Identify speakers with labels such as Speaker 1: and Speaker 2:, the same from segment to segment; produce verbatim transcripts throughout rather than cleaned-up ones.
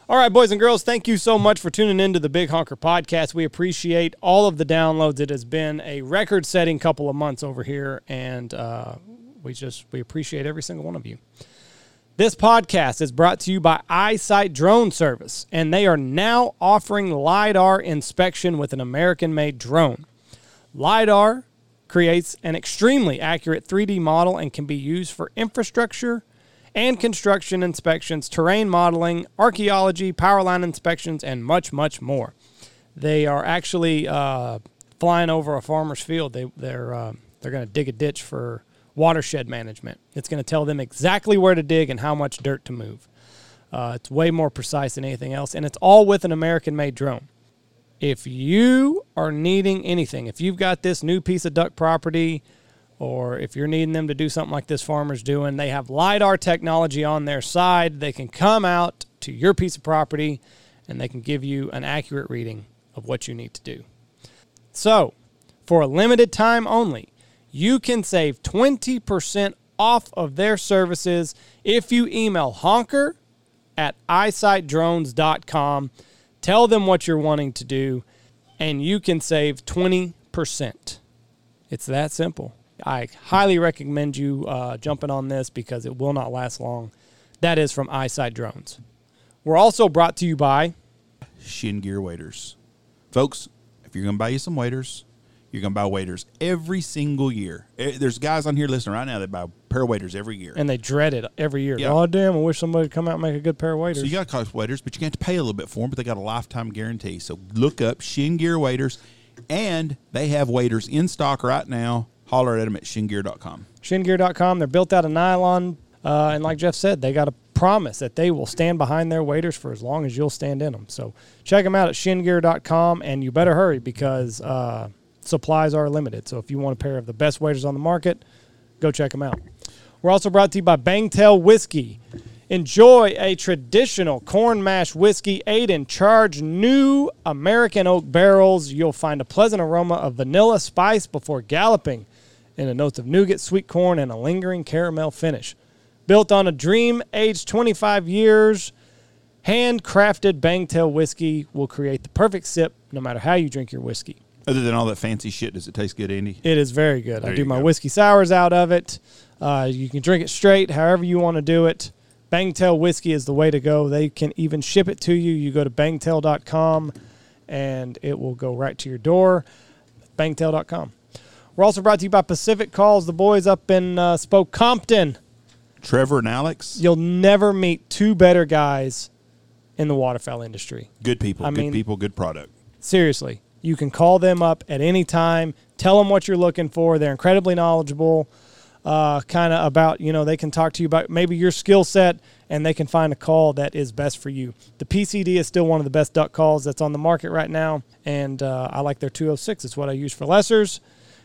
Speaker 1: All right, boys and girls, thank you so much for tuning in to the Big Honker Podcast. We appreciate all of the downloads. It has been a record-setting couple of months over here, and uh, we just we appreciate every single one of you. This podcast is brought to you by Eyesight Drone Service, and they are now offering LiDAR inspection with an American-made drone. LiDAR creates an extremely accurate three D model and can be used for infrastructure and construction inspections, terrain modeling, archaeology, power line inspections, and much, much more. They are actually uh, flying over a farmer's field. They, they're uh, they're going to dig a ditch for watershed management. It's going to tell them exactly where to dig and how much dirt to move. Uh, it's way more precise than anything else, and it's all with an American-made drone. If you are needing anything, if you've got this new piece of duck property, or if you're needing them to do something like this farmer's doing, they have LiDAR technology on their side. They can come out to your piece of property, and they can give you an accurate reading of what you need to do. So, for a limited time only, you can save twenty percent off of their services if you email honker at eyesight drones dot com. Tell them what you're wanting to do, and you can save twenty percent. It's that simple. I highly recommend you uh, jumping on this because it will not last long. That is from Eyesight Drones. We're also brought to you by
Speaker 2: Shin Gear Waders. Folks, if you're going to buy you some waders, you're going to buy waders every single year. There's guys on here listening right now that buy a pair of waders every year.
Speaker 1: And they dread it every year.
Speaker 2: Yeah.
Speaker 1: Oh, damn, I wish somebody would come out and make a good pair of waders.
Speaker 2: So you got to cost waders, but you have to pay a little bit for them, but they got a lifetime guarantee. So look up Shin Gear Waders, and they have waders in stock right now. Holler at them at shin gear dot com.
Speaker 1: shin gear dot com. They're built out of nylon, uh, and like Jeff said, they got a promise that they will stand behind their waders for as long as you'll stand in them. So check them out at shin gear dot com, and you better hurry because uh, supplies are limited. So if you want a pair of the best waders on the market, go check them out. We're also brought to you by Bangtail Whiskey. Enjoy a traditional corn mash whiskey, eight in charge, new American oak barrels. You'll find a pleasant aroma of vanilla spice before galloping in a notes of nougat, sweet corn, and a lingering caramel finish. Built on a dream, aged twenty-five years, handcrafted Bangtail whiskey will create the perfect sip no matter how you drink your whiskey.
Speaker 2: Other than all that fancy shit, does it taste good, Andy?
Speaker 1: It is very good.
Speaker 2: There
Speaker 1: I do
Speaker 2: you
Speaker 1: my
Speaker 2: go.
Speaker 1: whiskey sours out of it. Uh, you can drink it straight, however you want to do it. Bangtail whiskey is the way to go. They can even ship it to you. You go to bangtail dot com, and it will go right to your door. bangtail dot com. We're also brought to you by Pacific Calls, the boys up in uh, Spoke Compton.
Speaker 2: Trevor and Alex,
Speaker 1: You'll never meet two better guys in the waterfowl industry.
Speaker 2: good people,
Speaker 1: I
Speaker 2: good
Speaker 1: mean-
Speaker 2: people, good product.
Speaker 1: Seriously, you can call them up at any time. Tell them what you're looking for. They're incredibly knowledgeable, uh, kind of about, you know, they can talk to you about maybe your skill set, and they can find a call that is best for you. The P C D is still one of the best duck calls that's on the market right now, and uh, I like their two oh six. It's what I use for lessers,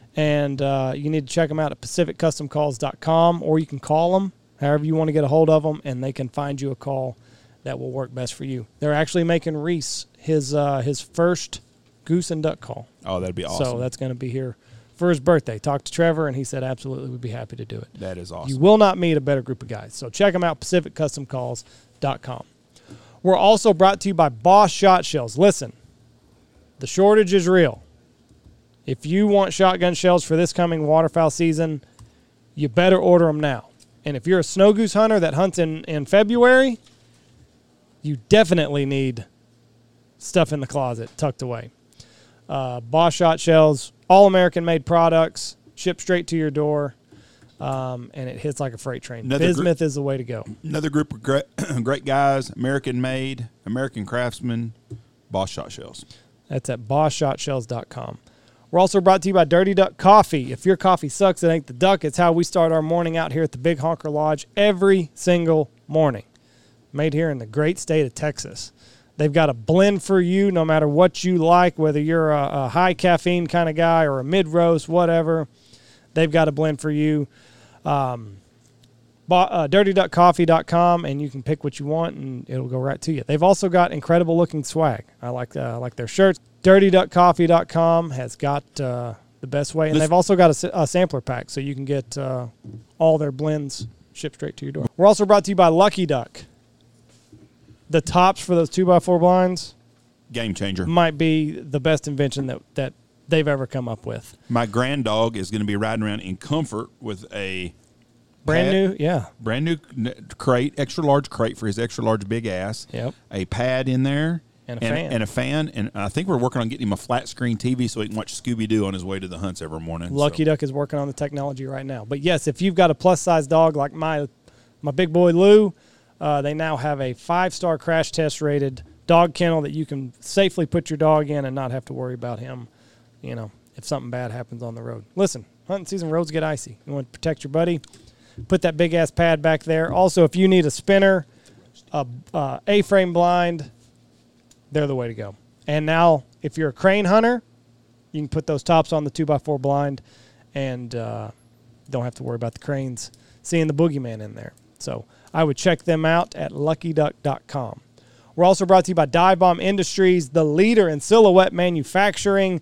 Speaker 1: and uh, you need to check them out at pacific custom calls dot com, or you can call them however you want to get a hold of them, and they can find you a call that will work best for you. They're actually making Reese his uh, his first goose and duck call.
Speaker 2: Oh, that'd be awesome.
Speaker 1: So that's going to be here for his birthday. Talked to Trevor, and he said absolutely we'd be happy to do it.
Speaker 2: that is awesome.
Speaker 1: You will not meet a better group of guys. So check them out, pacific custom calls dot com. We're also brought to you by Boss Shot Shells. Listen, the shortage is real. If you want shotgun shells for this coming waterfowl season, you better order them now. And if you're a snow goose hunter that hunts in, in February, you definitely need stuff in the closet tucked away. Uh, Boss Shot Shells, all American-made products, shipped straight to your door, um, and it hits like a freight train.
Speaker 2: Another
Speaker 1: Bismuth is the way to go.
Speaker 2: Another group of great, great guys, American-made, American craftsmen, Boss Shot Shells.
Speaker 1: That's at boss shot shells dot com. We're also brought to you by Dirty Duck Coffee. If your coffee sucks, it ain't the duck. It's how we start our morning out here at the Big Honker Lodge every single morning. Made here in the great state of Texas. They've got a blend for you no matter what you like, whether you're a, a high caffeine kind of guy or a mid-roast, whatever. They've got a blend for you. Um, bo- uh, dirty duck coffee dot com, and you can pick what you want, and it'll go right to you. They've also got incredible-looking swag. I like uh, I like their shirts. dirty duck coffee dot com has got uh, the best way, and
Speaker 2: This-
Speaker 1: they've also got a, s- a sampler pack, so you can get uh, all their blends shipped straight to your door. We're also brought to you by Lucky Duck. the tops for those two by four blinds
Speaker 2: Game changer.
Speaker 1: might be the best invention that, that they've ever come up with.
Speaker 2: My grand dog is going to be riding around in comfort with a
Speaker 1: Brand
Speaker 2: pad,
Speaker 1: new, yeah.
Speaker 2: brand new crate, extra large crate for his extra large big ass.
Speaker 1: Yep.
Speaker 2: A pad in there.
Speaker 1: And a
Speaker 2: and,
Speaker 1: fan.
Speaker 2: And a fan. And I think we're working on getting him a flat screen T V so he can watch Scooby-Doo on his way to the hunts every morning.
Speaker 1: Lucky
Speaker 2: so.
Speaker 1: Duck is working on the technology right now. But, yes, if you've got a plus-size dog like my my big boy Lou, uh, they now have a five-star crash test rated dog kennel that you can safely put your dog in and not have to worry about him, you know, if something bad happens on the road. Listen, hunting season, roads get icy. You want to protect your buddy, put that big-ass pad back there. Also, if you need a spinner, a uh, A-frame blind, they're the way to go. And now, if you're a crane hunter, you can put those tops on the two by four blind and uh, don't have to worry about the cranes seeing the boogeyman in there. So I would check them out at lucky duck dot com. We're also brought to you by Dive Bomb Industries, the leader in silhouette manufacturing.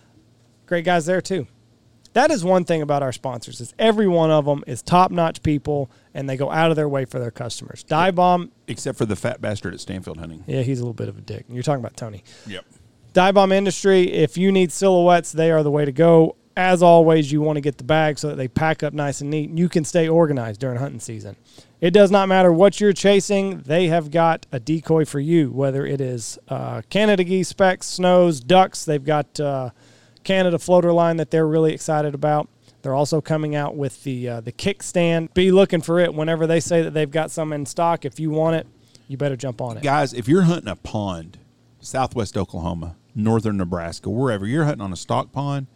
Speaker 1: Great guys there, too. That is one thing about our sponsors is every one of them is top-notch people, and they go out of their way for their customers. Dive Bomb.
Speaker 2: Except for the fat bastard at Stanfield Hunting.
Speaker 1: Yeah, he's a little bit of a dick. You're talking about Tony.
Speaker 2: Yep.
Speaker 1: Dive Bomb Industry, if you need silhouettes, they are the way to go. As always, you want to get the bag so that they pack up nice and neat, and you can stay organized during hunting season. It does not matter what you're chasing. They have got a decoy for you, whether it is uh, Canada geese, specks, snows, ducks. They've got uh, Canada floater line that they're really excited about. They're also coming out with the uh, the kickstand. Be looking for it whenever they say that they've got some in stock. If you want it, you better jump on it.
Speaker 2: Guys, if you're hunting a pond, southwest Oklahoma, northern Nebraska, wherever, you're hunting on a stock pond,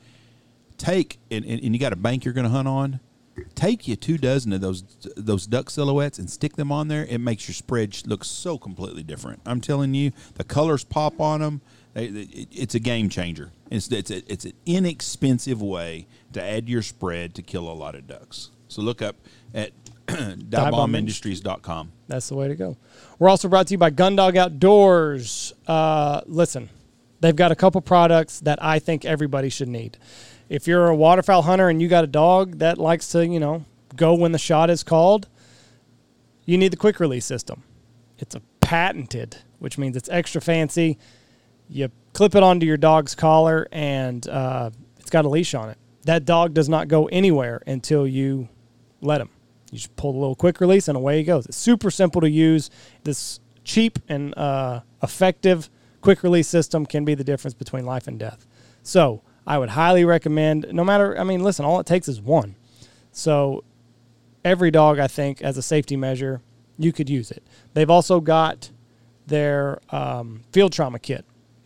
Speaker 2: take, and, and, and you got a bank you're going to hunt on, take you two dozen of those those duck silhouettes and stick them on there. It makes your spread look so completely different. I'm telling you, the colors pop on them. It's a game changer. It's it's a, it's an inexpensive way to add to your spread to kill a lot of ducks. So look up at dive bomb industries dot com.
Speaker 1: That's the way to go. We're also brought to you by Gundog Outdoors. Uh, listen, they've got a couple products that I think everybody should need. If you're a waterfowl hunter and you got a dog that likes to, you know, go when the shot is called, you need the quick release system. It's a patented, which means it's extra fancy. You clip it onto your dog's collar, and uh, it's got a leash on it. That dog does not go anywhere until you let him. You just pull the little quick release, and away he goes. It's super simple to use. This cheap and uh, effective quick release system can be the difference between life and death. So I would highly recommend, no matter, I mean, listen, all it takes is one. So every dog, I think, as a safety measure, you could use it. They've also got their um, field trauma kit.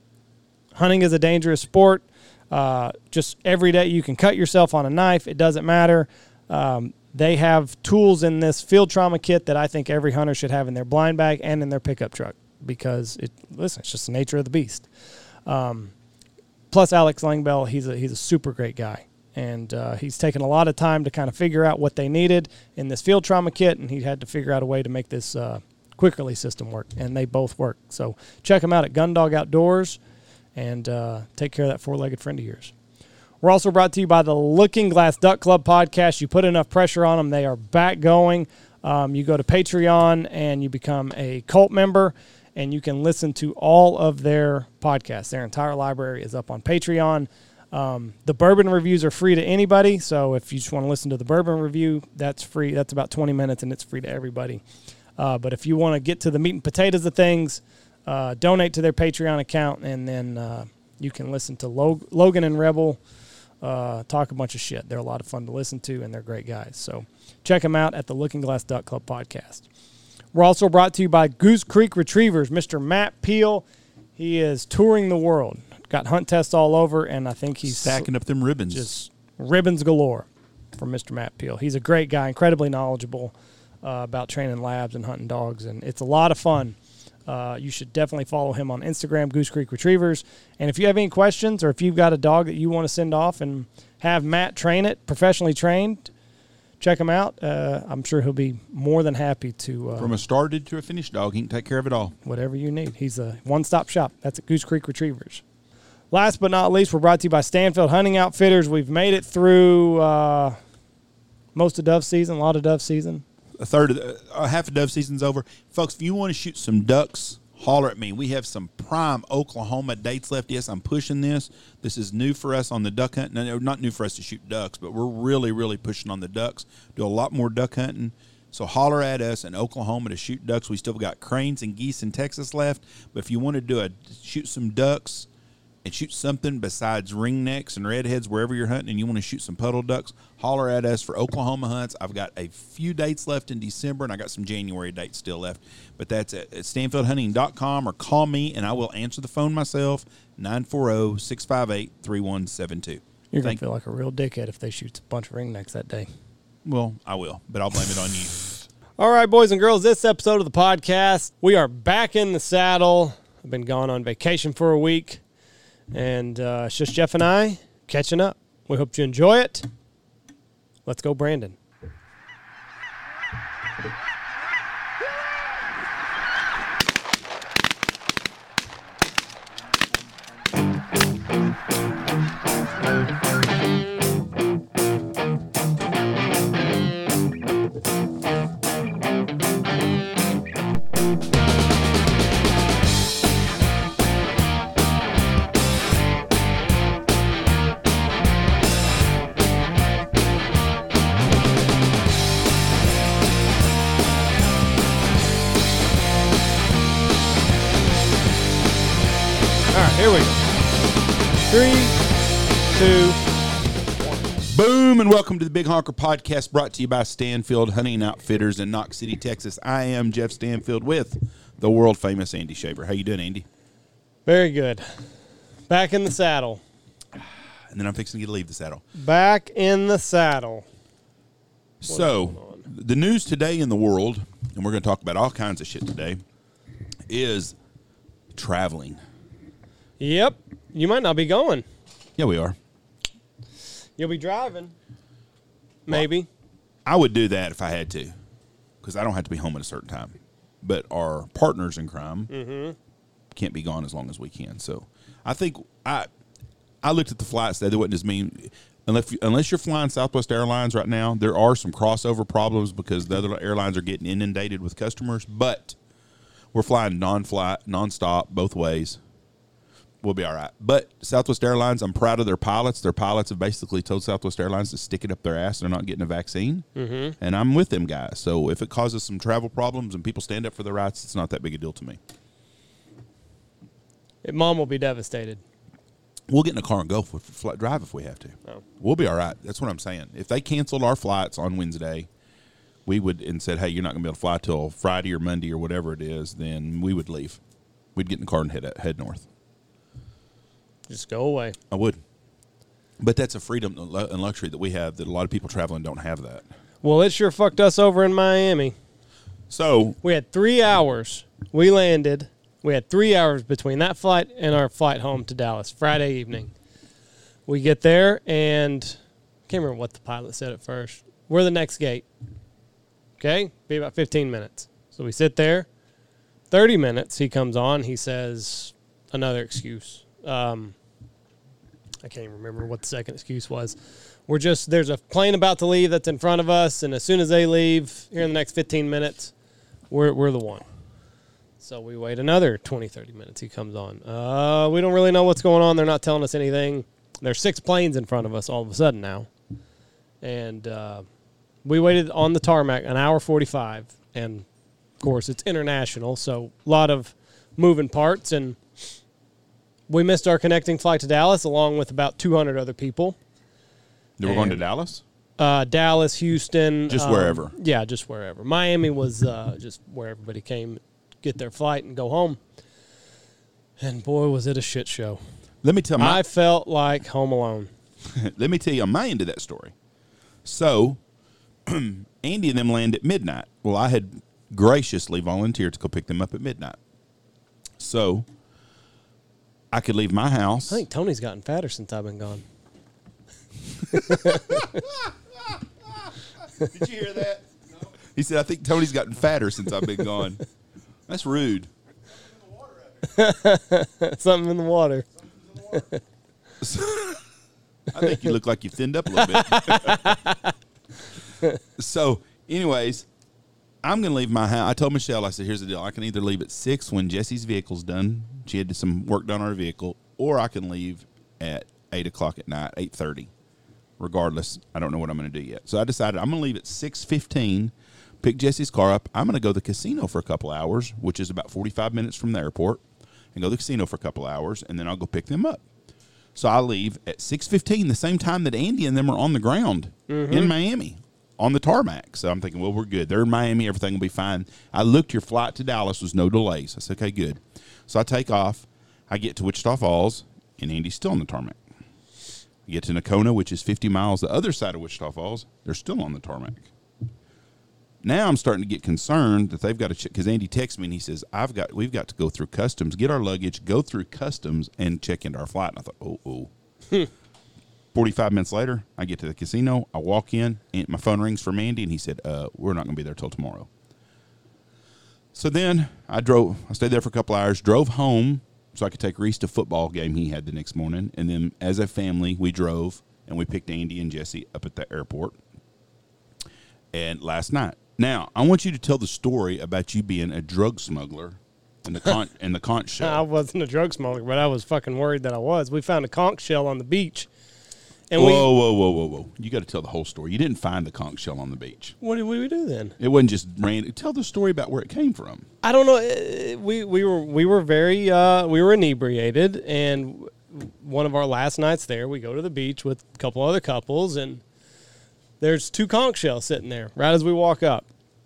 Speaker 1: Hunting is a dangerous sport. Uh, just every day you can cut yourself on a knife. It doesn't matter. Um, they have tools in this field trauma kit that I think every hunter should have in their blind bag and in their pickup truck because, it, listen, it's just the nature of the beast. Um, plus, Alex Langbell, he's a, he's a super great guy. And uh, he's taken a lot of time to kind of figure out what they needed in this field trauma kit, and he had to figure out a way to make this uh, quick release system work, and they both work. So check them out at Gundog Outdoors. And uh, take care of that four-legged friend of yours. We're also brought to you by the Looking Glass Duck Club podcast. You put enough pressure on them, they are back going. Um, you go to Patreon and you become a cult member, and you can listen to all of their podcasts. Their entire library is up on Patreon. Um, the bourbon reviews are free to anybody, so if you just want to listen to the bourbon review, that's free. That's about twenty minutes, and it's free to everybody. Uh, but if you want to get to the meat and potatoes of things, Uh, donate to their Patreon account, and then uh, you can listen to Log- Logan and Rebel uh, talk a bunch of shit. They're a lot of fun to listen to, and they're great guys. So check them out at the Looking Glass Duck Club podcast. We're also brought to you by Goose Creek Retrievers. Mister Matt Peel, he is touring the world. Got hunt tests all over, and I think he's
Speaker 2: stacking up them ribbons.
Speaker 1: Just ribbons galore from Mister Matt Peel. He's a great guy, incredibly knowledgeable uh, about training labs and hunting dogs, and it's a lot of fun. Uh, you should definitely follow him on Instagram, Goose Creek Retrievers. And if you have any questions or if you've got a dog that you want to send off and have Matt train it, professionally trained, check him out. Uh, I'm sure he'll be more than happy to. Uh,
Speaker 2: From a started to a finished dog, he can take care of it all.
Speaker 1: Whatever you need. He's a one-stop shop. That's at Goose Creek Retrievers. Last but not least, we're brought to you by Stanfield Hunting Outfitters. We've made it through uh, most of dove season, a lot of dove season.
Speaker 2: A third of the, uh, half of dove season's over. Folks, if you want to shoot some ducks holler at me. We have some prime Oklahoma dates left. Yes, I'm pushing this. This is new for us on the duck hunt. No, no, not new for us to shoot ducks, but we're really, really pushing on the ducks. Do a lot more duck hunting. So holler at us in Oklahoma to shoot ducks. We still got cranes and geese in Texas left. But if you want to do a shoot some ducks and shoot something besides ringnecks and redheads wherever you're hunting and you want to shoot some puddle ducks, holler at us for Oklahoma hunts. I've got a few dates left in December, and I got some January dates still left. But that's at, at stanfield hunting dot com, or call me, and I will answer the phone myself, nine four zero, six five eight, three one seven two.
Speaker 1: You're going to feel like a real dickhead if they shoot a bunch of ringnecks that day.
Speaker 2: Well, I will, but I'll blame it on you.
Speaker 1: All right, boys and girls, this episode of the podcast, we are back in the saddle. I've been gone on vacation for a week, and uh, it's just Jeff and I catching up. We hope you enjoy it. Let's go, Brandon. Here we go. Three, two,
Speaker 2: boom, and welcome to the Big Honker Podcast, brought to you by Stanfield Hunting Outfitters in Knox City, Texas. I am Jeff Stanfield with the world-famous Andy Shaver. How you doing, Andy?
Speaker 1: Very good. Back in the saddle.
Speaker 2: And then I'm fixing to get to leave the saddle.
Speaker 1: Back in the saddle. What's
Speaker 2: so, the news today in the world, and we're going to talk about all kinds of shit today, is traveling.
Speaker 1: Yep. You might not be going.
Speaker 2: Yeah, we are.
Speaker 1: You'll be driving. Maybe.
Speaker 2: Well, I would do that if I had to, because I don't have to be home at a certain time. But our partners in crime
Speaker 1: mm-hmm.
Speaker 2: can't be gone as long as we can. So I think I I looked at the flights today. There wasn't as many. Unless, you, unless you're flying Southwest Airlines right now, there are some crossover problems because the other airlines are getting inundated with customers. But we're flying non-flight, non-stop, both ways. We'll be all right. But Southwest Airlines, I'm proud of their pilots. Their pilots have basically told Southwest Airlines to stick it up their ass. They're not getting a vaccine.
Speaker 1: Mm-hmm.
Speaker 2: And I'm with them guys. So if it causes some travel problems and people stand up for their rights, it's not that big a deal to me.
Speaker 1: Mom will be devastated.
Speaker 2: We'll get in a car and go for flight drive if we have to.
Speaker 1: Oh.
Speaker 2: We'll be all right. That's what I'm saying. If they canceled our flights on Wednesday, we would and said, hey, you're not going to be able to fly till Friday or Monday or whatever it is, then we would leave. We'd get in the car and head head north.
Speaker 1: Just go away.
Speaker 2: I would. But that's a freedom and luxury that we have that a lot of people traveling don't have that.
Speaker 1: Well, it sure fucked us over in Miami.
Speaker 2: So
Speaker 1: we had three hours. We landed. We had three hours between that flight and our flight home to Dallas, Friday evening. We get there, and I can't remember what the pilot said at first. We're the next gate. Okay? Be about fifteen minutes. So we sit there. thirty minutes, he comes on. He says another excuse. Um, I can't even remember what the second excuse was. We're just, there's a plane about to leave that's in front of us, and as soon as they leave, here in the next fifteen minutes, we're we're the one. So we wait another twenty, thirty minutes. He comes on. Uh, we don't really know what's going on. They're not telling us anything. There's six planes in front of us all of a sudden now. And uh, we waited on the tarmac an hour forty-five, and, of course, it's international, so a lot of moving parts, and we missed our connecting flight to Dallas along with about two hundred other people.
Speaker 2: They were going to Dallas?
Speaker 1: Uh, Dallas, Houston.
Speaker 2: Just
Speaker 1: um,
Speaker 2: wherever.
Speaker 1: Yeah, just wherever. Miami was uh, just where everybody came, get their flight, and go home. And, boy, was it a shit show.
Speaker 2: Let me tell my,
Speaker 1: I felt like Home Alone.
Speaker 2: Let me tell you on my end of that story. So, Andy and them land at midnight. Well, I had graciously volunteered to go pick them up at midnight. So, I could leave my house.
Speaker 1: I think Tony's gotten fatter since I've been gone.
Speaker 2: Did you hear that? No. He said, I think Tony's gotten fatter since I've been gone. That's rude.
Speaker 1: Something in the water.
Speaker 2: I think you look like you've thinned up a little bit. So, anyways, I'm going to leave my house. I told Michelle, I said, here's the deal. I can either leave at six when Jesse's vehicle's done. She had some work done on her vehicle. Or I can leave at eight o'clock at night, eight thirty. Regardless, I don't know what I'm going to do yet. So I decided I'm going to leave at six fifteen, pick Jesse's car up. I'm going to go to the casino for a couple hours, which is about forty-five minutes from the airport, and go to the casino for a couple hours, and then I'll go pick them up. So I leave at six fifteen, the same time that Andy and them are on the ground mm-hmm. in Miami. On the tarmac. So I'm thinking, well, we're good. They're in Miami. Everything will be fine. I looked, your flight to Dallas was no delays. I said, okay, good. So I take off. I get to Wichita Falls, and Andy's still on the tarmac. I get to Nocona, which is fifty miles the other side of Wichita Falls. They're still on the tarmac. Now I'm starting to get concerned that they've got to check, because Andy texts me, and he says, I've got, we've got to go through customs, get our luggage, go through customs, and check into our flight. And I thought, oh, oh. forty-five minutes later, I get to the casino. I walk in, and my phone rings from Andy, and he said, uh, we're not going to be there till tomorrow. So then I drove. I stayed there for a couple hours, drove home so I could take Reese to a football game he had the next morning. And then as a family, we drove, and we picked Andy and Jesse up at the airport. And last night. Now, I want you to tell the story about you being a drug smuggler in the conch, in the conch shell.
Speaker 1: I wasn't a drug smuggler, but I was fucking worried that I was. We found a conch shell on the beach. And
Speaker 2: whoa,
Speaker 1: we,
Speaker 2: whoa, whoa, whoa, whoa. You got to tell the whole story. You didn't find the conch shell on the beach.
Speaker 1: What did we do then?
Speaker 2: It wasn't just random. Tell the story about where it came from.
Speaker 1: I don't know. We we were we were very uh, we were inebriated, and one of our last nights there, we go to the beach with a couple other couples, and there's two conch shells sitting there right as we walk up.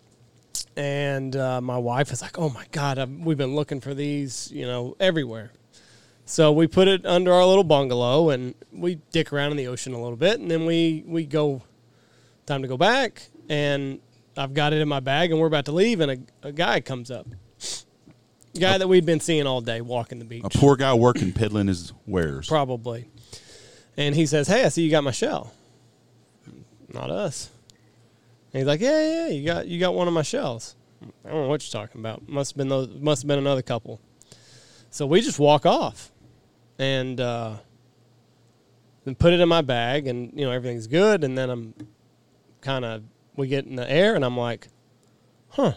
Speaker 1: And uh, my wife is like, "Oh my God, I've, we've been looking for these, you know, everywhere." So we put it under our little bungalow, and we dick around in the ocean a little bit, and then we, we go, time to go back, and I've got it in my bag, and we're about to leave, and a, a guy comes up. A guy a, that we'd been seeing all day walking the beach.
Speaker 2: A poor guy working, peddling his wares.
Speaker 1: Probably. And he says, hey, I see you got my shell. Not us. And he's like, yeah, yeah, you got you got one of my shells. I don't know what you're talking about. Must have been those, must have been another couple. So we just walk off. And uh, then put it in my bag, and, you know, everything's good. And then I'm kind of, we get in the air, and I'm like, huh.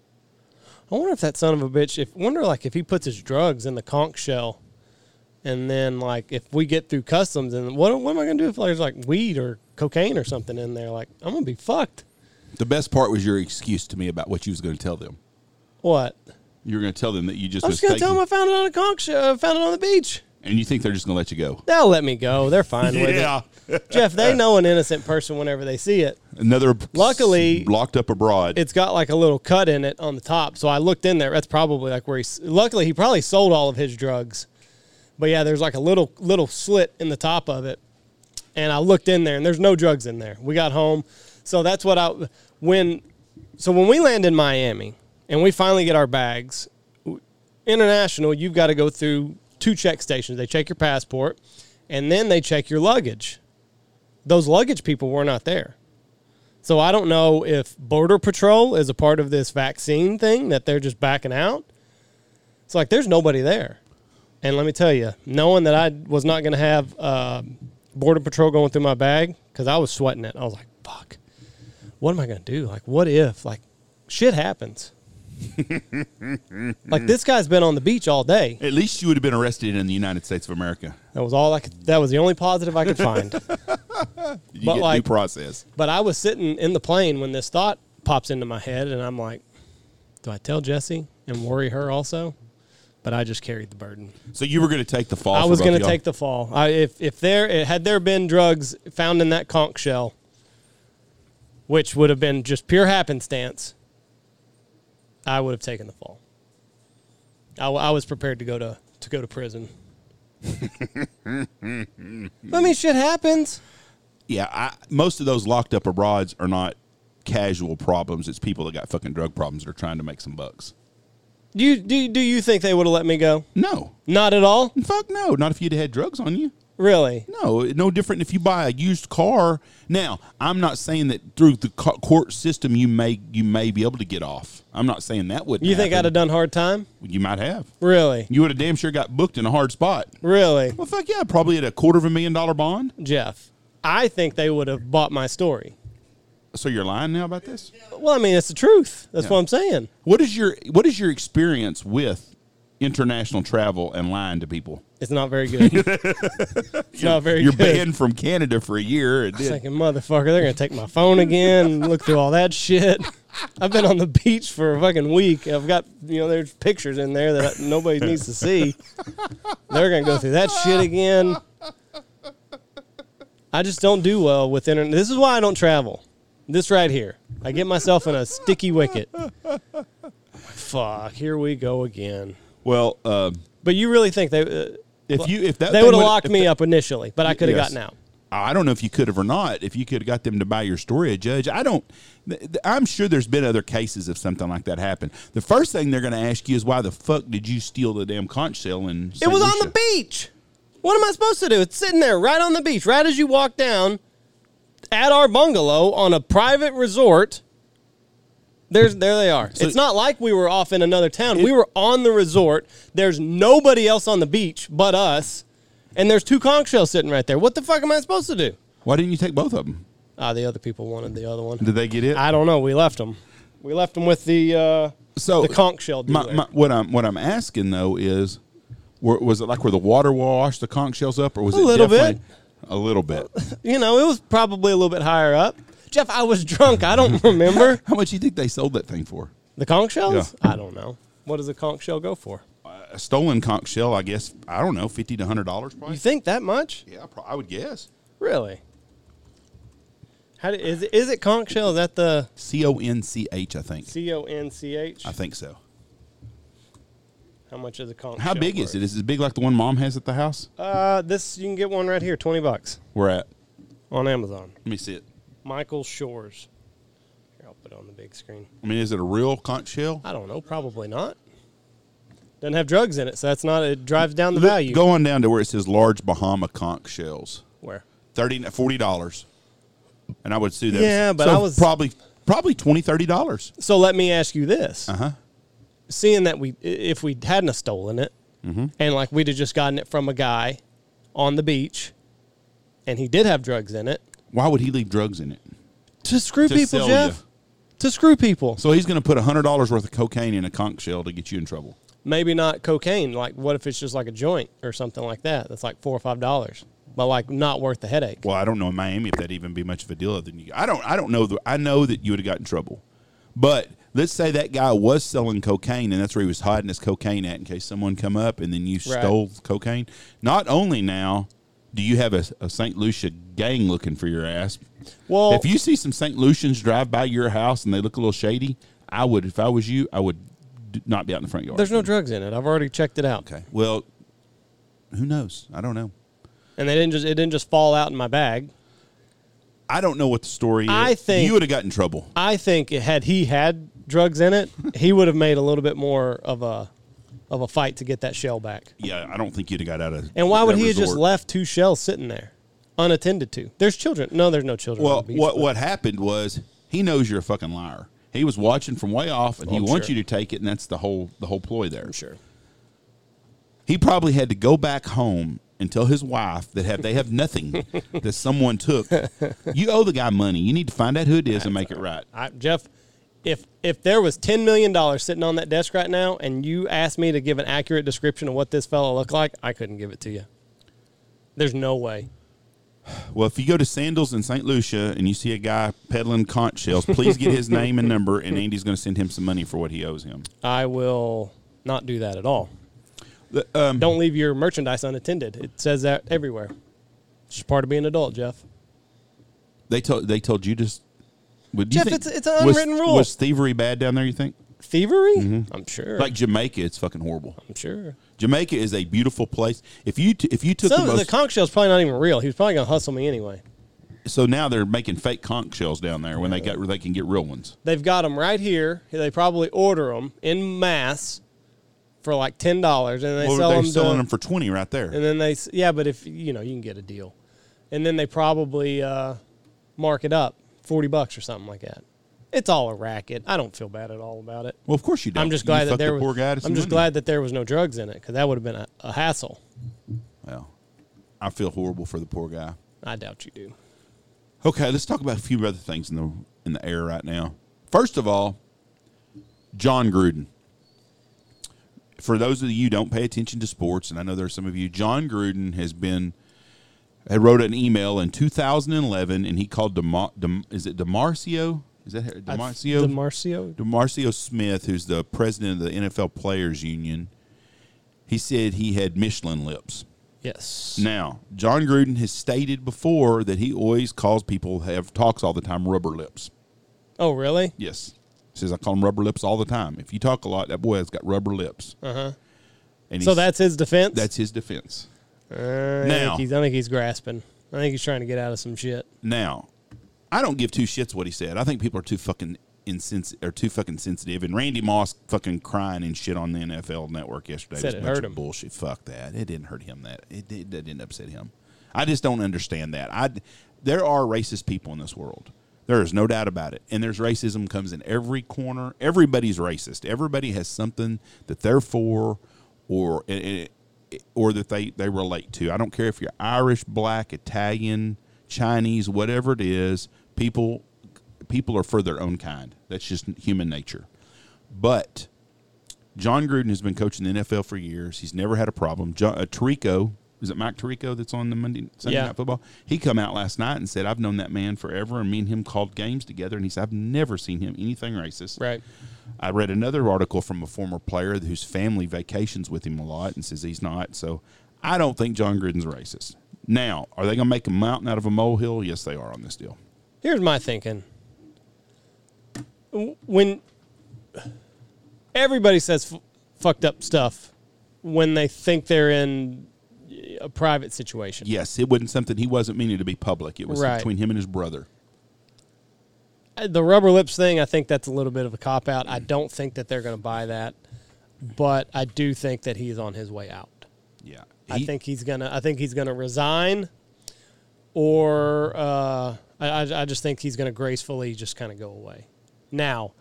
Speaker 1: I wonder if that son of a bitch, if, wonder, like, if he puts his drugs in the conch shell, and then, like, if we get through customs, and what, what am I going to do if there's, like, weed or cocaine or something in there? Like, I'm going to be fucked.
Speaker 2: The best part was your excuse to me about what you was going to tell them.
Speaker 1: What?
Speaker 2: You were going to tell them that you just
Speaker 1: I was going to tell them I found it on a conch shell, found it on the beach.
Speaker 2: And you think they're just going to let you go?
Speaker 1: They'll let me go. They're fine with
Speaker 2: yeah.
Speaker 1: it. Jeff, they know an innocent person whenever they see it.
Speaker 2: Another
Speaker 1: luckily
Speaker 2: locked up abroad.
Speaker 1: It's got like a little cut in it on the top. So I looked in there. That's probably like where he, luckily he probably sold all of his drugs. But yeah, there's like a little little slit in the top of it. And I looked in there, and there's no drugs in there. We got home. So that's what I, when, so when we land in Miami and we finally get our bags, international, you've got to go through two check stations. They check your passport, and then they check your luggage. Those luggage people were not there. So I don't know if Border Patrol is a part of this vaccine thing, that they're just backing out. It's like there's nobody there. And let me tell you, knowing that I was not going to have uh, Border Patrol going through my bag, because I was sweating it. I was like, fuck, what am I going to do? Like, what if? Like, shit happens. Like, this guy's been on the beach all day.
Speaker 2: At least you would have been arrested in the United States of America.
Speaker 1: That was all I could, that was the only positive I could find.
Speaker 2: You
Speaker 1: but
Speaker 2: get
Speaker 1: like,
Speaker 2: due process.
Speaker 1: But I was sitting in the plane when this thought pops into my head, and I'm like, do I tell Jessie and worry her also? But I just carried the burden.
Speaker 2: So you were going to take the fall.
Speaker 1: I was
Speaker 2: going
Speaker 1: to take the fall. I, if if there had there been drugs found in that conch shell, which would have been just pure happenstance, I would have taken the fall. I, I was prepared to go to to go to prison. I mean, shit happens.
Speaker 2: Yeah, I, most of those locked up abroads are not casual problems. It's people that got fucking drug problems that are trying to make some bucks.
Speaker 1: Do you do, do you think they would have let me go?
Speaker 2: No.
Speaker 1: Not at all?
Speaker 2: Fuck no. Not if you'd had drugs on you.
Speaker 1: Really?
Speaker 2: No. No different if you buy a used car. Now, I'm not saying that through the court system you may you may be able to get off. I'm not saying that wouldn't
Speaker 1: You think
Speaker 2: happen.
Speaker 1: I'd have done hard time?
Speaker 2: You might have.
Speaker 1: Really?
Speaker 2: You would have damn sure got booked in a hard spot.
Speaker 1: Really?
Speaker 2: Well, fuck yeah. Probably at a quarter of a million dollar bond.
Speaker 1: Jeff, I think they would have bought my story.
Speaker 2: So you're lying now about this?
Speaker 1: Well, I mean, it's the truth. That's
Speaker 2: Yeah.
Speaker 1: what I'm saying.
Speaker 2: What is your What is your experience with international travel and lying to people?
Speaker 1: It's not very good. It's not very
Speaker 2: You're
Speaker 1: good.
Speaker 2: banned from Canada for a year. And
Speaker 1: I was
Speaker 2: then,
Speaker 1: thinking, motherfucker, they're going to take my phone again and look through all that shit. I've been on the beach for a fucking week. I've got, you know, there's pictures in there that nobody needs to see. They're going to go through that shit again. I just don't do well with internet. This is why I don't travel. This right here. I get myself in a sticky wicket. Fuck, here we go again.
Speaker 2: well, uh,
Speaker 1: But you really think they uh,
Speaker 2: if you if that
Speaker 1: they
Speaker 2: thing
Speaker 1: would have
Speaker 2: would've-
Speaker 1: locked
Speaker 2: if
Speaker 1: me
Speaker 2: that-
Speaker 1: up initially, but I could have
Speaker 2: Yes.
Speaker 1: gotten out.
Speaker 2: I don't know if you could have or not. If you could have got them to buy your story, a judge. I don't. th- th- I'm sure there's been other cases of something like that happen. The first thing they're going to ask you is why the fuck did you steal the damn conch shell in?
Speaker 1: It
Speaker 2: Saint
Speaker 1: was on
Speaker 2: Lucia?
Speaker 1: the beach. What am I supposed to do? It's sitting there right on the beach, right as you walk down at our bungalow on a private resort. There's there they are.
Speaker 2: So-
Speaker 1: it's not like we were off in another town.
Speaker 2: It-
Speaker 1: we were on the resort. There's nobody else on the beach but us, and there's two conch shells sitting right there. What the fuck am I supposed to do?
Speaker 2: Why didn't you take both of them?
Speaker 1: Ah, the other people wanted the other one.
Speaker 2: Did they get it?
Speaker 1: I don't know. We left them. We left them with the uh,
Speaker 2: so
Speaker 1: the conch shell
Speaker 2: my,
Speaker 1: dealer.
Speaker 2: my, what I'm what I'm asking though is, were, was it like where the water washed the conch shells up, or was
Speaker 1: A
Speaker 2: it
Speaker 1: little
Speaker 2: definitely-
Speaker 1: bit.
Speaker 2: A little bit.
Speaker 1: You know, it was probably a little bit higher up. Jeff, I was drunk. I don't remember.
Speaker 2: How much do you think they sold that thing for?
Speaker 1: The conch shells?
Speaker 2: Yeah.
Speaker 1: I don't know. What does a conch shell go for?
Speaker 2: A stolen conch shell, I guess. I don't know, fifty to hundred dollars,
Speaker 1: You
Speaker 2: probably.
Speaker 1: think that much?
Speaker 2: Yeah, pro- I would guess.
Speaker 1: Really? How do, is it, is it conch shell? Is that the
Speaker 2: C O N C H, I think.
Speaker 1: C O N C H?
Speaker 2: I think so.
Speaker 1: How much is a conch
Speaker 2: How
Speaker 1: shell?
Speaker 2: big is it? Is it as big like the one Mom has at the house?
Speaker 1: Uh, this you can get one right here, twenty bucks
Speaker 2: We're at.
Speaker 1: on Amazon.
Speaker 2: Let me see it.
Speaker 1: Michael Shores. Here, I'll put it on the big screen.
Speaker 2: I mean, is it a real conch shell?
Speaker 1: I don't know. Probably not. Doesn't have drugs in it, so that's not. It drives down the
Speaker 2: Look,
Speaker 1: value.
Speaker 2: Go on down to where it says large Bahama conch shells.
Speaker 1: Where?
Speaker 2: thirty dollars, forty dollars. And I would sue that.
Speaker 1: Yeah, but
Speaker 2: So
Speaker 1: I was-
Speaker 2: probably probably twenty dollars, thirty dollars.
Speaker 1: So let me ask you this.
Speaker 2: Uh huh.
Speaker 1: Seeing that we, if we hadn't have stolen it,
Speaker 2: Mm-hmm.
Speaker 1: and like we'd have just gotten it from a guy on the beach, and he did have drugs in it,
Speaker 2: Why would he leave drugs in it?
Speaker 1: to screw
Speaker 2: To
Speaker 1: people,
Speaker 2: sell
Speaker 1: Jeff.
Speaker 2: you.
Speaker 1: To screw people.
Speaker 2: So he's going to put one hundred dollars worth of cocaine in a conch shell to get you in trouble.
Speaker 1: Maybe not cocaine. Like, what if it's just like a joint or something like that? That's like four or five dollars, but like not worth the headache.
Speaker 2: Well, I don't know in Miami if that'd even be much of a deal. Other than you, I don't. I don't know. The, I know that you would have got in trouble, but let's say that guy was selling cocaine, and that's where he was hiding his cocaine at, in case someone come up and then you
Speaker 1: Right.
Speaker 2: stole cocaine. Not only now do you have a, a Saint Lucia gang looking for your ass.
Speaker 1: Well,
Speaker 2: If you see some Saint Lucians drive by your house and they look a little shady, I would. If I was you, I would d- not be out in the front yard.
Speaker 1: there's no drugs in it. I've already checked it out,
Speaker 2: Okay. Well, who knows? I don't know.
Speaker 1: and they didn't just it didn't just fall out in my bag.
Speaker 2: I don't know what the story is.
Speaker 1: I think-
Speaker 2: you would have got in trouble.
Speaker 1: I think had he had drugs in it, he would have made a little bit more of a of a fight to get that shell back.
Speaker 2: Yeah, I don't think you'd have got out of.
Speaker 1: And why would
Speaker 2: that
Speaker 1: he have just
Speaker 2: resort.
Speaker 1: left two shells sitting there, unattended to? There's children. No, there's no children.
Speaker 2: Well,
Speaker 1: on the beach,
Speaker 2: what
Speaker 1: but-
Speaker 2: what happened was he knows you're a fucking liar. He was watching from way off, and he
Speaker 1: I'm
Speaker 2: wants
Speaker 1: sure.
Speaker 2: you to take it, and that's the whole the whole ploy there.
Speaker 1: I'm sure.
Speaker 2: He probably had to go back home and tell his wife that have they have nothing that someone took. You owe the guy money. You need to find out who it is and make it right.
Speaker 1: I, Jeff, if if there was ten million dollars sitting on that desk right now, and you asked me to give an accurate description of what this fellow looked like, I couldn't give it to you. There's no way.
Speaker 2: Well, if you go to Sandals in Saint Lucia and you see a guy peddling conch shells, please get his name and number, and Andy's going to send him some money for what he owes him.
Speaker 1: I will not do that at all.
Speaker 2: The- um,
Speaker 1: Don't leave your merchandise unattended. It says that everywhere. It's just part of being an adult, Jeff.
Speaker 2: They told they told you to. s- Would you
Speaker 1: Jeff,
Speaker 2: think-
Speaker 1: it's- it's an
Speaker 2: was-
Speaker 1: unwritten rule.
Speaker 2: Was thievery bad down there? You think?
Speaker 1: Thievery?
Speaker 2: Mm-hmm.
Speaker 1: I'm sure.
Speaker 2: Like Jamaica, it's fucking horrible.
Speaker 1: I'm sure.
Speaker 2: Jamaica is a beautiful place. If you t- if you took
Speaker 1: Some
Speaker 2: the
Speaker 1: of the
Speaker 2: most,
Speaker 1: conch shell's probably not even real. He was probably gonna hustle me anyway.
Speaker 2: so now they're making fake conch shells down there when they got they can get real ones.
Speaker 1: They've got them right here. They probably order them in mass for like ten dollars, and they
Speaker 2: Well,
Speaker 1: sell
Speaker 2: they're
Speaker 1: them.
Speaker 2: selling
Speaker 1: to,
Speaker 2: them for twenty right there.
Speaker 1: And then they, s- yeah, but if you know, you can get a deal, and then they probably uh, mark it up forty bucks or something like that. It's all a racket. I don't feel bad at all about it.
Speaker 2: Well, of course you don't.
Speaker 1: I'm just
Speaker 2: You
Speaker 1: glad that
Speaker 2: fucked
Speaker 1: there
Speaker 2: the
Speaker 1: was.
Speaker 2: poor guy to some
Speaker 1: I'm just
Speaker 2: money.
Speaker 1: glad that there was no drugs in it, because that would have been a, a hassle.
Speaker 2: Well, I feel horrible for the poor guy.
Speaker 1: I doubt you do.
Speaker 2: Okay, let's talk about a few other things in the in the air right now. First of all, John Gruden. For those of you who don't pay attention to sports, and I know there are some of you, John Gruden has been I wrote an email in two thousand eleven, and he called DeMar, Dem, is it DeMarcio? Is that DeMarcio?
Speaker 1: DeMarcio?
Speaker 2: DeMarcio Smith, who's the president of the N F L Players Union. He said he had Michelin lips.
Speaker 1: Yes.
Speaker 2: Now, John Gruden has stated before that he always calls people who have talks all the time rubber lips.
Speaker 1: Oh, really?
Speaker 2: Yes. He says, I call them rubber lips all the time. If you talk a lot, that boy has got rubber lips.
Speaker 1: Uh-huh.
Speaker 2: And
Speaker 1: so that's his defense?
Speaker 2: That's his defense.
Speaker 1: Uh, I,
Speaker 2: now,
Speaker 1: think he's, I think he's grasping. I think he's trying to get out of some shit.
Speaker 2: Now, I don't give two shits what he said. I think people are too fucking insens- or too fucking sensitive. And Randy Moss fucking crying and shit on the N F L Network yesterday
Speaker 1: Said
Speaker 2: was
Speaker 1: it
Speaker 2: a bunch
Speaker 1: hurt
Speaker 2: of
Speaker 1: him.
Speaker 2: bullshit. Fuck that. It didn't hurt him. That it, it, that didn't upset him. I just don't understand that. I there are racist people in this world. There is no doubt about it. And there's racism comes in every corner. Everybody's racist. Everybody has something that they're for, or or that they, they relate to. I don't care if you're Irish, black, Italian, Chinese, whatever it is. People people are for their own kind. That's just human nature. But John Gruden has been coaching the N F L for years. He's never had a problem. John, uh, Tirico, is it Mike Tirico that's on the Monday Sunday
Speaker 1: Yeah.
Speaker 2: Night Football? He come out last night and said, I've known that man forever, and me and him called games together, and he said, I've never seen him anything racist.
Speaker 1: Right.
Speaker 2: I read another article from a former player whose family vacations with him a lot and says he's not. So I don't think John Gruden's racist. Now, are they going to make a mountain out of a molehill? Yes, they are on this deal.
Speaker 1: Here's my thinking. When everybody says f- fucked up stuff when they think they're in a private situation.
Speaker 2: Yes, it wasn't something he wasn't meaning to be public. It was
Speaker 1: Right.
Speaker 2: between him and his brother.
Speaker 1: The rubber lips thing, I think that's a little bit of a cop-out. I don't think that they're going to buy that, but I do think that he's on his way out.
Speaker 2: Yeah.
Speaker 1: I
Speaker 2: He-
Speaker 1: think he's gonna. I think he's gonna resign, or uh, I, I. I just think he's gonna gracefully just kind of go away. Now,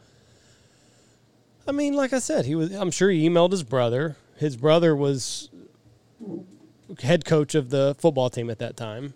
Speaker 1: I mean, like I said, he was. I'm sure he emailed his brother. His brother was head coach of the football team at that time,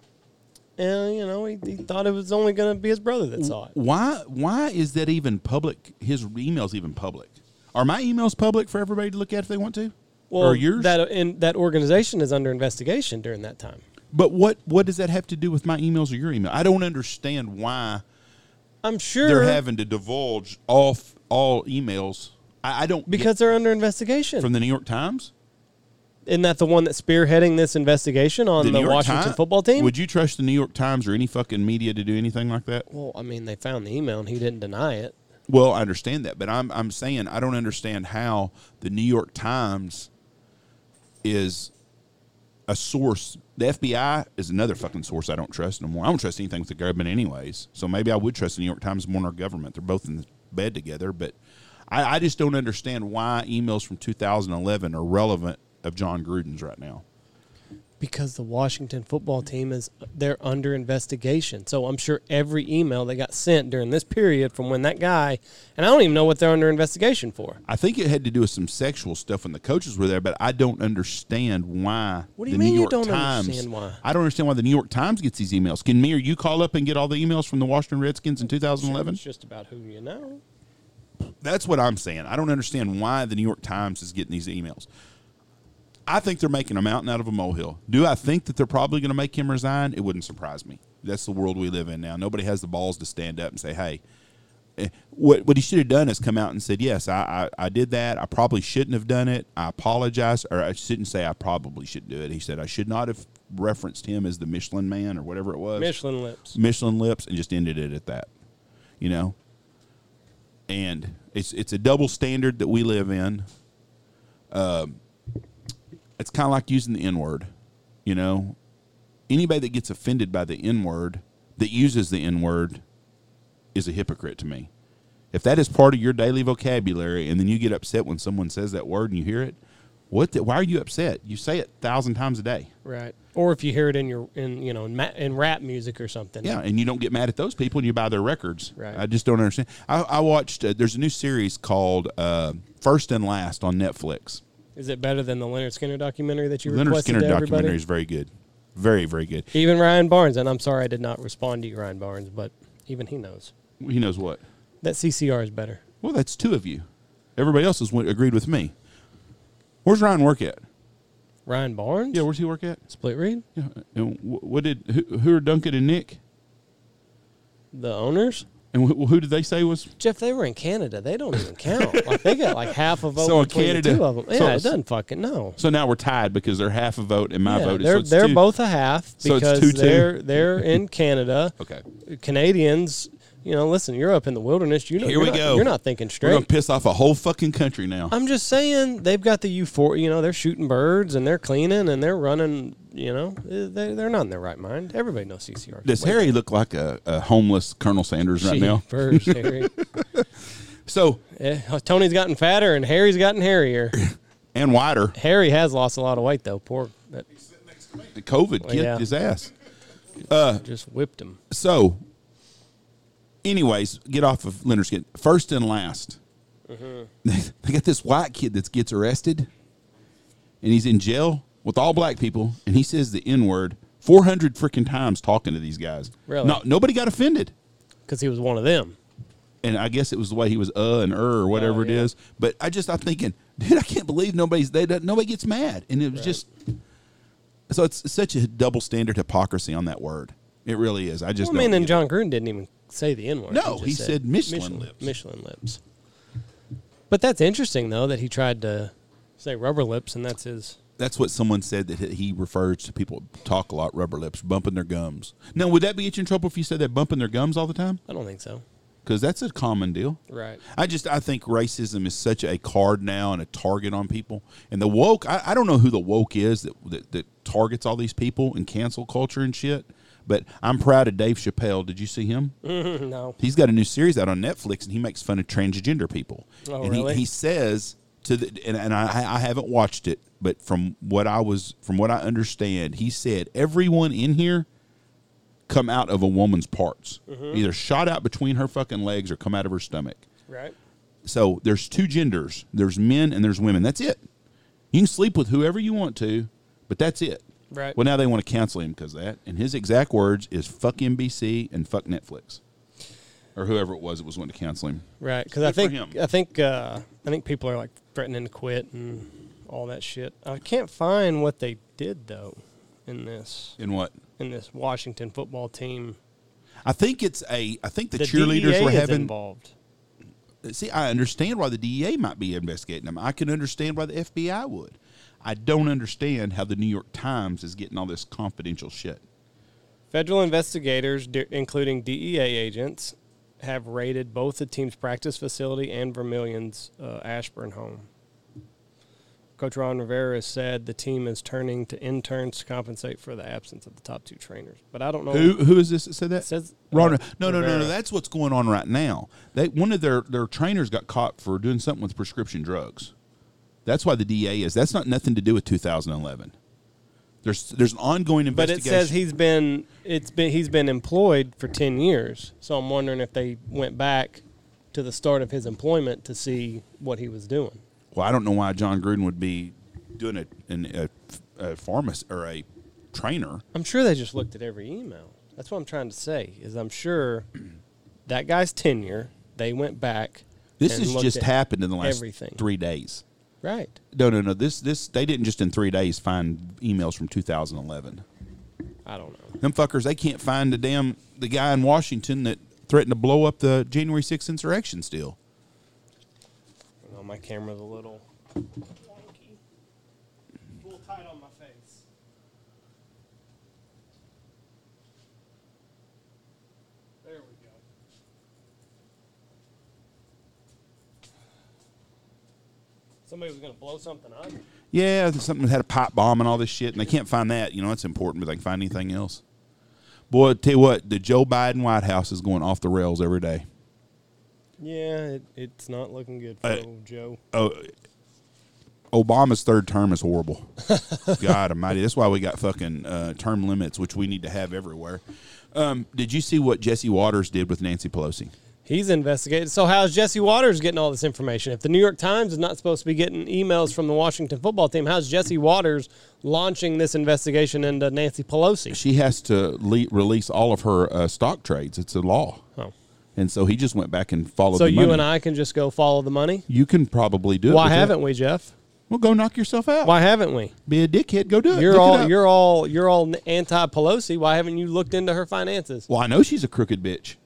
Speaker 1: and you know he, he thought it was only gonna be his brother that saw it.
Speaker 2: Why why is that even public? His email's even public. Are my emails public for everybody to look at if they want to?
Speaker 1: Well,
Speaker 2: or yours?
Speaker 1: that in, that organization is under investigation during that time.
Speaker 2: But what, what does that have to do with my emails or your email? I don't understand why
Speaker 1: I'm sure
Speaker 2: they're having to divulge all all emails. I, I don't
Speaker 1: because they're under investigation.
Speaker 2: get, from the New York Times.
Speaker 1: Isn't that the one that's spearheading this investigation on the,
Speaker 2: New York
Speaker 1: Washington
Speaker 2: Times-
Speaker 1: football team?
Speaker 2: Would you trust the New York Times or any fucking media to do anything like that?
Speaker 1: Well, I mean, they found the email and he didn't deny it.
Speaker 2: Well, I understand that, but I'm I'm saying I don't understand how the New York Times is a source. The F B I is another fucking source I don't trust no more. I don't trust anything with the government anyways. So maybe I would trust the New York Times more than our government. They're both in the bed together, but I, I just don't understand why emails from two thousand eleven are relevant of John Gruden's right now.
Speaker 1: Because the Washington football team is they're under investigation. So I'm sure every email that got sent during this period from when that guy, and I don't even know what they're under investigation for.
Speaker 2: I think it had to do with some sexual stuff when the coaches were there, but I don't understand why.
Speaker 1: What do you
Speaker 2: the
Speaker 1: mean
Speaker 2: New
Speaker 1: you
Speaker 2: York
Speaker 1: don't
Speaker 2: Times,
Speaker 1: understand why?
Speaker 2: I don't understand why the New York Times gets these emails. Can me or you call up and get all the emails from the Washington Redskins in two thousand eleven?
Speaker 1: It's just about who you know.
Speaker 2: That's what I'm saying. I don't understand why the New York Times is getting these emails. I think they're making a mountain out of a molehill. Do I think that they're probably going to make him resign? It wouldn't surprise me. That's the world we live in now. Nobody has the balls to stand up and say, hey, eh, what what he should have done is come out and said, yes, I, I, I did that. I probably shouldn't have done it. I apologize. Or I shouldn't say I probably shouldn't do it. He said I should not have referenced him as the Michelin man or whatever it was.
Speaker 1: Michelin lips.
Speaker 2: Michelin lips, and just ended it at that, you know. And it's it's a double standard that we live in. Um, it's kind of like using the N-word, you know. Anybody that gets offended by the N-word, that uses the N-word, is a hypocrite to me. If that is part of your daily vocabulary, and then you get upset when someone says that word and you hear it, what? The, why are you upset? You say it a thousand times a day.
Speaker 1: Right. Or if you hear it in your in you know in, ma- in rap music or something.
Speaker 2: Yeah, and you don't get mad at those people and you buy their records.
Speaker 1: Right.
Speaker 2: I just don't understand. I, I watched, uh, there's a new series called uh, First and Last on Netflix.
Speaker 1: Is it better than the Leonard Skinner documentary that you
Speaker 2: Leonard
Speaker 1: requested
Speaker 2: Skinner
Speaker 1: to everybody?
Speaker 2: documentary is very good. Very, very good.
Speaker 1: Even Ryan Barnes, and I'm sorry I did not respond to you, Ryan Barnes, but even he knows.
Speaker 2: He knows what?
Speaker 1: That C C R is better.
Speaker 2: Well, that's two of you. Everybody else has went, agreed with me. Where's Ryan work at?
Speaker 1: Ryan Barnes?
Speaker 2: Yeah, where's he work at?
Speaker 1: Split Reed?
Speaker 2: Yeah. And wh- what did who, who are Duncan and Nick?
Speaker 1: The owners?
Speaker 2: And wh- who did they say was?
Speaker 1: Jeff, they were in Canada. They don't even count. Like they got like half a vote
Speaker 2: So in
Speaker 1: between
Speaker 2: Canada-
Speaker 1: the two of them. Yeah,
Speaker 2: so-
Speaker 1: it doesn't fucking no.
Speaker 2: So now we're tied because they're half a vote and my
Speaker 1: Yeah,
Speaker 2: vote is.
Speaker 1: they're
Speaker 2: so it's
Speaker 1: they're
Speaker 2: two.
Speaker 1: both a half
Speaker 2: So it's
Speaker 1: because
Speaker 2: two, two.
Speaker 1: they're they're in Canada.
Speaker 2: Okay.
Speaker 1: Canadians, you know, listen, you're up in the wilderness. You know,
Speaker 2: Here
Speaker 1: you're
Speaker 2: we
Speaker 1: not,
Speaker 2: go.
Speaker 1: You're not thinking
Speaker 2: We're
Speaker 1: straight.
Speaker 2: gonna piss off a whole fucking country now.
Speaker 1: I'm just saying they've got the euphoria. You know, they're shooting birds and they're cleaning and they're running. You know, they they're not in their right mind. Everybody knows C C R.
Speaker 2: Does Harry look like a, a homeless Colonel Sanders right now?
Speaker 1: Jeepers, Harry.
Speaker 2: So
Speaker 1: Yeah, Tony's gotten fatter and Harry's gotten hairier.
Speaker 2: and wider.
Speaker 1: Harry has lost a lot of weight though. Poor, that
Speaker 2: The COVID
Speaker 1: Well,
Speaker 2: kicked
Speaker 1: yeah.
Speaker 2: his ass.
Speaker 1: just whipped him.
Speaker 2: So, anyways, get off of Leonard Skin. First and last,
Speaker 1: Mm-hmm.
Speaker 2: they got this white kid that gets arrested, and he's in jail with all black people, and he says the N word four hundred freaking times talking to these guys.
Speaker 1: Really?
Speaker 2: No, nobody got offended.
Speaker 1: Because he was one of them.
Speaker 2: And I guess it was the way he was uh and er or whatever
Speaker 1: Oh,
Speaker 2: it
Speaker 1: yeah.
Speaker 2: is. But I just I'm thinking, dude, I can't believe nobody's they don't- nobody gets mad, and it was
Speaker 1: Right.
Speaker 2: just so it's such a double standard hypocrisy on that word. It really is. I just
Speaker 1: Well, I mean,
Speaker 2: don't
Speaker 1: and
Speaker 2: get it.
Speaker 1: John Gruden didn't even say the N word.
Speaker 2: No,
Speaker 1: just
Speaker 2: he said Michelin lips.
Speaker 1: Michelin lips. But that's interesting, though, that he tried to say rubber lips, and that's his.
Speaker 2: That's what someone said, that he refers to people who talk a lot, rubber lips, bumping their gums. Now, would that be get you in trouble if you said that, bumping their gums all the time?
Speaker 1: I don't think so.
Speaker 2: Because that's a common deal.
Speaker 1: Right.
Speaker 2: I just I think racism is such a card now and a target on people. And the woke, I, I don't know who the woke is that, that that targets all these people and cancel culture and shit. But I'm proud of Dave Chappelle. Did you see him?
Speaker 1: No.
Speaker 2: He's got a new series out on Netflix, and he makes fun of transgender people.
Speaker 1: Oh,
Speaker 2: and
Speaker 1: really?
Speaker 2: he, he says to the and, and I, I haven't watched it, but from what I was from what I understand, he said everyone in here come out of a woman's parts,
Speaker 1: Mm-hmm.
Speaker 2: either shot out between her fucking legs or come out of her stomach.
Speaker 1: Right.
Speaker 2: So there's two genders. There's men and there's women. That's it. You can sleep with whoever you want to, but that's it.
Speaker 1: Right.
Speaker 2: Well, now they want to cancel him because of that. And his exact words is fuck N B C and fuck Netflix. Or whoever it was that was wanting to cancel him.
Speaker 1: Right. Because I
Speaker 2: Good for
Speaker 1: think
Speaker 2: him.
Speaker 1: I think uh, I think people are like threatening to quit and all that shit. I can't find what they did though in this
Speaker 2: In what?
Speaker 1: in this Washington football team.
Speaker 2: I think it's a. I think the,
Speaker 1: The
Speaker 2: cheerleaders
Speaker 1: D E A
Speaker 2: were
Speaker 1: is
Speaker 2: having.
Speaker 1: involved.
Speaker 2: See, I understand why the D E A might be investigating them. I can understand why the F B I would. I don't understand how the New York Times is getting all this confidential shit.
Speaker 1: Federal investigators, d- including D E A agents, have raided both the team's practice facility and Vermillion's uh, Ashburn home. Coach Ron Rivera has said the team is turning to interns to compensate for the absence of the top two trainers. But I don't know.
Speaker 2: Who who is this that said that?
Speaker 1: It says,
Speaker 2: Ron,
Speaker 1: uh,
Speaker 2: no, no, no, no.
Speaker 1: Rivera.
Speaker 2: That's what's going on right now. They one of their their trainers got caught for doing something with prescription drugs. That's why the D A is. That's not nothing to do with two thousand eleven. There's there's an ongoing
Speaker 1: But it
Speaker 2: investigation.
Speaker 1: says he's been it's been he's been employed for ten years. So I'm wondering if they went back to the start of his employment to see what he was doing.
Speaker 2: Well, I don't know why John Gruden would be doing a an, a, a pharmacist or a trainer.
Speaker 1: I'm sure they just looked at every email. That's what I'm trying to say. Is I'm sure that guy's tenure. They went back.
Speaker 2: This
Speaker 1: and
Speaker 2: has
Speaker 1: looked
Speaker 2: just
Speaker 1: at
Speaker 2: happened in the last
Speaker 1: everything.
Speaker 2: three days.
Speaker 1: Right.
Speaker 2: No, no, no. This this they didn't just in three days find emails from two thousand eleven.
Speaker 1: I don't know.
Speaker 2: Them fuckers, they can't find the damn the guy in Washington that threatened to blow up the January sixth insurrection still.
Speaker 1: You know, my camera's a little wonky. A little tight on my face. There we go. Somebody was going to blow something up?
Speaker 2: Yeah, something that had a pipe bomb and all this shit, and they can't find that. You know, that's important, but they can find anything else. Boy, I tell you what, the Joe Biden White House is going off the rails every day.
Speaker 1: Yeah, it, it's not looking good for
Speaker 2: Uh,
Speaker 1: old Joe.
Speaker 2: Oh, Obama's third term is horrible. God almighty. That's why we got fucking uh, term limits, which we need to have everywhere. Um, did you see what Jesse Waters did with Nancy Pelosi?
Speaker 1: He's investigated. So how's Jesse Waters getting all this information? If the New York Times is not supposed to be getting emails from the Washington football team, how's Jesse Waters launching this investigation into Nancy Pelosi?
Speaker 2: She has to le- release all of her uh, stock trades. It's a law.
Speaker 1: Oh.
Speaker 2: And so he just went back and followed
Speaker 1: So
Speaker 2: the money.
Speaker 1: you and I can just go follow the money?
Speaker 2: You can probably do it.
Speaker 1: Why
Speaker 2: with
Speaker 1: haven't
Speaker 2: that.
Speaker 1: we, Jeff?
Speaker 2: Well, go knock yourself out.
Speaker 1: Why haven't we?
Speaker 2: Be a dickhead. Go do it.
Speaker 1: You're
Speaker 2: Look it
Speaker 1: all
Speaker 2: up.
Speaker 1: you're all you're all anti-Pelosi. Why haven't you looked into her finances?
Speaker 2: Well, I know she's a crooked bitch.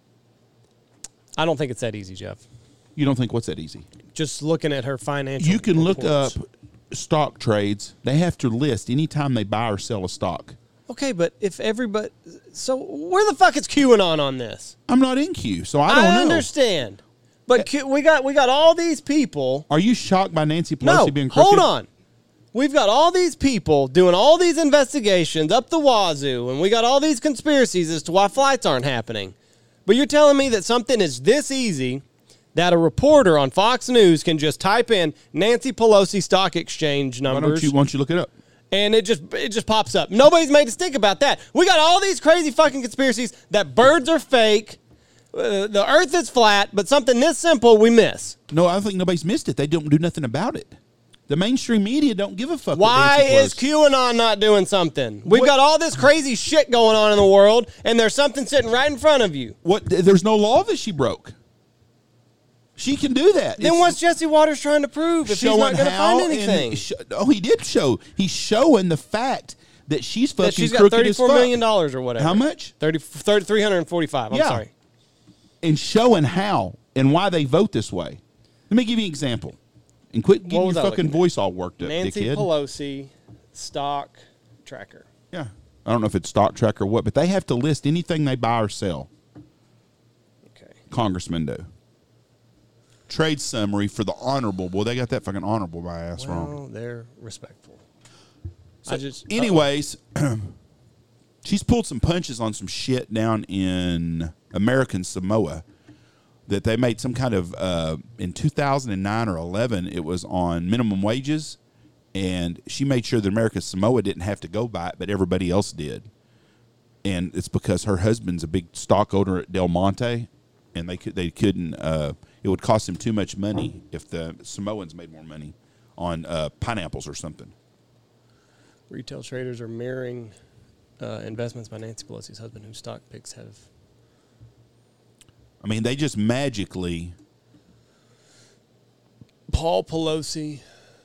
Speaker 1: I don't think it's that easy, Jeff.
Speaker 2: You don't think what's that easy?
Speaker 1: Just looking at her financial
Speaker 2: You can look
Speaker 1: reports.
Speaker 2: up stock trades. They have to list anytime they buy or sell a stock.
Speaker 1: Okay, but if everybody... So where the fuck is QAnon on this?
Speaker 2: I'm not in Q, so I don't
Speaker 1: I
Speaker 2: know.
Speaker 1: understand. But Q, we got we got all these people...
Speaker 2: Are you shocked by Nancy Pelosi
Speaker 1: No,
Speaker 2: being crooked?
Speaker 1: hold on. We've got all these people doing all these investigations up the wazoo, and we got all these conspiracies as to why flights aren't happening. But you're telling me that something is this easy that a reporter on Fox News can just type in Nancy Pelosi stock exchange
Speaker 2: Why
Speaker 1: numbers,
Speaker 2: don't you? Why don't you look it up?
Speaker 1: and it just it just pops up. Nobody's made us think about that. We got all these crazy fucking conspiracies that birds are fake, uh, the Earth is flat, but something this simple we miss.
Speaker 2: No, I think nobody's missed it. They don't do nothing about it. The mainstream media don't give a fuck.
Speaker 1: Why
Speaker 2: what Nancy
Speaker 1: is
Speaker 2: Pelosi-
Speaker 1: QAnon not doing something? We've
Speaker 2: What-
Speaker 1: got all this crazy shit going on in the world, and there's something sitting right in front of you.
Speaker 2: What? There's no law that she broke. She can do that.
Speaker 1: Then
Speaker 2: It's
Speaker 1: what's Jesse Waters trying to prove if he's
Speaker 2: showing
Speaker 1: not going to
Speaker 2: how
Speaker 1: find
Speaker 2: and
Speaker 1: anything?
Speaker 2: sh- oh, he did show. He's showing the fact that she's fucking
Speaker 1: That she's got
Speaker 2: crooked as
Speaker 1: thirty-four
Speaker 2: fuck.
Speaker 1: million dollars or whatever.
Speaker 2: How much?
Speaker 1: thirty, thirty, three hundred forty-five. I'm
Speaker 2: Yeah.
Speaker 1: sorry.
Speaker 2: And showing how and why they vote this way. Let me give you an example. And quit getting your
Speaker 1: was I
Speaker 2: fucking
Speaker 1: looking at?
Speaker 2: voice all worked up,
Speaker 1: Nancy
Speaker 2: dickhead.
Speaker 1: Pelosi stock tracker.
Speaker 2: Yeah. I don't know if it's stock track or what, but they have to list anything they buy or sell.
Speaker 1: Okay.
Speaker 2: Congressmen do. Trade summary for the honorable. Boy, they got that fucking honorable by ass wrong.
Speaker 1: Well, they're respectful.
Speaker 2: So
Speaker 1: I just
Speaker 2: anyways, she's pulled some punches on some shit down in American Samoa that they made some kind of uh, in two thousand nine or eleven. It was on minimum wages, and she made sure that American Samoa didn't have to go by it, but everybody else did. And it's because her husband's a big stockholder at Del Monte, and they could they couldn't. Uh, it would cost them too much money if the Samoans made more money on uh, pineapples or something.
Speaker 1: Retail traders are mirroring uh, investments by Nancy Pelosi's husband, whose stock picks have.
Speaker 2: I mean, they just magically.
Speaker 1: Paul Pelosi.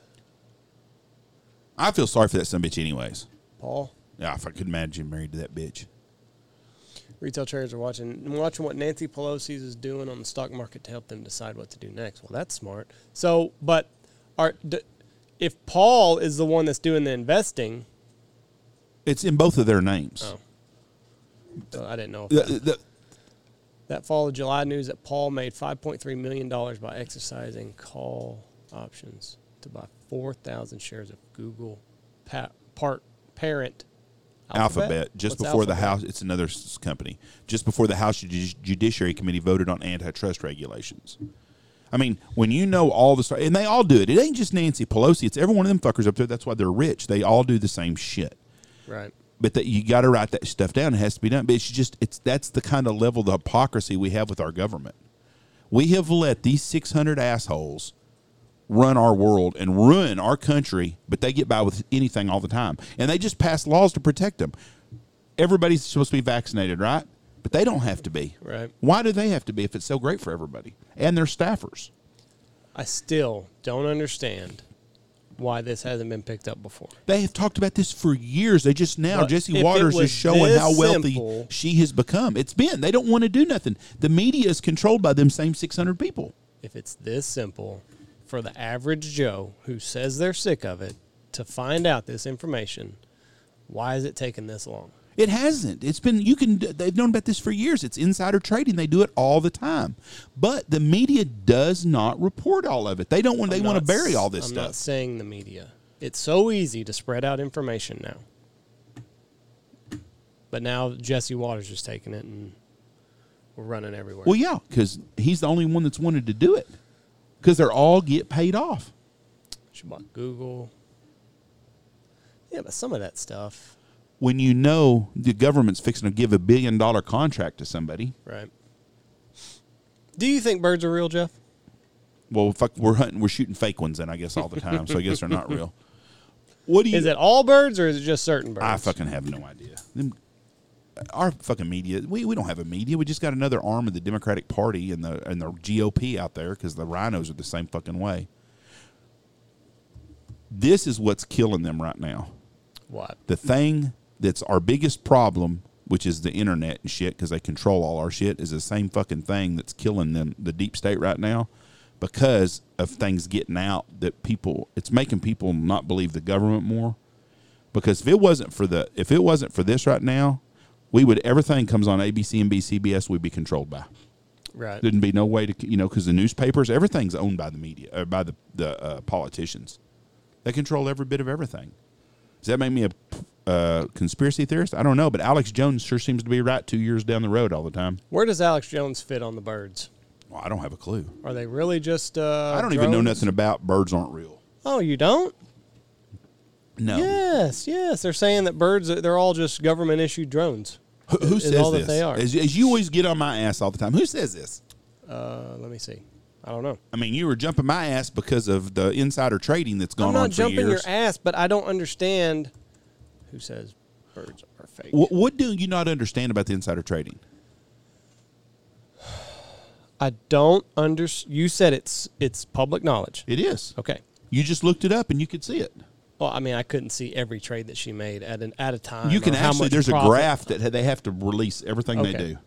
Speaker 2: I feel sorry for that son of a bitch, anyways.
Speaker 1: Paul.
Speaker 2: Yeah, if I could imagine married to that bitch.
Speaker 1: Retail traders are watching watching what Nancy Pelosi is doing on the stock market to help them decide what to do next. Well, that's smart. So, but are d- if Paul is the one that's doing the investing,
Speaker 2: It's in both of their names.
Speaker 1: oh, so I didn't know. If
Speaker 2: The-
Speaker 1: that,
Speaker 2: the-
Speaker 1: that followed July news that Paul made five point three million dollars by exercising call options to buy four thousand shares of Google pa- part parent.
Speaker 2: Alphabet, just
Speaker 1: What's
Speaker 2: before the
Speaker 1: Alphabet?
Speaker 2: House, it's another s- company, just before the House Judi- Judiciary Committee voted on antitrust regulations. I mean, when you know all the stuff, and they all do it. It ain't just Nancy Pelosi. It's every one of them fuckers up there. That's why they're rich. They all do the same shit.
Speaker 1: Right.
Speaker 2: But that you got to write that stuff down. It has to be done. But it's just it's that's the kind of level of hypocrisy we have with our government. We have let these six hundred assholes run our world and ruin our country, but they get by with anything all the time. And they just pass laws to protect them. Everybody's supposed to be vaccinated, right? But they don't have to be.
Speaker 1: Right.
Speaker 2: Why do they have to be if it's so great for everybody and their staffers?
Speaker 1: I still don't understand why this hasn't been picked up before.
Speaker 2: They have talked about this for years. They just now,
Speaker 1: But if
Speaker 2: Jesse
Speaker 1: it
Speaker 2: Waters
Speaker 1: was
Speaker 2: is showing
Speaker 1: this
Speaker 2: how wealthy
Speaker 1: simple-
Speaker 2: she has become. It's been. They don't want to do nothing. The media is controlled by them same six hundred people.
Speaker 1: If it's this simple for the average Joe who says they're sick of it to find out this information, why is it taking this long?
Speaker 2: It hasn't. It's been, you can, they've known about this for years. It's insider trading. They do it all the time. But the media does not report all of it. They don't want, they
Speaker 1: I'm
Speaker 2: want to
Speaker 1: not
Speaker 2: bury
Speaker 1: s-
Speaker 2: all this
Speaker 1: I'm
Speaker 2: stuff.
Speaker 1: not saying the media. It's so easy to spread out information now. But now Jesse Waters is taking it and we're running everywhere.
Speaker 2: Well, yeah, because he's the only one that's wanted to do it. Because they're all get paid off.
Speaker 1: She bought Google. Yeah, but some of that stuff.
Speaker 2: When you know the government's fixing to give a billion dollar contract to somebody.
Speaker 1: Right. Do you think birds are real, Jeff?
Speaker 2: Well, fuck, we're hunting, we're shooting fake ones then, I guess, all the time. So I guess they're not real. What do you?
Speaker 1: Is it all birds or is it just certain birds?
Speaker 2: I fucking have no idea. Them, our fucking media, we, we don't have a media. We just got another arm of the Democratic Party and the and the G O P out there because the rhinos are the same fucking way. This is what's killing them right now.
Speaker 1: What?
Speaker 2: The thing that's our biggest problem, which is the internet and shit, because they control all our shit, is the same fucking thing that's killing them, the deep state right now, because of things getting out that people, it's making people not believe the government more. Because if it wasn't for the, if it wasn't for this right now, we would, everything comes on A B C, N B C, C B S, we'd be controlled by.
Speaker 1: Right.
Speaker 2: There'd be no way to, you know, because the newspapers, everything's owned by the media, or by the, the uh, politicians. They control every bit of everything. Does that make me a uh, conspiracy theorist? I don't know, but Alex Jones sure seems to be right two years down the road all the time.
Speaker 1: Where does Alex Jones fit on the birds?
Speaker 2: Well, I don't have a clue.
Speaker 1: Are they really just uh,
Speaker 2: I don't
Speaker 1: drones?
Speaker 2: even know nothing about birds aren't real.
Speaker 1: Oh, you don't?
Speaker 2: No.
Speaker 1: Yes, yes. They're saying that birds, they're all just government-issued drones.
Speaker 2: Who, who
Speaker 1: is
Speaker 2: says
Speaker 1: all
Speaker 2: this?
Speaker 1: that they are.
Speaker 2: As, as you always get on my ass all the time. Who says this?
Speaker 1: Uh, let me see. I don't know.
Speaker 2: I mean, you were jumping my ass because of the insider trading that's gone
Speaker 1: I'm not
Speaker 2: on for
Speaker 1: jumping
Speaker 2: years.
Speaker 1: your ass, but I don't understand who says birds are fake.
Speaker 2: What, what do you not understand about the insider trading?
Speaker 1: I don't under. You said it's it's public knowledge.
Speaker 2: It is.
Speaker 1: Okay.
Speaker 2: You just looked it up and you could see it.
Speaker 1: Well, I mean, I couldn't see every trade that she made at an at a time.
Speaker 2: You can
Speaker 1: or how
Speaker 2: actually.
Speaker 1: much
Speaker 2: There's
Speaker 1: profit.
Speaker 2: a graph that they have to release everything they
Speaker 1: Okay.
Speaker 2: do.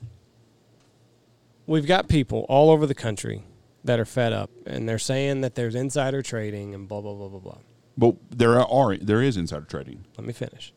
Speaker 1: We've got people all over the country that are fed up, and they're saying that there's insider trading and blah blah blah blah blah.
Speaker 2: But there are there is insider trading.
Speaker 1: Let me finish.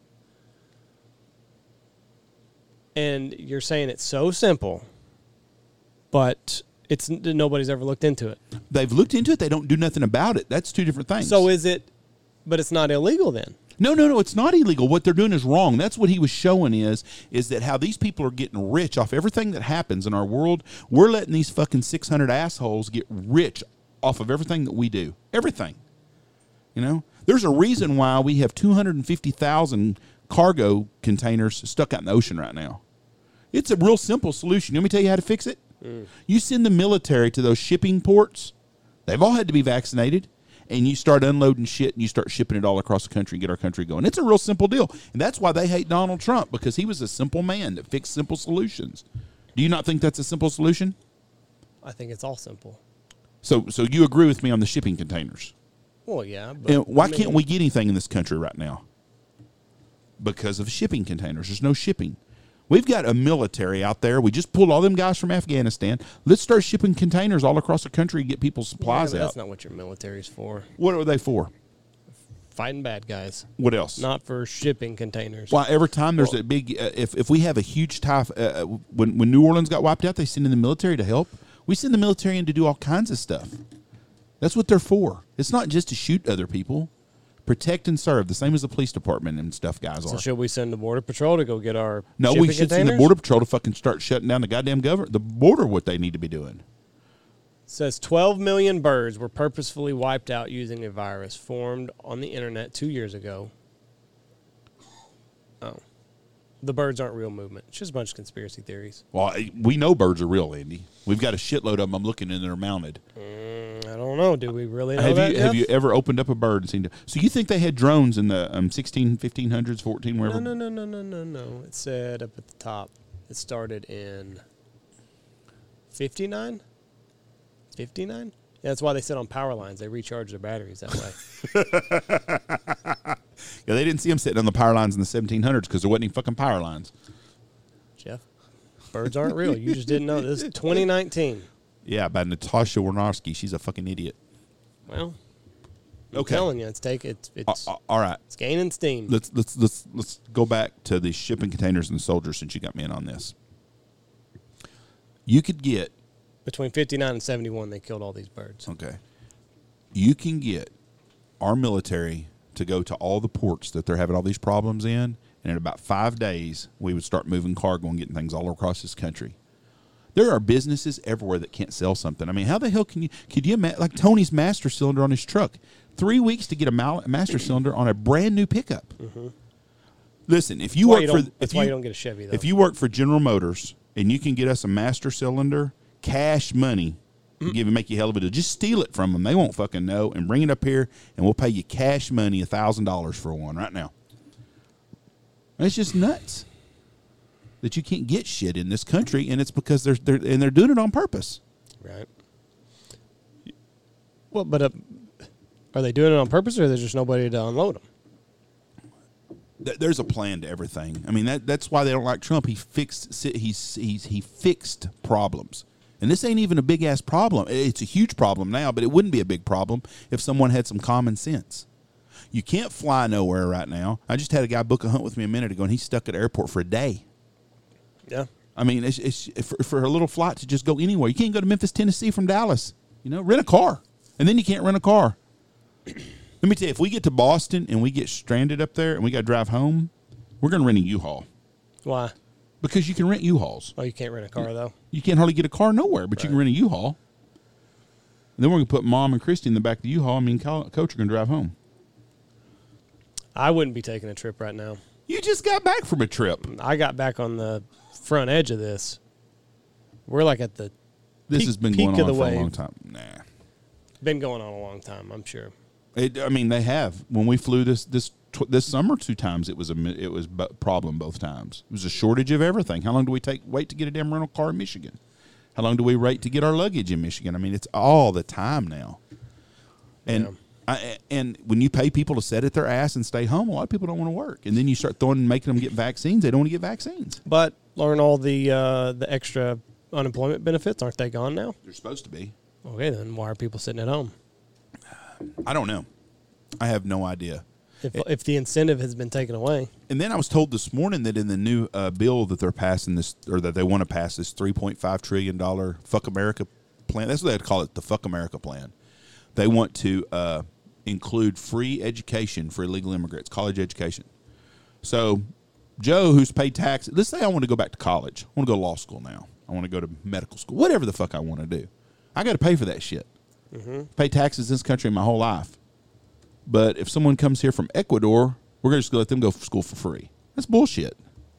Speaker 1: And you're saying it's so simple, but it's nobody's ever looked into it.
Speaker 2: They've looked into it. They don't do nothing about it. That's two different things.
Speaker 1: So is it? But it's not illegal then.
Speaker 2: No, no, no. It's not illegal. What they're doing is wrong. That's what he was showing is, is that how these people are getting rich off everything that happens in our world. We're letting these fucking six hundred assholes get rich off of everything that we do. Everything. You know? There's a reason why we have two hundred fifty thousand cargo containers stuck out in the ocean right now. It's a real simple solution. Let me tell you how to fix it. Mm. You send the military to those shipping ports. They've all had to be vaccinated. And you start unloading shit and you start shipping it all across the country and get our country going. It's a real simple deal. And that's why they hate Donald Trump, because he was a simple man that fixed simple solutions. Do you not think that's a simple solution?
Speaker 1: I think it's all simple.
Speaker 2: So so you agree with me on the shipping containers?
Speaker 1: Well, yeah. But,
Speaker 2: And why
Speaker 1: I mean,
Speaker 2: can't we get anything in this country right now? Because of shipping containers. There's no shipping. We've got a military out there. We just pulled all them guys from Afghanistan. Let's start shipping containers all across the country and get people's supplies
Speaker 1: yeah, but
Speaker 2: out.
Speaker 1: That's not what your military's for.
Speaker 2: What are they for?
Speaker 1: Fighting bad guys.
Speaker 2: What else?
Speaker 1: Not for shipping containers.
Speaker 2: Why, every time there's
Speaker 1: Well,
Speaker 2: a big, uh, if if we have a huge typh, uh, when when New Orleans got wiped out, they send in the military to help. We send the military in to do all kinds of stuff. That's what they're for. It's not just to shoot other people. Protect and serve, the same as the police department and stuff guys
Speaker 1: So
Speaker 2: are.
Speaker 1: should we send the Border Patrol to go get our
Speaker 2: No,
Speaker 1: shipping
Speaker 2: we should
Speaker 1: containers?
Speaker 2: send the Border Patrol to fucking start shutting down the goddamn government, the border, what they need to be doing.
Speaker 1: It says twelve million birds were purposefully wiped out using a virus formed on the internet two years ago. Oh. The birds aren't real movement. It's just a bunch of conspiracy theories.
Speaker 2: Well, I- we know birds are real, Andy. We've got a shitload of them. I'm looking and they're mounted.
Speaker 1: Mm, I don't know. Do we really know
Speaker 2: Have
Speaker 1: that,
Speaker 2: you
Speaker 1: Jeff?
Speaker 2: have you ever opened up a bird and seen it? So you think they had drones in the um, sixteen, fifteen hundreds, fourteen, wherever?
Speaker 1: No, no, no, no, no, no, no. It said up at the top. It started in fifty-nine? fifty-nine? Yeah, that's why they sit on power lines. They recharge their batteries that way.
Speaker 2: Yeah, they didn't see them sitting on the power lines in the seventeen hundreds because there wasn't any fucking power lines.
Speaker 1: Jeff, birds aren't real. You just didn't know. This is twenty nineteen.
Speaker 2: Yeah, by Natasha Warnowski. She's a fucking idiot.
Speaker 1: Well, I'm
Speaker 2: Okay.
Speaker 1: telling you, it's take it's it's,
Speaker 2: Uh, uh, all right.
Speaker 1: it's gaining steam.
Speaker 2: Let's let's let's let's go back to the shipping containers and soldiers since you got me in on this. You could get
Speaker 1: Between fifty-nine and seventy-one, they killed all these birds.
Speaker 2: okay. You can get our military to go to all the ports that they're having all these problems in, and in about five days, we would start moving cargo and getting things all across this country. There are businesses everywhere that can't sell something. I mean, how the hell can you? Could you imagine, like Tony's master cylinder on his truck? Three weeks to get a mal- master cylinder on a brand new pickup.
Speaker 1: Mm-hmm.
Speaker 2: Listen, if you
Speaker 1: That's why
Speaker 2: work
Speaker 1: you
Speaker 2: for,
Speaker 1: don't-
Speaker 2: if
Speaker 1: that's why you don't get a Chevy, though.
Speaker 2: if you work for General Motors and you can get us a master cylinder, cash money,
Speaker 1: Mm.
Speaker 2: give and make you a hell of a deal. Just steal it from them. They won't fucking know, and bring it up here, and we'll pay you cash money, a thousand dollars for one right now. It's just nuts. that you can't get shit in this country, and it's because they're, they're and they're doing it on purpose.
Speaker 1: Right. Well, but uh, are they doing it on purpose, or there's just nobody to unload them?
Speaker 2: There's a plan to everything. I mean, that that's why they don't like Trump. He fixed he's he's he fixed problems. And this ain't even a big ass problem. It's a huge problem now, but it wouldn't be a big problem if someone had some common sense. You can't fly nowhere right now. I just had a guy book a hunt with me a minute ago, and he's stuck at the airport for a day.
Speaker 1: Yeah.
Speaker 2: I mean, it's, it's for, for a little flight to just go anywhere. You can't go to Memphis, Tennessee from Dallas. You know, rent a car, and then you can't rent a car. Let me tell you, if we get to Boston and we get stranded up there and we got to drive home, we're going to rent a U-Haul.
Speaker 1: Why?
Speaker 2: Because you can rent U-Hauls.
Speaker 1: Oh, you can't rent a car, though?
Speaker 2: You can't hardly get a car nowhere, but right. You can rent a U-Haul. And then we're going to put Mom and Christy in the back of the U-Haul. I mean, Coach are going to drive home.
Speaker 1: I wouldn't be taking a trip right now.
Speaker 2: You just got back from a trip.
Speaker 1: I got back on the front edge of this. We're like at the
Speaker 2: This
Speaker 1: peak,
Speaker 2: has been
Speaker 1: peak
Speaker 2: going on
Speaker 1: of the
Speaker 2: for
Speaker 1: wave.
Speaker 2: a long time. Nah.
Speaker 1: Been going on a long time, I'm sure.
Speaker 2: It, I mean, they have. When we flew this this tw- this summer two times, it was a it was a problem both times. It was a shortage of everything. How long do we take wait to get a damn rental car in Michigan? How long do we wait to get our luggage in Michigan? I mean, it's all the time now. And
Speaker 1: Yeah.
Speaker 2: I, and when you pay people to sit at their ass and stay home, a lot of people don't want to work. And then you start throwing making them get vaccines. They don't want to get vaccines.
Speaker 1: But learn all the uh, the extra unemployment benefits. Aren't they gone now?
Speaker 2: They're supposed to be.
Speaker 1: Okay, then why are people sitting at home?
Speaker 2: I don't know. I have no idea.
Speaker 1: If if the incentive has been taken away.
Speaker 2: And then I was told this morning that in the new uh, bill that they're passing this, or that they want to pass this three point five trillion dollars Fuck America plan. That's what they'd call it, the Fuck America plan. They want to uh, include free education for illegal immigrants, college education. So Joe, who's paid tax, let's say I want to go back to college. I want to go to law school now. I want to go to medical school, whatever the fuck I want to do. I got to pay for that shit. Mm-hmm. Pay taxes in this country my whole life. But if someone comes here from Ecuador, we're going to just let them go to school for free. That's bullshit.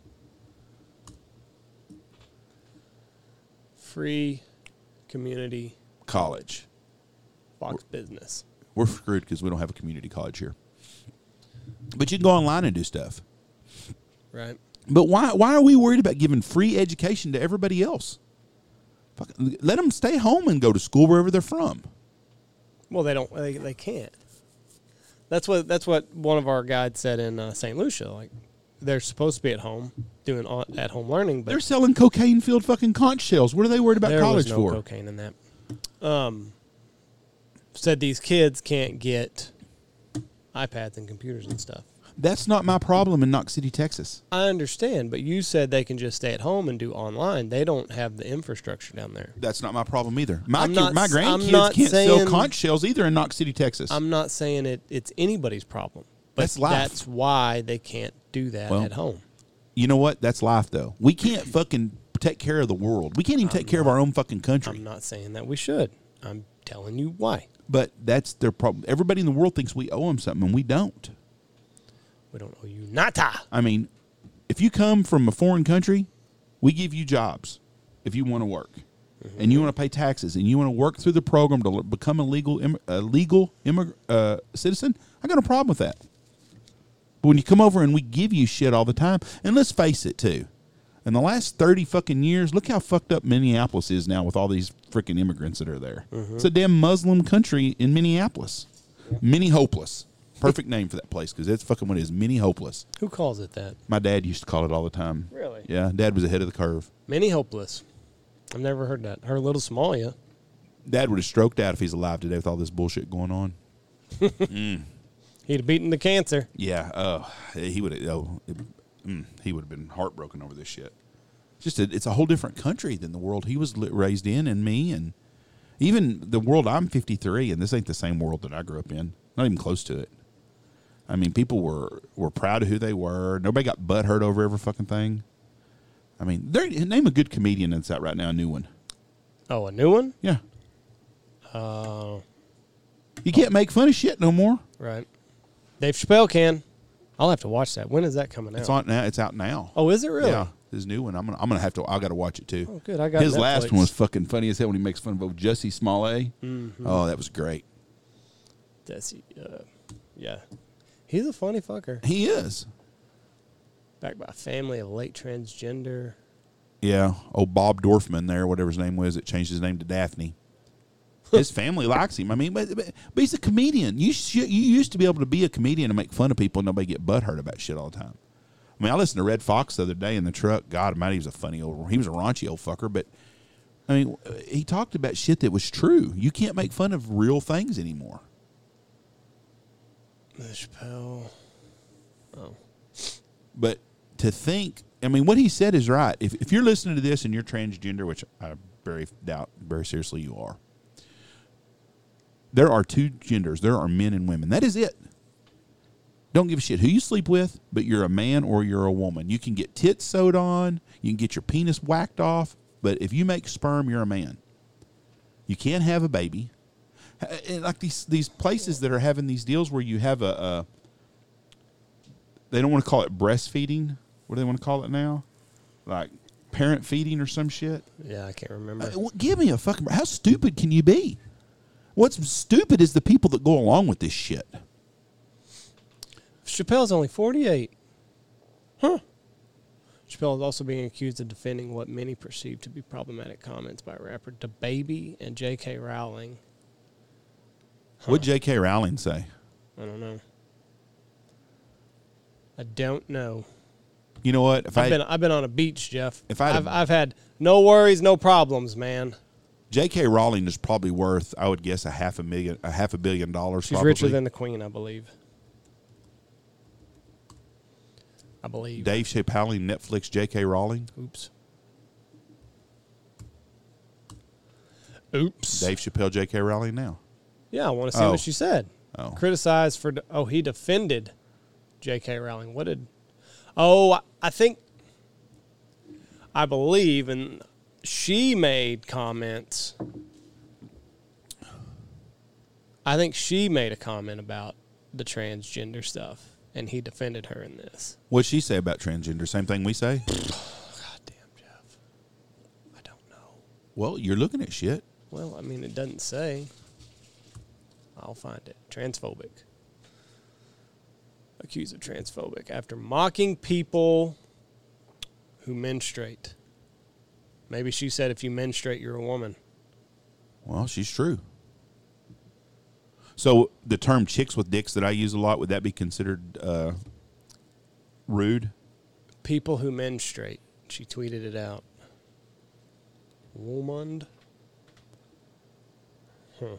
Speaker 1: Free community
Speaker 2: college.
Speaker 1: Fox we're, business.
Speaker 2: We're screwed because we don't have a community college here. But you can go online and do stuff.
Speaker 1: Right.
Speaker 2: But why why are we worried about giving free education to everybody else? Fuck, let them stay home and go to school wherever they're from.
Speaker 1: Well, they don't. They, they can't. That's what that's what one of our guides said in uh, Saint Lucia. Like, they're supposed to be at home doing at home learning, but
Speaker 2: they're selling cocaine-filled fucking conch shells. What are they worried about
Speaker 1: there
Speaker 2: college
Speaker 1: was no
Speaker 2: for?
Speaker 1: Cocaine in that. Um, said these kids can't get iPads and computers and stuff.
Speaker 2: That's not my problem in Knox City, Texas.
Speaker 1: I understand, but you said they can just stay at home and do online. They don't have the infrastructure down there.
Speaker 2: That's not my problem either. My
Speaker 1: I'm not,
Speaker 2: my
Speaker 1: I'm
Speaker 2: grandkids
Speaker 1: not
Speaker 2: can't
Speaker 1: saying,
Speaker 2: sell conch shells either in Knox City, Texas.
Speaker 1: I'm not saying it. It's anybody's problem. But
Speaker 2: that's life.
Speaker 1: That's why they can't do that
Speaker 2: well,
Speaker 1: at home.
Speaker 2: You know what? That's life, though. We can't fucking take care of the world. We can't even take
Speaker 1: I'm
Speaker 2: care
Speaker 1: not,
Speaker 2: of our own fucking country.
Speaker 1: I'm not saying that we should. I'm telling you why.
Speaker 2: But that's their problem. Everybody in the world thinks we owe them something, and we don't.
Speaker 1: We don't owe you nada.
Speaker 2: I mean, if you come from a foreign country, we give you jobs if you want to work. Mm-hmm. And you want to pay taxes, and you want to work through the program to become a legal, a legal immig- uh, citizen, I got no problem with that. But when you come over and we give you shit all the time, and let's face it, too, in the last thirty fucking years, look how fucked up Minneapolis is now with all these freaking immigrants that are there. Mm-hmm. It's a damn Muslim country in Minneapolis. Yeah. Minnie-hopeless. Perfect name for that place because that's fucking what it is. Minnie-hopeless.
Speaker 1: Who calls it that?
Speaker 2: My dad used to call it all the time.
Speaker 1: Really?
Speaker 2: Yeah, Dad was ahead of the curve.
Speaker 1: Minnie-hopeless. I've never heard that. Her little Somalia.
Speaker 2: Dad would have stroked out if he's alive today with all this bullshit going on. mm.
Speaker 1: He'd have beaten the cancer.
Speaker 2: Yeah. Oh, he would have. Oh, it, mm, he would have been heartbroken over this shit. Just a, it's a whole different country than the world he was raised in, and me, and even the world. I'm fifty-three, and this ain't the same world that I grew up in. Not even close to it. I mean, people were, were proud of who they were. Nobody got butthurt over every fucking thing. I mean, name a good comedian that's out right now, a new one.
Speaker 1: Oh, a new one?
Speaker 2: Yeah.
Speaker 1: Uh,
Speaker 2: you can't make fun of shit no more.
Speaker 1: Right. Dave Chappelle can. I'll have to watch that. When is that coming out?
Speaker 2: It's on now. It's out now.
Speaker 1: Oh, is it really?
Speaker 2: Yeah, his new one. I'm gonna. I'm gonna have to. I got to watch it too.
Speaker 1: Oh, good. I got
Speaker 2: his
Speaker 1: Netflix.
Speaker 2: last one was fucking funny as hell when he makes fun of old Jussie Smollett.
Speaker 1: Mm-hmm.
Speaker 2: Oh, that was great.
Speaker 1: Jussie, uh, yeah, he's a funny fucker.
Speaker 2: He is.
Speaker 1: Backed by a family of late transgender.
Speaker 2: Yeah, old Bob Dorfman there, whatever his name was, that changed his name to Daphne. His family likes him. I mean, but, but, but he's a comedian. You sh- you used to be able to be a comedian and make fun of people and nobody get butthurt about shit all the time. I mean, I listened to Red Fox the other day in the truck. God almighty, he was a funny old, he was a raunchy old fucker, but I mean, he talked about shit that was true. You can't make fun of real things anymore.
Speaker 1: Chappelle. Oh.
Speaker 2: But to think, I mean, what he said is right. If if you're listening to this and you're transgender, which I very doubt, very seriously you are, there are two genders. There are men and women. That is it. Don't give a shit who you sleep with, but you're a man or you're a woman. You can get tits sewed on. You can get your penis whacked off. But if you make sperm, you're a man. You can't have a baby. And like these these places that are having these deals where you have a, a they don't want to call it breastfeeding. What do they want to call it now? Like parent feeding or some shit?
Speaker 1: Yeah, I can't remember.
Speaker 2: Uh, well, give me a fucking... How stupid can you be? What's stupid is the people that go along with this shit.
Speaker 1: Chappelle's only forty-eight. Huh. Chappelle is also being accused of defending what many perceive to be problematic comments by rapper DaBaby and J K. Rowling. Huh.
Speaker 2: What'd J K. Rowling say?
Speaker 1: I don't know. I don't know.
Speaker 2: You know what? If
Speaker 1: I've
Speaker 2: I
Speaker 1: been I've been on a beach, Jeff.
Speaker 2: If I'd
Speaker 1: I've I've had no worries, no problems, man.
Speaker 2: J K. Rowling is probably worth, I would guess, a half a million, a half a billion dollars.
Speaker 1: She's
Speaker 2: probably.
Speaker 1: richer than the Queen, I believe. I believe.
Speaker 2: Dave Chappelle, Netflix, J K. Rowling.
Speaker 1: Oops. Oops.
Speaker 2: Dave Chappelle, J K. Rowling now.
Speaker 1: Yeah, I want to see
Speaker 2: Oh.
Speaker 1: what she said.
Speaker 2: Oh.
Speaker 1: Criticized for, oh, he defended J K. Rowling. What did, oh, I think, I believe, and she made comments. I think she made a comment about the transgender stuff, and he defended her in this.
Speaker 2: What'd she say about transgender? Same thing we say?
Speaker 1: God damn, Jeff. I don't know.
Speaker 2: Well, you're looking at shit.
Speaker 1: Well, I mean, it doesn't say. I'll find it. Transphobic. Accused of transphobic after mocking people who menstruate. Maybe she said if you menstruate, you're a woman.
Speaker 2: Well, she's true. So the term chicks with dicks that I use a lot, would that be considered uh, rude?
Speaker 1: People who menstruate. She tweeted it out. Woman. Huh.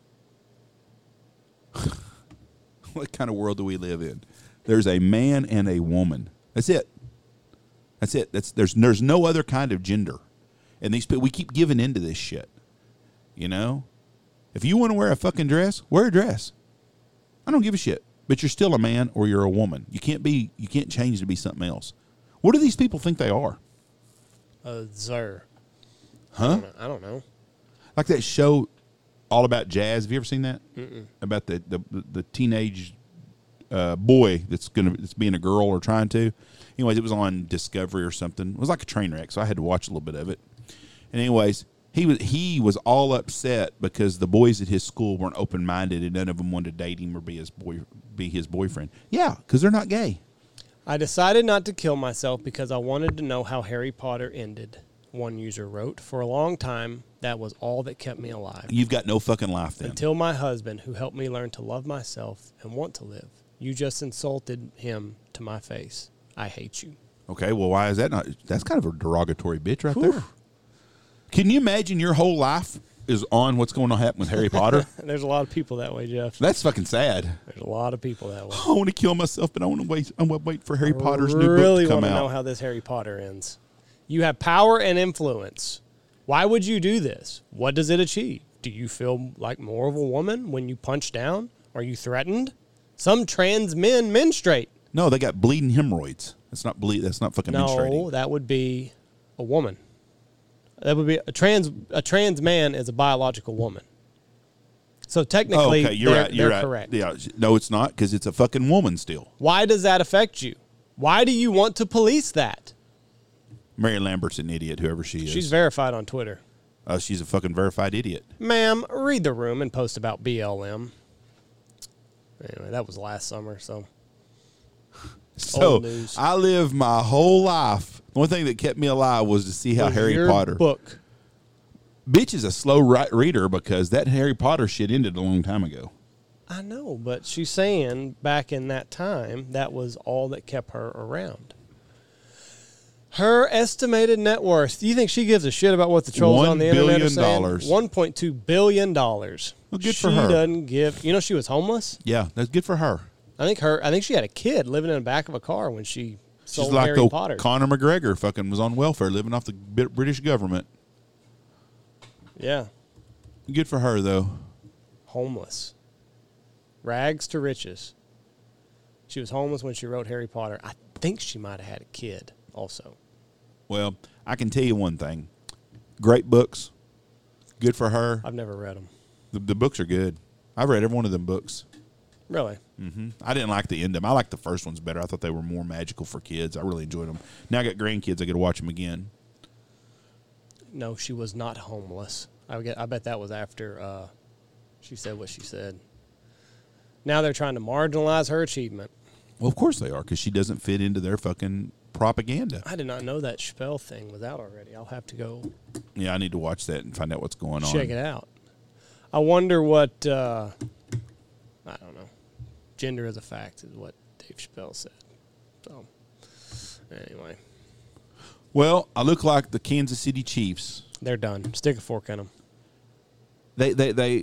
Speaker 2: What kind of world do we live in? There's a man and a woman. That's it. That's it. That's there's there's no other kind of gender. And these people, we keep giving into this shit. You know? If you want to wear a fucking dress, wear a dress. I don't give a shit. But you're still a man or you're a woman. You can't be you can't change to be something else. What do these people think they are?
Speaker 1: Uh, Zer.
Speaker 2: Huh?
Speaker 1: I don't know. I don't know.
Speaker 2: Like that show All About Jazz. Have you ever seen that?
Speaker 1: Mm-mm.
Speaker 2: About the the, the teenage uh, boy that's gonna that's being a girl or trying to. Anyways, it was on Discovery or something. It was like a train wreck, so I had to watch a little bit of it. And anyways, he was he was all upset because the boys at his school weren't open minded and none of them wanted to date him or be his boy be his boyfriend. Yeah, because they're not gay.
Speaker 1: I decided not to kill myself because I wanted to know how Harry Potter ended. One user wrote, for a long time, that was all that kept me alive.
Speaker 2: You've got no fucking life then.
Speaker 1: Until my husband, who helped me learn to love myself and want to live. You just insulted him to my face. I hate you.
Speaker 2: Okay, well, why is that not? That's kind of a derogatory bitch right there. Can you imagine your whole life is on what's going to happen with Harry Potter?
Speaker 1: There's a lot of people that way, Jeff.
Speaker 2: That's fucking sad.
Speaker 1: There's a lot of people that way.
Speaker 2: I want to kill myself, but I want to wait. I want to wait for Harry
Speaker 1: I
Speaker 2: Potter's new
Speaker 1: really
Speaker 2: book to come
Speaker 1: want to
Speaker 2: out.
Speaker 1: know how this Harry Potter ends. You have power and influence. Why would you do this? What does it achieve? Do you feel like more of a woman when you punch down? Are you threatened? Some trans men menstruate.
Speaker 2: No, they got bleeding hemorrhoids. That's not bleed. That's not fucking
Speaker 1: No,
Speaker 2: menstruating.
Speaker 1: that would be a woman. That would be a trans. A trans man is a biological woman. So technically,
Speaker 2: Oh, okay, you're
Speaker 1: they're,
Speaker 2: right. You're
Speaker 1: they're
Speaker 2: right.
Speaker 1: correct.
Speaker 2: Yeah, no, it's not because it's a fucking woman still.
Speaker 1: Why does that affect you? Why do you want to police that?
Speaker 2: Mary Lambert's an idiot, whoever she is.
Speaker 1: She's verified on Twitter.
Speaker 2: Uh, she's a fucking verified idiot.
Speaker 1: Ma'am, read the room and post about B L M. Anyway, that was last summer, so.
Speaker 2: So
Speaker 1: Old news.
Speaker 2: I lived my whole life. The only thing that kept me alive was to see how
Speaker 1: Was
Speaker 2: Harry
Speaker 1: your
Speaker 2: Potter.
Speaker 1: book.
Speaker 2: Bitch is a slow ri- reader because that Harry Potter shit ended a long time ago.
Speaker 1: I know, but she's saying back in that time, that was all that kept her around. Her estimated net worth. Do you think she gives a shit about what the trolls
Speaker 2: One
Speaker 1: on the internet are
Speaker 2: billion
Speaker 1: saying?
Speaker 2: dollars.
Speaker 1: one point two billion dollars.
Speaker 2: Well, good
Speaker 1: she
Speaker 2: for her.
Speaker 1: She doesn't give. You know, she was homeless.
Speaker 2: Yeah, that's good for her.
Speaker 1: I think her. I think she had a kid living in the back of a car when she sold
Speaker 2: She's like
Speaker 1: Harry
Speaker 2: old
Speaker 1: Potter.
Speaker 2: Conor McGregor fucking was on welfare living off the Brit- British government.
Speaker 1: Yeah,
Speaker 2: Good for her, though.
Speaker 1: homeless. Rags to riches. She was homeless when she wrote Harry Potter. I think she might have had a kid also.
Speaker 2: Well, I can tell you one thing. Great books. Good for her.
Speaker 1: I've never read them.
Speaker 2: The, the books are good. I've read every one of them books.
Speaker 1: Really?
Speaker 2: hmm I didn't like the end of them. I liked the first ones better. I thought they were more magical for kids. I really enjoyed them. Now I got grandkids. I get to watch them again.
Speaker 1: No, she was not homeless. I get. I bet that was after uh, she said what she said. Now they're trying to marginalize her achievement.
Speaker 2: Well, of course they are, because she doesn't fit into their fucking propaganda.
Speaker 1: I did not know that Chappelle thing was out already. I'll have to go
Speaker 2: Yeah, I need to watch that and find out what's going on.
Speaker 1: check it out. I wonder what, uh, I don't know. Gender is a fact is what Dave Chappelle said. So, anyway.
Speaker 2: Well, I look like the Kansas City Chiefs.
Speaker 1: They're done. Stick a fork in them.
Speaker 2: They, they, they.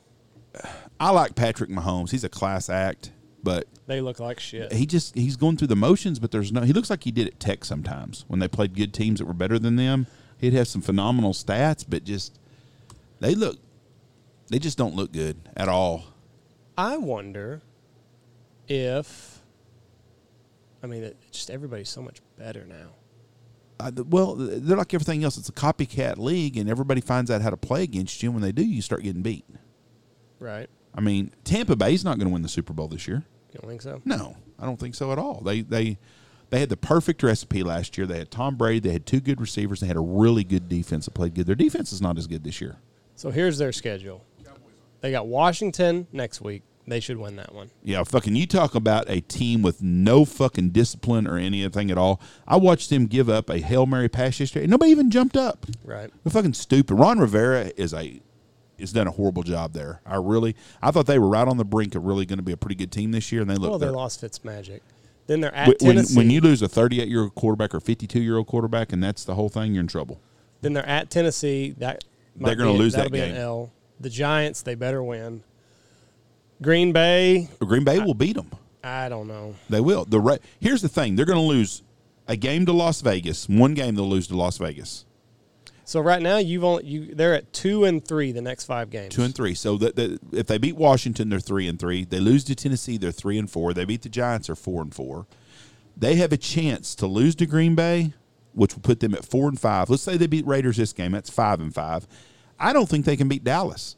Speaker 2: I like Patrick Mahomes. He's a class act, but
Speaker 1: They look like shit.
Speaker 2: he just he's going through the motions. But there's no. He looks like he did at Tech sometimes when they played good teams that were better than them. He'd have some phenomenal stats, but just they look. They just don't look good at all.
Speaker 1: I wonder if, I mean, it, just everybody's so much better now.
Speaker 2: Uh, the- well, they're like everything else. It's a copycat league, and everybody finds out how to play against you. And when they do, you start getting beat.
Speaker 1: Right?
Speaker 2: I mean, Tampa Bay's not going to win the Super Bowl this year.
Speaker 1: You don't think so?
Speaker 2: No, I don't think so at all. They they they had the perfect recipe last year. They had Tom Brady. They had two good receivers. They had a really good defense that played good. Their defense is not as good this year.
Speaker 1: So here's their schedule. They got Washington next week. They should win that one.
Speaker 2: Yeah, fucking you talk about a team with no fucking discipline or anything at all. I watched them give up a Hail Mary pass yesterday. And nobody even jumped up.
Speaker 1: Right.
Speaker 2: They're fucking stupid. Ron Rivera is a has done a horrible job there. I really I thought they were right on the brink of really going to be a pretty good team this year, and they look.
Speaker 1: Well, they
Speaker 2: they're-
Speaker 1: lost Fitzmagic. Then they're at
Speaker 2: when,
Speaker 1: Tennessee.
Speaker 2: when you lose a thirty-eight-year-old quarterback or fifty-two-year-old quarterback, and that's the whole thing, you're in trouble.
Speaker 1: Then they're at Tennessee. That might
Speaker 2: They're gonna
Speaker 1: be-
Speaker 2: lose
Speaker 1: that'll
Speaker 2: that
Speaker 1: be
Speaker 2: game.
Speaker 1: an L. The Giants, they better win. Green Bay,
Speaker 2: Green Bay will beat them.
Speaker 1: I don't know.
Speaker 2: They will. The Ra- Here's the thing: they're going to lose a game to Las Vegas. One game they'll lose to Las Vegas.
Speaker 1: So right now you've only you they're at two and three the next five games.
Speaker 2: Two and three. So that that- if they beat Washington, they're three and three. They lose to Tennessee, they're three and four. They beat the Giants, they're four and four. They have a chance to lose to Green Bay, which will put them at four and five. Let's say they beat Raiders this game. That's five and five. I don't think they can beat Dallas.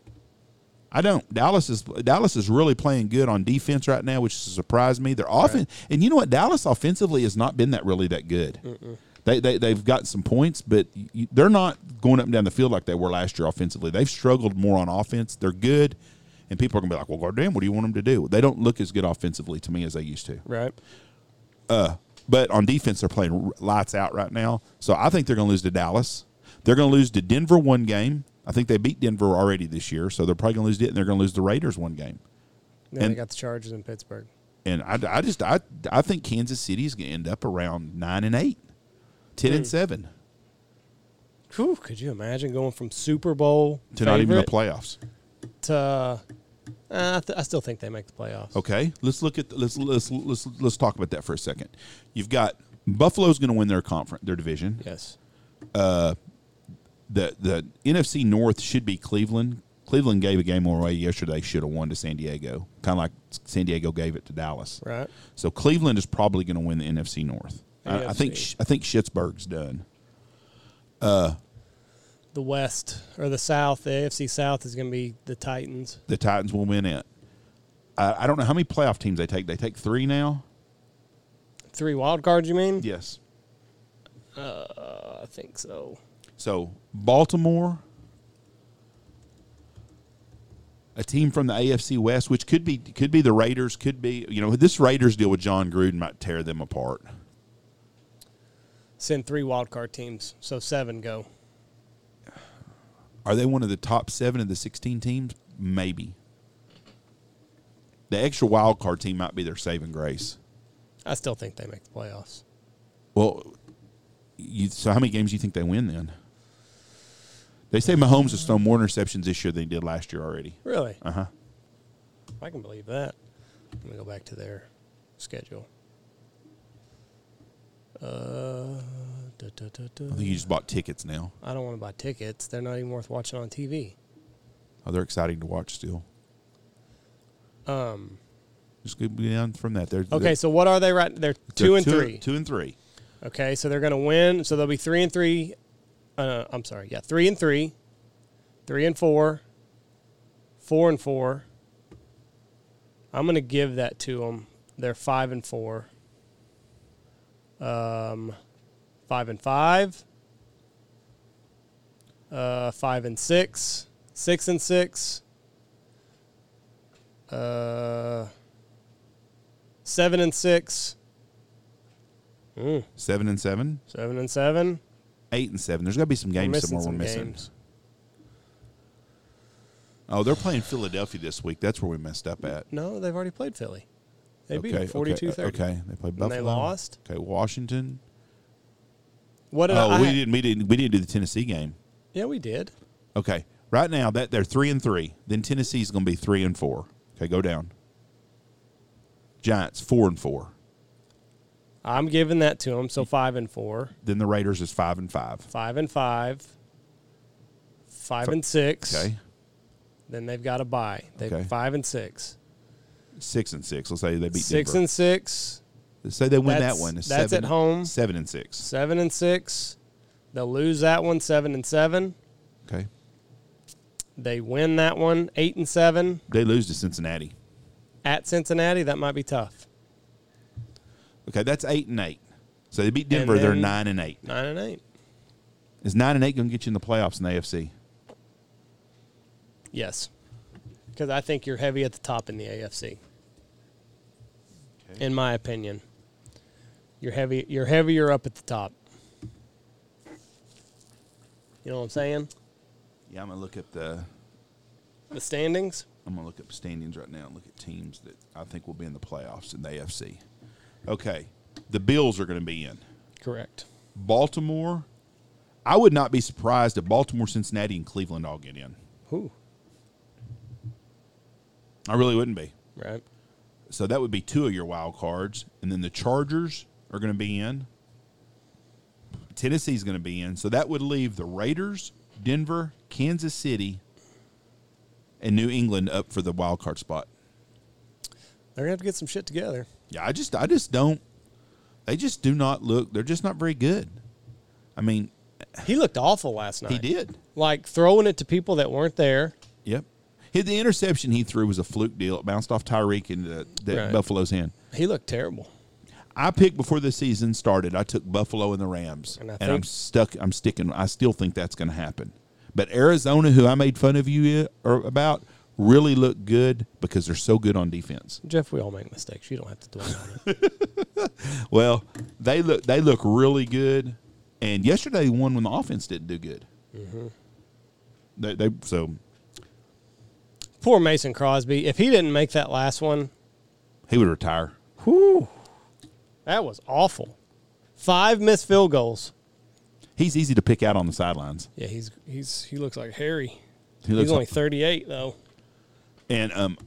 Speaker 2: I don't. Dallas is Dallas is really playing good on defense right now, which surprised me. They're offense, and you know what? Dallas offensively has not been that really that good.
Speaker 1: Mm-mm.
Speaker 2: They they they've got some points, but you, they're not going up and down the field like they were last year offensively. They've struggled more on offense. They're good, and people are gonna be like, "Well, goddamn, what do you want them to do?" They don't look as good offensively to me as they used to.
Speaker 1: Right.
Speaker 2: Uh, but on defense, they're playing r- lights out right now. So I think they're going to lose to Dallas. They're going to lose to Denver one game. I think they beat Denver already this year, so they're probably going to lose it, and they're going to lose the Raiders one game.
Speaker 1: Then
Speaker 2: And-
Speaker 1: they got the Chargers in Pittsburgh.
Speaker 2: And I, I just I I think Kansas City is going to end up around nine and eight, ten and
Speaker 1: Hmm.
Speaker 2: seven
Speaker 1: Whew, could you imagine going from Super Bowl
Speaker 2: to not even the
Speaker 1: favorite
Speaker 2: playoffs.
Speaker 1: to uh, I, th- I still think they make the playoffs.
Speaker 2: Okay, let's look at the, let's let's let's let's talk about that for a second. You've got Buffalo's going to win their conference, their division.
Speaker 1: Yes.
Speaker 2: The the N F C North should be Cleveland. Cleveland gave a game away yesterday. Should have won to San Diego, kind of like San Diego gave it to Dallas.
Speaker 1: Right.
Speaker 2: So Cleveland is probably going to win the N F C North. I, I
Speaker 1: N F C.
Speaker 2: think I think Schittsburg's done.
Speaker 1: The West or the South, the A F C South is going to be the Titans.
Speaker 2: The Titans will win it. I, I don't know how many playoff teams they take. They take three now.
Speaker 1: Three wild cards, you mean?
Speaker 2: Yes.
Speaker 1: Uh, I think so.
Speaker 2: So Baltimore, a team from the A F C West, which could be could be the Raiders, could be, you know, this Raiders deal with John Gruden might tear them apart.
Speaker 1: Send three wild card teams, so seven go.
Speaker 2: Are they one of the top seven of the sixteen teams? Maybe. The extra wild card team might be their saving grace.
Speaker 1: I still think they make the playoffs.
Speaker 2: Well, you, so how many games do you think they win then? They say Mahomes has thrown more interceptions this year than he did last year already.
Speaker 1: Really?
Speaker 2: Uh-huh.
Speaker 1: I can believe that. Let me go back to their schedule. Uh, da, da, da, da.
Speaker 2: I think you just bought tickets now.
Speaker 1: I don't want to buy tickets. They're not even worth watching on T V.
Speaker 2: Oh, they're exciting to watch still.
Speaker 1: Um.
Speaker 2: Just go down from that. They're,
Speaker 1: Okay,
Speaker 2: they're,
Speaker 1: so what are they right? They're two
Speaker 2: they're
Speaker 1: and
Speaker 2: two,
Speaker 1: three.
Speaker 2: Two and three.
Speaker 1: Okay, so they're going to win. So they'll be three and three. Uh, I'm sorry. Yeah, three and three, three and four, four and four. I'm going to give that to them. They're five and four. Um, five and five. Uh, five and six. Six and six. Uh, seven and six. Mm.
Speaker 2: Seven and seven.
Speaker 1: Seven and seven.
Speaker 2: Eight and seven. There's got to be some games
Speaker 1: missing
Speaker 2: somewhere
Speaker 1: some
Speaker 2: we're missing.
Speaker 1: games.
Speaker 2: Oh, they're playing Philadelphia this week. That's where we messed up at.
Speaker 1: No, they've already played Philly. They beat
Speaker 2: okay,
Speaker 1: them forty-two thirty.
Speaker 2: Okay, okay. They played
Speaker 1: And
Speaker 2: Buffalo.
Speaker 1: they lost.
Speaker 2: Okay, Washington.
Speaker 1: What did
Speaker 2: Oh,
Speaker 1: I,
Speaker 2: we
Speaker 1: I
Speaker 2: didn't. We didn't. We didn't do the Tennessee game.
Speaker 1: Yeah, we did.
Speaker 2: Okay, right now that they're three and three. Then Tennessee's going to be three and four. Okay, go down. Giants four and four.
Speaker 1: I'm giving that to them. So five and four.
Speaker 2: Then the Raiders is five and five.
Speaker 1: Five and five. Five and six.
Speaker 2: Okay.
Speaker 1: Then they've got a bye. They
Speaker 2: Okay.
Speaker 1: five and six.
Speaker 2: Six and six. Let's say they beat
Speaker 1: Six
Speaker 2: Denver.
Speaker 1: and six.
Speaker 2: Let's say they win
Speaker 1: That's-
Speaker 2: that one. It's
Speaker 1: that's
Speaker 2: seven,
Speaker 1: at home.
Speaker 2: Seven and six.
Speaker 1: Seven and six. They'll lose that one. Seven and seven.
Speaker 2: Okay.
Speaker 1: They win that one. Eight and seven.
Speaker 2: They lose to Cincinnati.
Speaker 1: At Cincinnati, that might be tough.
Speaker 2: Okay, that's eight and eight. So they beat
Speaker 1: And
Speaker 2: Denver. They're
Speaker 1: then-
Speaker 2: nine and eight.
Speaker 1: Nine and eight.
Speaker 2: Is nine and eight going to get you in the playoffs in the A F C?
Speaker 1: Yes. Because I think you're heavy at the top in the A F C.
Speaker 2: Okay.
Speaker 1: In my opinion. You're heavy you're heavier up at the top. You know what I'm saying?
Speaker 2: Yeah, I'm going to look at the.
Speaker 1: The standings?
Speaker 2: I'm going to look up standings right now and look at teams that I think will be in the playoffs in the A F C. Okay, the Bills are going to be in.
Speaker 1: Correct.
Speaker 2: Baltimore, I would not be surprised if Baltimore, Cincinnati, and Cleveland all get in.
Speaker 1: Who?
Speaker 2: I really wouldn't be.
Speaker 1: Right.
Speaker 2: So that would be two of your wild cards. And then the Chargers are going to be in. Tennessee's going to be in. So that would leave the Raiders, Denver, Kansas City, and New England up for the wild card spot.
Speaker 1: They're gonna have to get some shit together.
Speaker 2: Yeah, I just I just don't they just do not look they're just not very good. I mean,
Speaker 1: He looked awful last night.
Speaker 2: he did.
Speaker 1: Like throwing it to people that weren't there.
Speaker 2: Yep. He, the interception he threw was a fluke deal. It bounced off Tyreek into the
Speaker 1: Right.
Speaker 2: Buffalo's hand.
Speaker 1: He looked terrible.
Speaker 2: I picked before the season started. I took Buffalo and the Rams,
Speaker 1: And
Speaker 2: and,
Speaker 1: I
Speaker 2: I'm
Speaker 1: think-
Speaker 2: stuck. I'm sticking. I still think that's going to happen. But Arizona, who I made fun of you uh, or about, really look good because they're so good on defense.
Speaker 1: Jeff, we all make mistakes. You don't have to dwell on it.
Speaker 2: Well, they look. They look really good. And yesterday they won when the offense didn't do good.
Speaker 1: Mm-hmm.
Speaker 2: They, they so
Speaker 1: Poor Mason Crosby. If he didn't make that last one,
Speaker 2: he would retire.
Speaker 1: whew, that was awful. Five missed field goals.
Speaker 2: He's easy to pick out on the sidelines.
Speaker 1: Yeah, he's he's he looks like Harry.
Speaker 2: He looks
Speaker 1: He's only
Speaker 2: like-
Speaker 1: thirty-eight though.
Speaker 2: And um,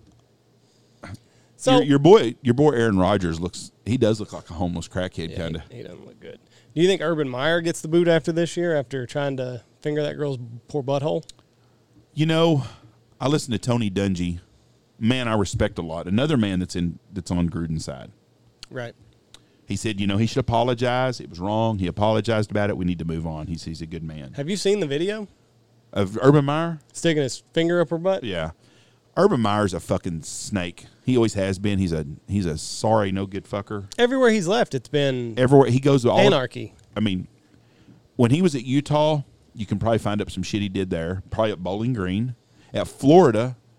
Speaker 1: So
Speaker 2: your, your boy, your boy Aaron Rodgers looks. He does look like a homeless crackhead,
Speaker 1: yeah,
Speaker 2: kind of.
Speaker 1: he, he doesn't look good. Do you think Urban Meyer gets the boot after this year after trying to finger that girl's poor butthole?
Speaker 2: You know, I listen to Tony Dungy. Man, I respect a lot. Another man that's in that's on Gruden's side.
Speaker 1: Right.
Speaker 2: He said, you know, he should apologize. It was wrong. He apologized about it. We need to move on. He's he's a good man.
Speaker 1: Have you seen the video?
Speaker 2: Of Urban Meyer?
Speaker 1: Sticking his finger up her butt?
Speaker 2: Yeah. Urban Meyer's a fucking snake. He always has been. He's a he's a sorry, no good fucker.
Speaker 1: Everywhere he's left, it's been
Speaker 2: Everywhere he goes to all
Speaker 1: anarchy.
Speaker 2: I mean, when he was at Utah, you can probably find up some shit he did there. Probably at Bowling Green. At Florida,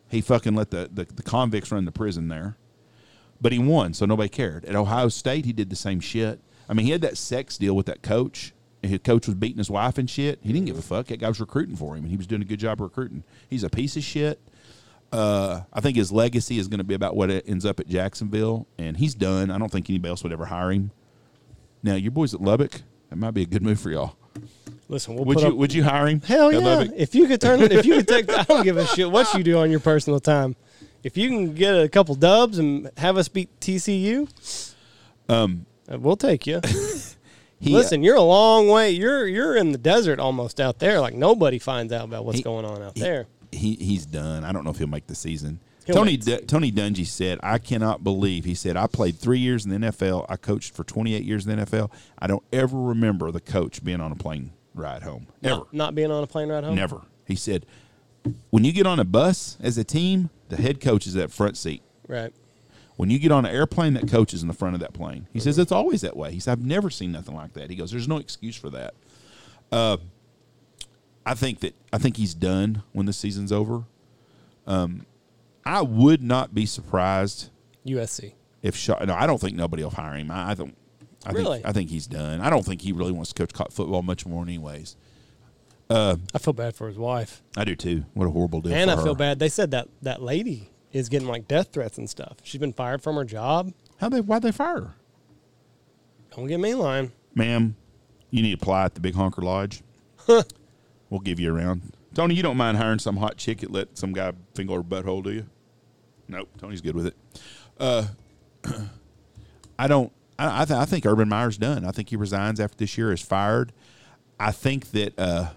Speaker 2: He fucking let the, the, the convicts run the prison there. But he won, so nobody cared. At Ohio State, he did the same shit. I mean, he had that sex deal with that coach. His coach was beating his wife and shit. He didn't give a fuck. That guy was recruiting for him, and he was doing a good job of recruiting. He's a piece of shit. Uh, I think his legacy is going to be about what ends up at Jacksonville, and he's done. I don't think anybody else would ever hire him. Now, your boys at Lubbock, that might be a good move for y'all.
Speaker 1: Listen, we'll
Speaker 2: would
Speaker 1: put
Speaker 2: you
Speaker 1: up,
Speaker 2: would you hire him?
Speaker 1: Hell
Speaker 2: at
Speaker 1: yeah!
Speaker 2: Lubbock?
Speaker 1: If you could turn, if you could take, I don't give a shit what you do on your personal time. If you can get a couple dubs and have us beat T C U, um, we'll take you. He, Listen, you're a long way. You're you're in the desert almost out there. Like nobody finds out about what's he, going on out
Speaker 2: he,
Speaker 1: there.
Speaker 2: He he's done. I don't know if he'll make the season.
Speaker 1: He'll
Speaker 2: Tony D- Tony Dungy said, "I cannot believe." He said, "I played three years in the N F L. I coached for twenty-eight years in the N F L. I don't ever remember the coach being on a plane ride home. Ever.
Speaker 1: Not, not being on a plane ride home?
Speaker 2: Never." He said, "When you get on a bus as a team, the head coach is at front seat.
Speaker 1: Right.
Speaker 2: When you get on an airplane, that coach is in the front of that plane." He says, "It's always that way." He said, "I've never seen nothing like that." He goes, "There's no excuse for that." Uh, I think that I think he's done when the season's over. Um, I would not be surprised.
Speaker 1: U S C.
Speaker 2: If Shaw, no, I don't think nobody will hire him. I, I don't. I
Speaker 1: really?
Speaker 2: think I think he's done. I don't think he really wants to coach football much more, anyways. Uh,
Speaker 1: I feel bad for his wife.
Speaker 2: I do too. What a horrible deal.
Speaker 1: And
Speaker 2: for
Speaker 1: I
Speaker 2: her.
Speaker 1: feel bad. They said that that lady is getting like death threats and stuff. She's been fired from her job.
Speaker 2: How they? Why'd they fire her?
Speaker 1: Don't get me lying,
Speaker 2: ma'am. You need to apply at the Big Honker Lodge. We'll give you a round. Tony, you don't mind hiring some hot chick that let some guy finger her butthole, do you? Nope. Tony's good with it. Uh, I don't. I I, th- I think Urban Meyer's done. I think he resigns after this year. Is fired. I think that. Uh,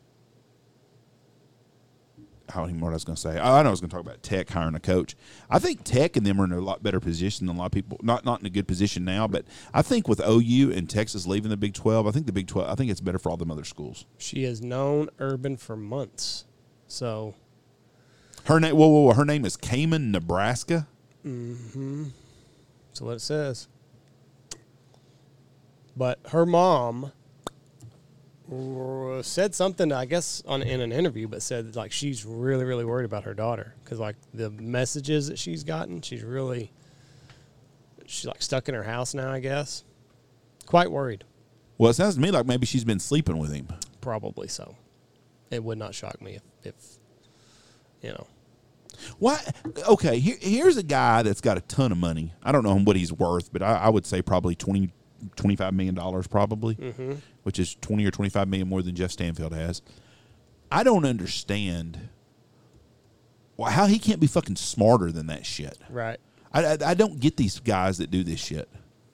Speaker 2: I don't even know what I was going to say. I know I was going to talk about Tech hiring a coach. I think Tech and them are in a lot better position than a lot of people. Not not in a good position now, but I think with O U and Texas leaving the Big twelve, I think the Big twelve. I think it's better for all them other schools.
Speaker 1: She has known Urban for months, so
Speaker 2: her name. Whoa, whoa, whoa! Her name is Cayman, Nebraska.
Speaker 1: Mm-hmm. That's what it says. But her mom said something, I guess, on in an interview, but said like she's really, really worried about her daughter because like the messages that she's gotten, she's really she's like stuck in her house now. I guess quite worried.
Speaker 2: Well, it sounds to me like maybe she's been sleeping with him.
Speaker 1: Probably so. It would not shock me if, if you know.
Speaker 2: Why? Okay, here, here's a guy that's got a ton of money. I don't know what he's worth, but I, I would say probably twenty, twenty-five million dollars probably,
Speaker 1: mm-hmm.
Speaker 2: which is twenty or twenty-five million more than Jeff Stanfield has. I don't understand how he can't be fucking smarter than that shit.
Speaker 1: Right.
Speaker 2: I, I, I don't get these guys that do this shit.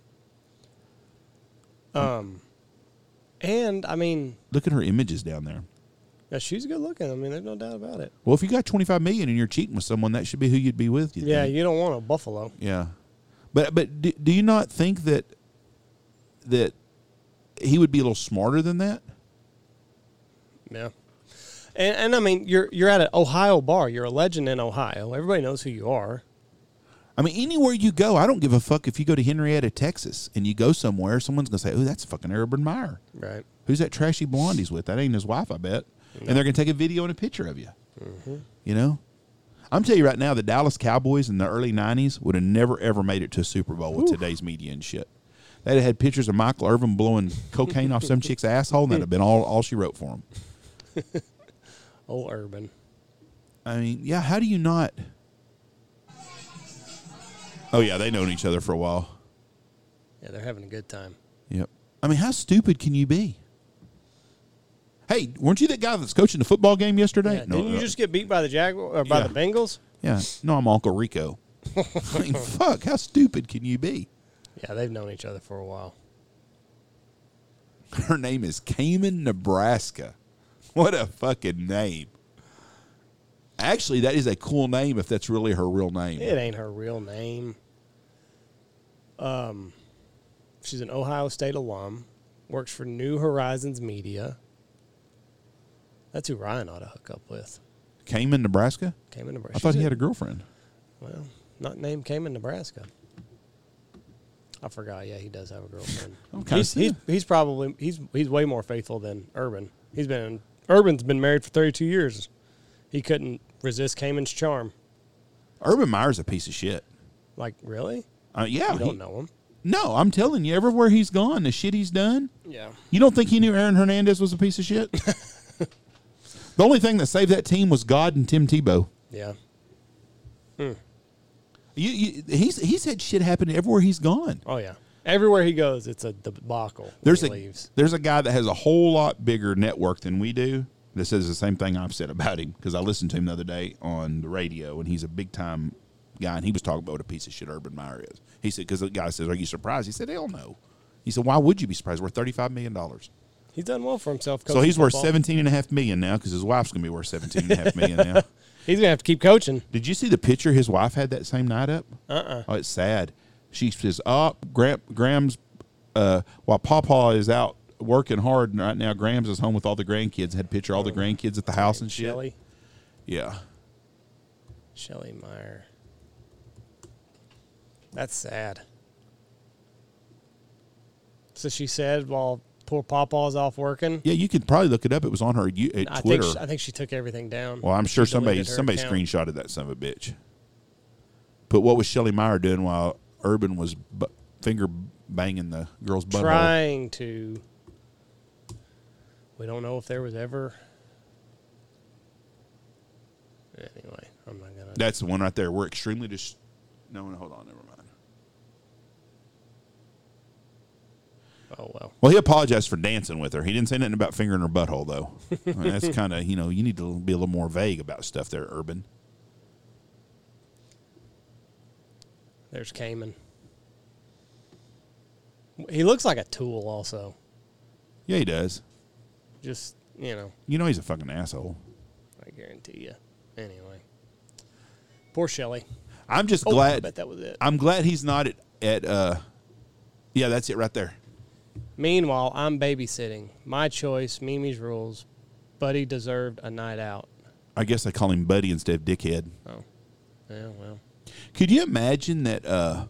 Speaker 1: Um, and I mean,
Speaker 2: look at her images down there.
Speaker 1: Yeah, she's good looking. I mean, there's no doubt about it.
Speaker 2: Well, if you got twenty-five million and you're cheating with someone, that should be who you'd be with. You
Speaker 1: yeah,
Speaker 2: think.
Speaker 1: You don't want a buffalo.
Speaker 2: Yeah, but but do, do you not think that that he would be a little smarter than that?
Speaker 1: Yeah, and and I mean, you're you're at an Ohio bar. You're a legend in Ohio. Everybody knows who you are.
Speaker 2: I mean, anywhere you go, I don't give a fuck if you go to Henrietta, Texas, and you go somewhere, someone's gonna say, "Oh, that's fucking Urban Meyer."
Speaker 1: Right.
Speaker 2: Who's that trashy blonde he's with? That ain't his wife, I bet. No. And they're going to take a video and a picture of you.
Speaker 1: Mm-hmm.
Speaker 2: You know? I'm telling you right now, the Dallas Cowboys in the early nineties would have never, ever made it to a Super Bowl with Ooh. today's media and shit. They'd have had pictures of Michael Irvin blowing cocaine off some chick's asshole, and that'd have been all, all she wrote for him.
Speaker 1: Old Urban.
Speaker 2: I mean, yeah, how do you not? Oh, yeah, they've known each other for a while.
Speaker 1: Yeah, they're having a good time.
Speaker 2: Yep. I mean, how stupid can you be? Hey, weren't you that guy that's coaching the football game yesterday?
Speaker 1: Yeah,
Speaker 2: no,
Speaker 1: didn't you
Speaker 2: uh,
Speaker 1: just get beat by the Jaguar or by
Speaker 2: yeah.
Speaker 1: the Bengals?
Speaker 2: Yeah. No, I'm Uncle Rico. I mean, fuck, how stupid can you be?
Speaker 1: Yeah, they've known each other for a while.
Speaker 2: Her name is Cayman, Nebraska. What a fucking name. Actually, that is a cool name if that's really her real name.
Speaker 1: It ain't her real name. Um, she's an Ohio State alum, works for New Horizons Media. That's who Ryan ought to hook up with.
Speaker 2: Cayman, Nebraska?
Speaker 1: Cayman, Nebraska.
Speaker 2: I thought he had a girlfriend.
Speaker 1: Well, not named Cayman, Nebraska. I forgot. Yeah, he does have a girlfriend.
Speaker 2: Okay.
Speaker 1: He's, he's he's probably he's he's way more faithful than Urban. He's been Urban's been married for thirty-two years. He couldn't resist Cayman's charm.
Speaker 2: Urban Meyer's a piece of shit.
Speaker 1: Like, really?
Speaker 2: Uh, yeah.
Speaker 1: You don't
Speaker 2: he-
Speaker 1: know him.
Speaker 2: No, I'm telling you, everywhere he's gone, the shit he's done.
Speaker 1: Yeah.
Speaker 2: You don't think he knew Aaron Hernandez was a piece of shit? The only thing that saved that team was God and Tim Tebow.
Speaker 1: Yeah.
Speaker 2: You, you, he's he's had shit happen everywhere he's gone.
Speaker 1: Oh, yeah. Everywhere he goes, it's a debacle when
Speaker 2: There's
Speaker 1: he
Speaker 2: a
Speaker 1: leaves.
Speaker 2: there's a guy that has a whole lot bigger network than we do that says the same thing I've said about him, because I listened to him the other day on the radio, and he's a big time guy, and he was talking about what a piece of shit Urban Meyer is. He said, because the guy says, "Are you surprised?" He said, "Hell no." He said, "Why would you be surprised? We're thirty-five million dollars."
Speaker 1: He's done well for himself.
Speaker 2: So he's worth
Speaker 1: football.
Speaker 2: seventeen and a half million now, because his wife's gonna be worth seventeen and a half million now.
Speaker 1: He's going to have to keep coaching.
Speaker 2: Did you see the picture his wife had that same night up?
Speaker 1: Uh-uh.
Speaker 2: Oh, it's sad. She says, "Oh, Gram, Graham's uh, while Pawpaw is out working hard right now, Grams is home with all the grandkids." Had a picture of all the grandkids at the house and shit.
Speaker 1: Shelly.
Speaker 2: Yeah.
Speaker 1: Shelly Meyer. That's sad. So she said while poor Pawpaw's off working.
Speaker 2: Yeah, you could probably look it up. It was on her you- at
Speaker 1: I
Speaker 2: Twitter.
Speaker 1: think she, I think she took everything down.
Speaker 2: Well, I'm sure
Speaker 1: She
Speaker 2: somebody
Speaker 1: deleted her
Speaker 2: somebody
Speaker 1: account.
Speaker 2: screenshotted that son of a bitch. But what was Shelly Meyer doing while Urban was bu- finger banging the girl's butthole?
Speaker 1: Trying to. We don't know if there was ever. Anyway, I'm not gonna.
Speaker 2: That's the one right there. We're extremely dis. No, no, hold on, never mind.
Speaker 1: Oh well.
Speaker 2: Well, he apologized for dancing with her. He didn't say nothing about fingering her butthole, though. I mean, that's kind of, you know, you need to be a little more vague about stuff there, Urban.
Speaker 1: There's Cayman. He looks like a tool, also.
Speaker 2: Yeah, he does.
Speaker 1: Just you know,
Speaker 2: You know he's a fucking asshole.
Speaker 1: I guarantee you. Anyway, poor Shelly.
Speaker 2: I'm just
Speaker 1: Oh, I
Speaker 2: glad.
Speaker 1: bet that was it.
Speaker 2: I'm glad he's not at, at uh, yeah, that's it right there.
Speaker 1: Meanwhile, I'm babysitting. My choice, Mimi's rules. Buddy deserved a night out.
Speaker 2: I guess I call him Buddy instead of Dickhead.
Speaker 1: Oh, yeah, well.
Speaker 2: Could you imagine that uh,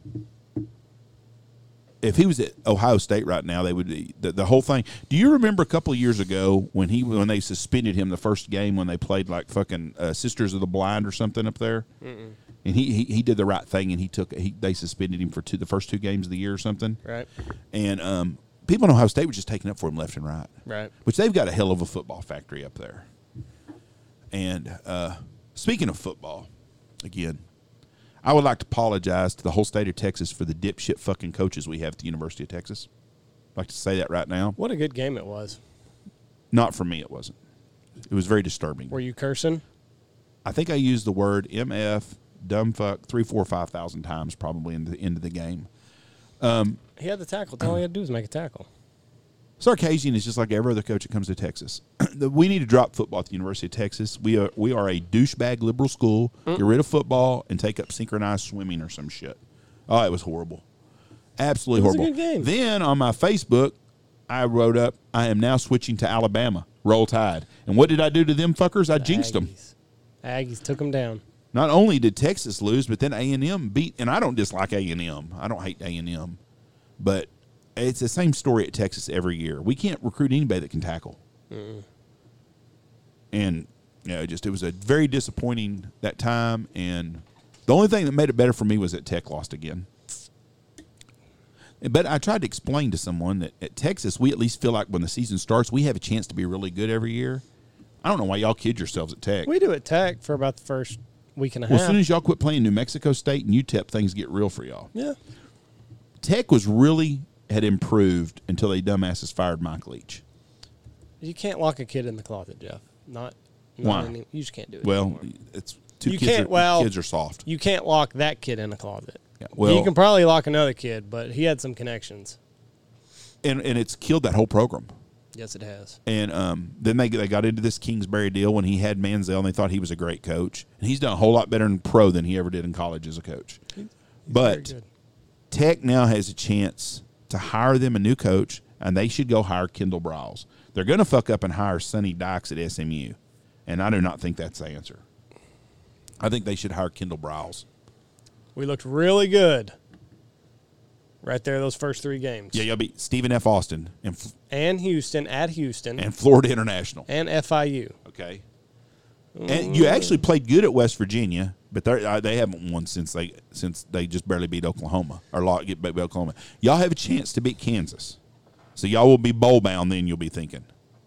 Speaker 2: if he was at Ohio State right now, they would the, the whole thing. Do you remember a couple of years ago when he when they suspended him the first game when they played like fucking uh, Sisters of the Blind or something up there? Mm-mm. And he, he he did the right thing and he took he they suspended him for two the first two games of the year or something.
Speaker 1: Right.
Speaker 2: And um, people in Ohio State were just taking up for him left and right.
Speaker 1: Right.
Speaker 2: Which they've got a hell of a football factory up there. And uh, speaking of football, again, I would like to apologize to the whole state of Texas for the dipshit fucking coaches we have at the University of Texas. I'd like to say that right now.
Speaker 1: What a good game it was.
Speaker 2: Not for me, it wasn't. It was very disturbing.
Speaker 1: Were you cursing?
Speaker 2: I think I used the word M F, dumb fuck, three, four, five thousand times probably in the end of the game.
Speaker 1: He had the tackle. All he had to do was make a tackle.
Speaker 2: Sarkisian is just like every other coach that comes to Texas. We need to drop football at the University of Texas. We are we are a douchebag liberal school. Mm. Get rid of football and take up synchronized swimming or some shit. Oh, it was horrible. Absolutely
Speaker 1: It was a
Speaker 2: horrible.
Speaker 1: good game.
Speaker 2: Then on my Facebook, I wrote up, I am now switching to Alabama. Roll Tide. And what did I do to them fuckers? I jinxed them.
Speaker 1: Aggies. Aggies took him down.
Speaker 2: Not only did Texas lose, but then A and M beat. And I don't dislike A and M. I don't hate A and M. But it's the same story at Texas every year. We can't recruit anybody that can tackle. Mm-mm. And, you know, just it was a very disappointing that time. And the only thing that made it better for me was that Tech lost again. But I tried to explain to someone that at Texas, we at least feel like when the season starts, we have a chance to be really good every year. I don't know why y'all kid yourselves at Tech.
Speaker 1: We do at Tech for about the first week and a
Speaker 2: Well,
Speaker 1: half.
Speaker 2: as soon as y'all quit playing New Mexico State and U T E P, things get real for y'all.
Speaker 1: Yeah.
Speaker 2: Tech was really had improved until they dumbasses fired Mike Leach.
Speaker 1: You can't lock a kid in the closet, Jeff. Not, not
Speaker 2: Why?
Speaker 1: Any, you just can't do it
Speaker 2: Well,
Speaker 1: anymore.
Speaker 2: it's two
Speaker 1: You
Speaker 2: kids.
Speaker 1: can't-
Speaker 2: Are,
Speaker 1: well-
Speaker 2: kids are soft.
Speaker 1: You can't lock that kid in a closet.
Speaker 2: Yeah, well,
Speaker 1: you can probably lock another kid, but he had some connections.
Speaker 2: and and it's killed that whole program.
Speaker 1: Yes, it has.
Speaker 2: And um, then they they got into this Kingsbury deal when he had Manziel, and they thought he was a great coach. And he's done a whole lot better in pro than he ever did in college as a coach.
Speaker 1: He's
Speaker 2: but
Speaker 1: very good.
Speaker 2: Tech now has a chance to hire them a new coach, and they should go hire Kendall Briles. They're going to fuck up and hire Sonny Dykes at S M U, and I do not think that's the answer. I think they should hire Kendall Briles.
Speaker 1: We looked really good right there those first three games.
Speaker 2: Yeah, y'all beat Stephen F. Austin and
Speaker 1: And Houston at Houston.
Speaker 2: and Florida International.
Speaker 1: And F I U.
Speaker 2: Okay. And you
Speaker 1: Mm.
Speaker 2: actually played good at West Virginia. But they uh, they haven't won since they since they just barely beat Oklahoma or lot get beat Oklahoma. Y'all have a chance to beat Kansas, so y'all will be bowl bound. Then you'll be thinking,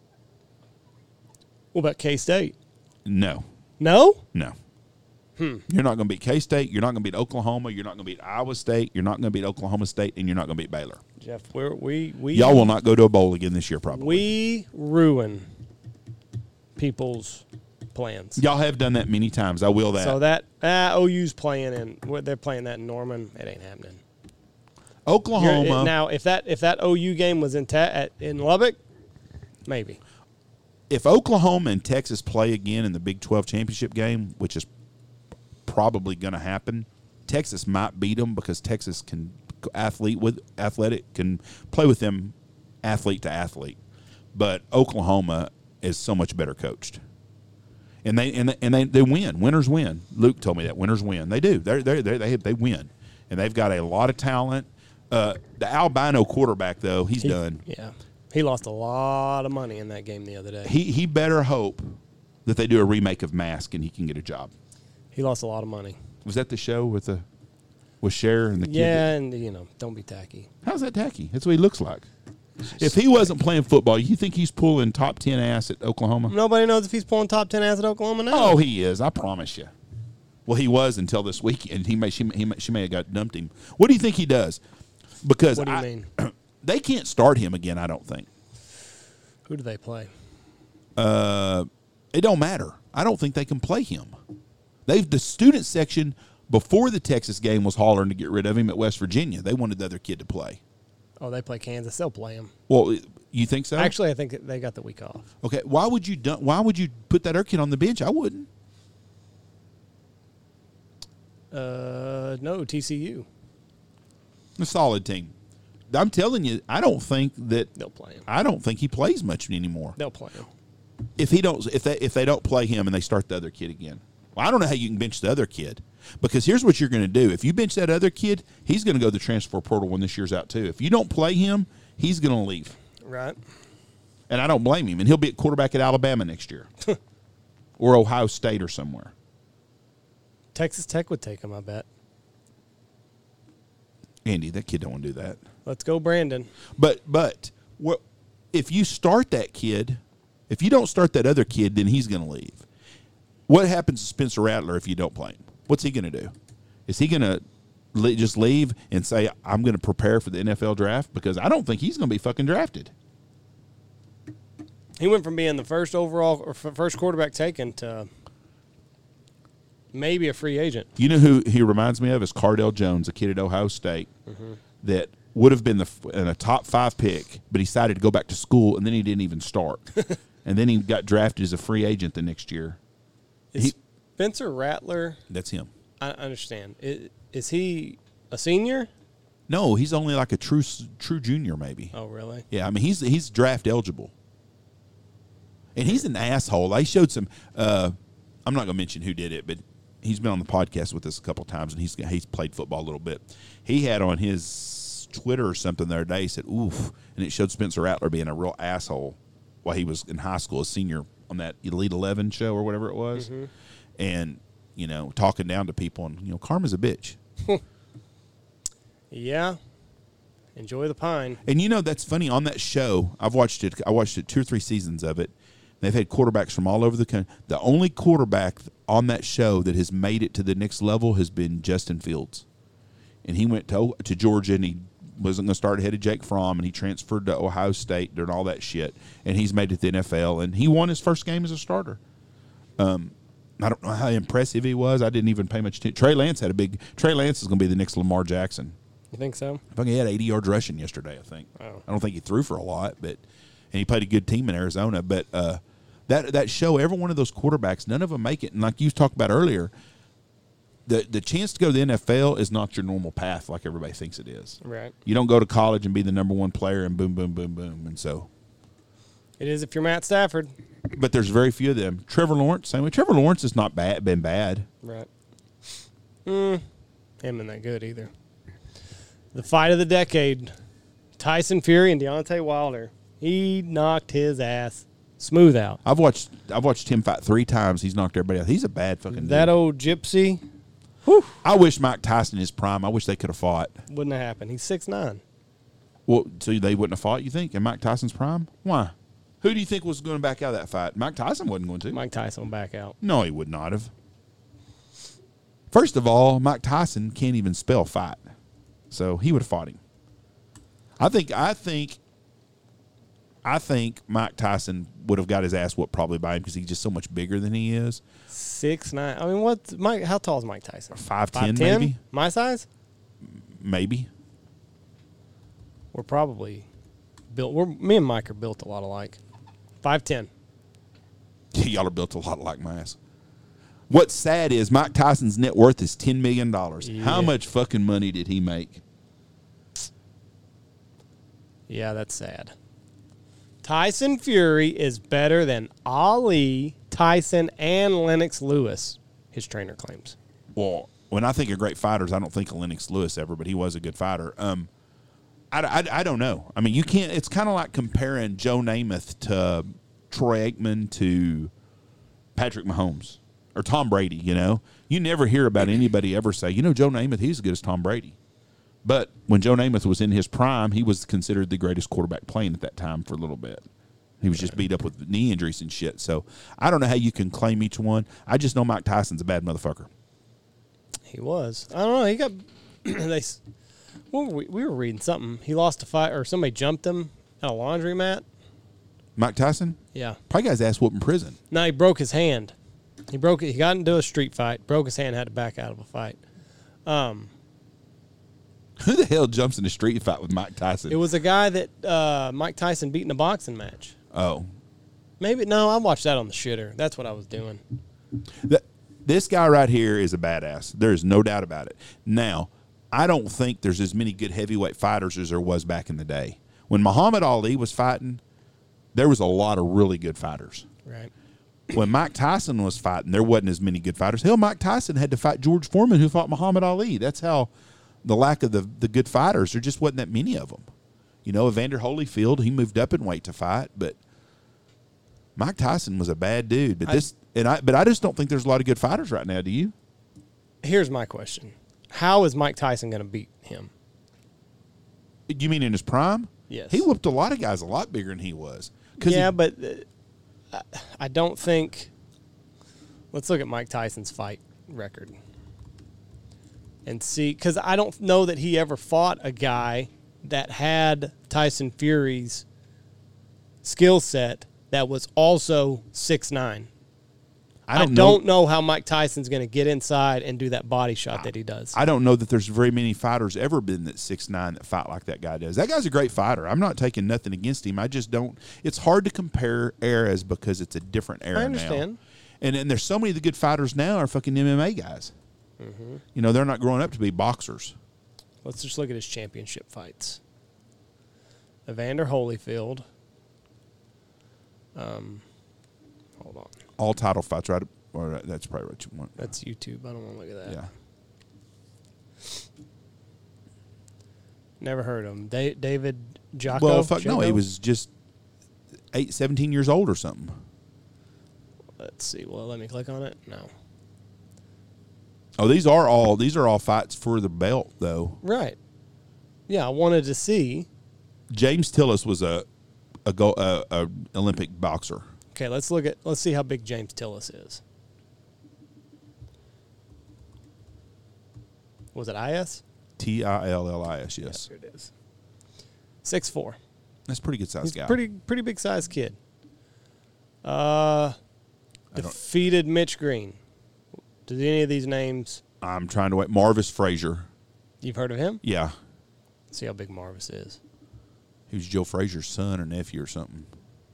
Speaker 1: what about K-State?
Speaker 2: no,
Speaker 1: No?
Speaker 2: no.
Speaker 1: Hmm.
Speaker 2: You're not going to beat K-State. You're not going to beat Oklahoma. You're not going to beat Iowa State. You're not going to beat Oklahoma State, and you're not going to beat Baylor.
Speaker 1: Jeff, we're, we we
Speaker 2: Y'all will not go to a bowl again this year, probably.
Speaker 1: we ruin people's plans.
Speaker 2: Y'all have done that many times. I will that.
Speaker 1: So that uh, O U's playing in what they're playing that in Norman. It ain't happening. You're-
Speaker 2: Oklahoma.
Speaker 1: it- now, if that if that O U game was in ta- at, in Lubbock, maybe.
Speaker 2: if Oklahoma and Texas play again in the Big twelve championship game, which is probably going to happen, Texas might beat them because Texas can athlete with athletic can play with them athlete to athlete, but Oklahoma is so much better coached, and they and they, and they, they win. Winners win. Luke told me that winners win. They do. They they they they win, and they've got a lot of talent. Uh, the albino quarterback though, he's
Speaker 1: He-
Speaker 2: done.
Speaker 1: Yeah. He lost a lot of money in that game the other day.
Speaker 2: He he better hope that they do a remake of Mask and he can get a job.
Speaker 1: He lost a lot of money.
Speaker 2: Was that the show with the with Cher and the kid?
Speaker 1: Yeah, and, you know, don't be tacky.
Speaker 2: How's that tacky? That's what he looks like. If he wasn't playing football, you think he's pulling top ten ass at Oklahoma?
Speaker 1: Nobody knows if he's pulling top ten ass at Oklahoma now.
Speaker 2: Oh, he is. I promise you. Well, he was until this weekend. He may she he may, she may have got dumped him. What do you think he does? Because
Speaker 1: What do you
Speaker 2: I-
Speaker 1: mean?
Speaker 2: they can't start him again. I don't think.
Speaker 1: Who do they play?
Speaker 2: Uh, it don't matter. I don't think they can play him. They've the student section before the Texas game was hollering to get rid of him at West Virginia. They wanted the other kid to play.
Speaker 1: Oh, they play Kansas. They'll play him.
Speaker 2: Well, you think so?
Speaker 1: Actually, I think they got the week off.
Speaker 2: okay. Why would you do, Why would you put that other kid on the bench? I wouldn't.
Speaker 1: Uh, no, T C U.
Speaker 2: A solid team. I'm telling you, I don't think that.
Speaker 1: They'll play him.
Speaker 2: I don't think he plays much anymore.
Speaker 1: They'll play him.
Speaker 2: If he don't, if they if they don't play him and they start the other kid again, well, I don't know how you can bench the other kid, because here's what you're going to do: if you bench that other kid, he's going to go to the transfer portal when this year's out too. If you don't play him, he's going to leave,
Speaker 1: Right.
Speaker 2: and I don't blame him. And he'll be at quarterback at Alabama next year, or Ohio State or somewhere.
Speaker 1: Texas Tech would take him, I bet.
Speaker 2: Andy, that kid don't want to do that.
Speaker 1: Let's go, Brandon.
Speaker 2: But but what if you start that kid? If you don't start that other kid, then he's going to leave. What happens to Spencer Rattler if you don't play him? What's he going to do? Is he going to le- just leave and say, I'm going to prepare for the N F L draft? Because I don't think he's going to be fucking drafted.
Speaker 1: He went from being the first overall or f- first quarterback taken to maybe a free agent.
Speaker 2: You know who he reminds me of is Cardell Jones, a kid at Ohio State
Speaker 1: Mm-hmm.
Speaker 2: that would have been the f- in a top five pick, but he decided to go back to school, and then he didn't even start. And then he got drafted as a free agent the next year.
Speaker 1: Is
Speaker 2: He-
Speaker 1: Spencer Rattler,
Speaker 2: That's him.
Speaker 1: I understand. Is, is he a senior?
Speaker 2: No, he's only like a true s- true junior, maybe.
Speaker 1: Oh, really?
Speaker 2: Yeah, I mean he's he's draft eligible, and he's an asshole. They showed some. Uh, I'm not going to mention who did it, but he's been on the podcast with us a couple times, and he's he's played football a little bit. He had on his Twitter or something the other day, he said "oof," and it showed Spencer Rattler being a real asshole while he was in high school, a senior on that Elite Eleven show or whatever it was,
Speaker 1: Mm-hmm.
Speaker 2: and you know talking down to people, and you know karma's a bitch.
Speaker 1: Yeah. Enjoy the pine.
Speaker 2: And you know that's funny on that show. I've watched it. I watched it two or three seasons of it. They've had quarterbacks from all over the country. The only quarterback on that show that has made it to the next level has been Justin Fields, and he went to to Georgia and he wasn't going to start ahead of Jake Fromm, and he transferred to Ohio State during all that shit, and he's made it to the N F L, and he won his first game as a starter. Um, I don't know how impressive he was. I didn't even pay much attention. Trey Lance had a big. Trey Lance is going to be the next Lamar Jackson.
Speaker 1: You think so?
Speaker 2: I think he had eighty yards rushing yesterday. I think.
Speaker 1: Wow.
Speaker 2: I don't think he threw for a lot, but and he played a good team in Arizona. But uh, that that show, every one of those quarterbacks, none of them make it. And like you talked about earlier, the the chance to go to the N F L is not your normal path like everybody thinks it is.
Speaker 1: Right.
Speaker 2: You don't go to college and be the number one player and boom, boom, boom, boom. And so,
Speaker 1: It is if you're Matt Stafford.
Speaker 2: but there's very few of them. Trevor Lawrence, same way. Trevor Lawrence has not bad, been bad.
Speaker 1: Right. Mm, him ain't that good either. The fight of the decade. Tyson Fury and Deontay Wilder. He knocked his ass smooth out.
Speaker 2: I've watched I've watched him fight three times. He's knocked everybody out. He's a bad fucking dude.
Speaker 1: That old gypsy Whew.
Speaker 2: I wish Mike Tyson in his prime. I wish they could have fought.
Speaker 1: Wouldn't have happened. He's six nine.
Speaker 2: Well, so they wouldn't have fought, you think, in Mike Tyson's prime? Why? Who do you think was going to back out of that fight? Mike Tyson wasn't going to.
Speaker 1: Mike Tyson will back out.
Speaker 2: No, he would not have. First of all, Mike Tyson can't even spell fight, so he would have fought him. I think. I think. I think Mike Tyson would have got his ass whooped probably by him because he's just so much bigger than he is.
Speaker 1: Six nine. I mean, what? Mike? How tall is Mike Tyson?
Speaker 2: Five ten, maybe.
Speaker 1: My size?
Speaker 2: Maybe.
Speaker 1: We're probably built. We're me and Mike are built a lot alike. Five ten.
Speaker 2: Y'all are built a lot like my ass. What's sad is Mike Tyson's net worth is ten million dollars.
Speaker 1: Yeah.
Speaker 2: How much fucking money did he make?
Speaker 1: Yeah, that's sad. Tyson Fury is better than Ali, Tyson, and Lennox Lewis, his trainer claims.
Speaker 2: Well, when I think of great fighters, I don't think of Lennox Lewis ever, but he was a good fighter. Um, I, I, I don't know. I mean, you can't. It's kind of like comparing Joe Namath to Troy Aikman to Patrick Mahomes or Tom Brady. You know, you never hear about anybody ever say, you know, Joe Namath, he's as good as Tom Brady. But when Joe Namath was in his prime, he was considered the greatest quarterback playing at that time for a little bit. He was just beat up with knee injuries and shit. So I don't know how you can claim each one. I just know Mike Tyson's a bad motherfucker.
Speaker 1: He was. I don't know. He got. they. Well, we, we were reading something. He lost a fight, or somebody jumped him at a laundromat.
Speaker 2: Mike Tyson?
Speaker 1: Yeah.
Speaker 2: Probably got his ass whooped in prison.
Speaker 1: No, he broke his hand. He broke it. He got into a street fight, broke his hand, had to back out of a fight. Um,
Speaker 2: Who the hell jumps in a street fight with Mike Tyson?
Speaker 1: it was a guy that uh, Mike Tyson beat in a boxing match.
Speaker 2: Oh.
Speaker 1: Maybe no, I watched that on the shitter. That's what I was doing.
Speaker 2: The, this guy right here is a badass. There's no doubt about it. Now, I don't think there's as many good heavyweight fighters as there was back in the day. When Muhammad Ali was fighting, there was a lot of really good fighters.
Speaker 1: Right.
Speaker 2: When Mike Tyson was fighting, there wasn't as many good fighters. Hell, Mike Tyson had to fight George Foreman, who fought Muhammad Ali. That's how the lack of the, the good fighters, there just wasn't that many of them. You know, Evander Holyfield, he moved up in weight to fight, but Mike Tyson was a bad dude. But
Speaker 1: I,
Speaker 2: this, and I, but I just don't think there's a lot of good fighters right now. Do you?
Speaker 1: Here's my question: how is Mike Tyson going to beat him?
Speaker 2: You mean in his prime?
Speaker 1: Yes.
Speaker 2: He whooped a lot of guys a lot bigger than he was.
Speaker 1: Yeah,
Speaker 2: he,
Speaker 1: but uh, I don't think. Let's look at Mike Tyson's fight record and see, because I don't know that he ever fought a guy that had Tyson Fury's skill set that was also six nine. I don't, I don't know. know how Mike Tyson's going to get inside and do that body shot I, that he does.
Speaker 2: I don't know that there's very many fighters ever been that six nine that fight like that guy does. That guy's a great fighter. I'm not taking nothing against him. I just don't. It's hard to compare eras because it's a different era now.
Speaker 1: I understand.
Speaker 2: Now. And, and there's so many of the good fighters now are fucking M M A guys. Mm-hmm. You know, they're not growing up to be boxers.
Speaker 1: Let's just look at his championship fights. Evander Holyfield. Um, hold on.
Speaker 2: All title fights, right? Or that's probably what you want.
Speaker 1: That's YouTube. I don't want to look at that.
Speaker 2: Yeah.
Speaker 1: Never heard of him. Da- David Jocko?
Speaker 2: Well, fuck
Speaker 1: Jocko?
Speaker 2: no. He was just eight, seventeen years old or something.
Speaker 1: Let's see. Well, let me click on it. No.
Speaker 2: Oh, these are all these are all fights for the belt, though.
Speaker 1: Right. Yeah, I wanted to see.
Speaker 2: James Tillis was a a, go, a, a Olympic boxer.
Speaker 1: Okay, let's look at let's see how big James Tillis is. Was it I S?
Speaker 2: T I L L I S, yes.
Speaker 1: Yes, it is. six foot four.
Speaker 2: That's a pretty good size
Speaker 1: He's
Speaker 2: guy.
Speaker 1: Pretty pretty big sized kid. Uh, defeated Mitch Green. Do any of these names?
Speaker 2: I'm trying to wait. Marvis Frazier.
Speaker 1: You've heard of him?
Speaker 2: Yeah.
Speaker 1: Let's see how big Marvis is.
Speaker 2: He was Joe Frazier's son or nephew or something.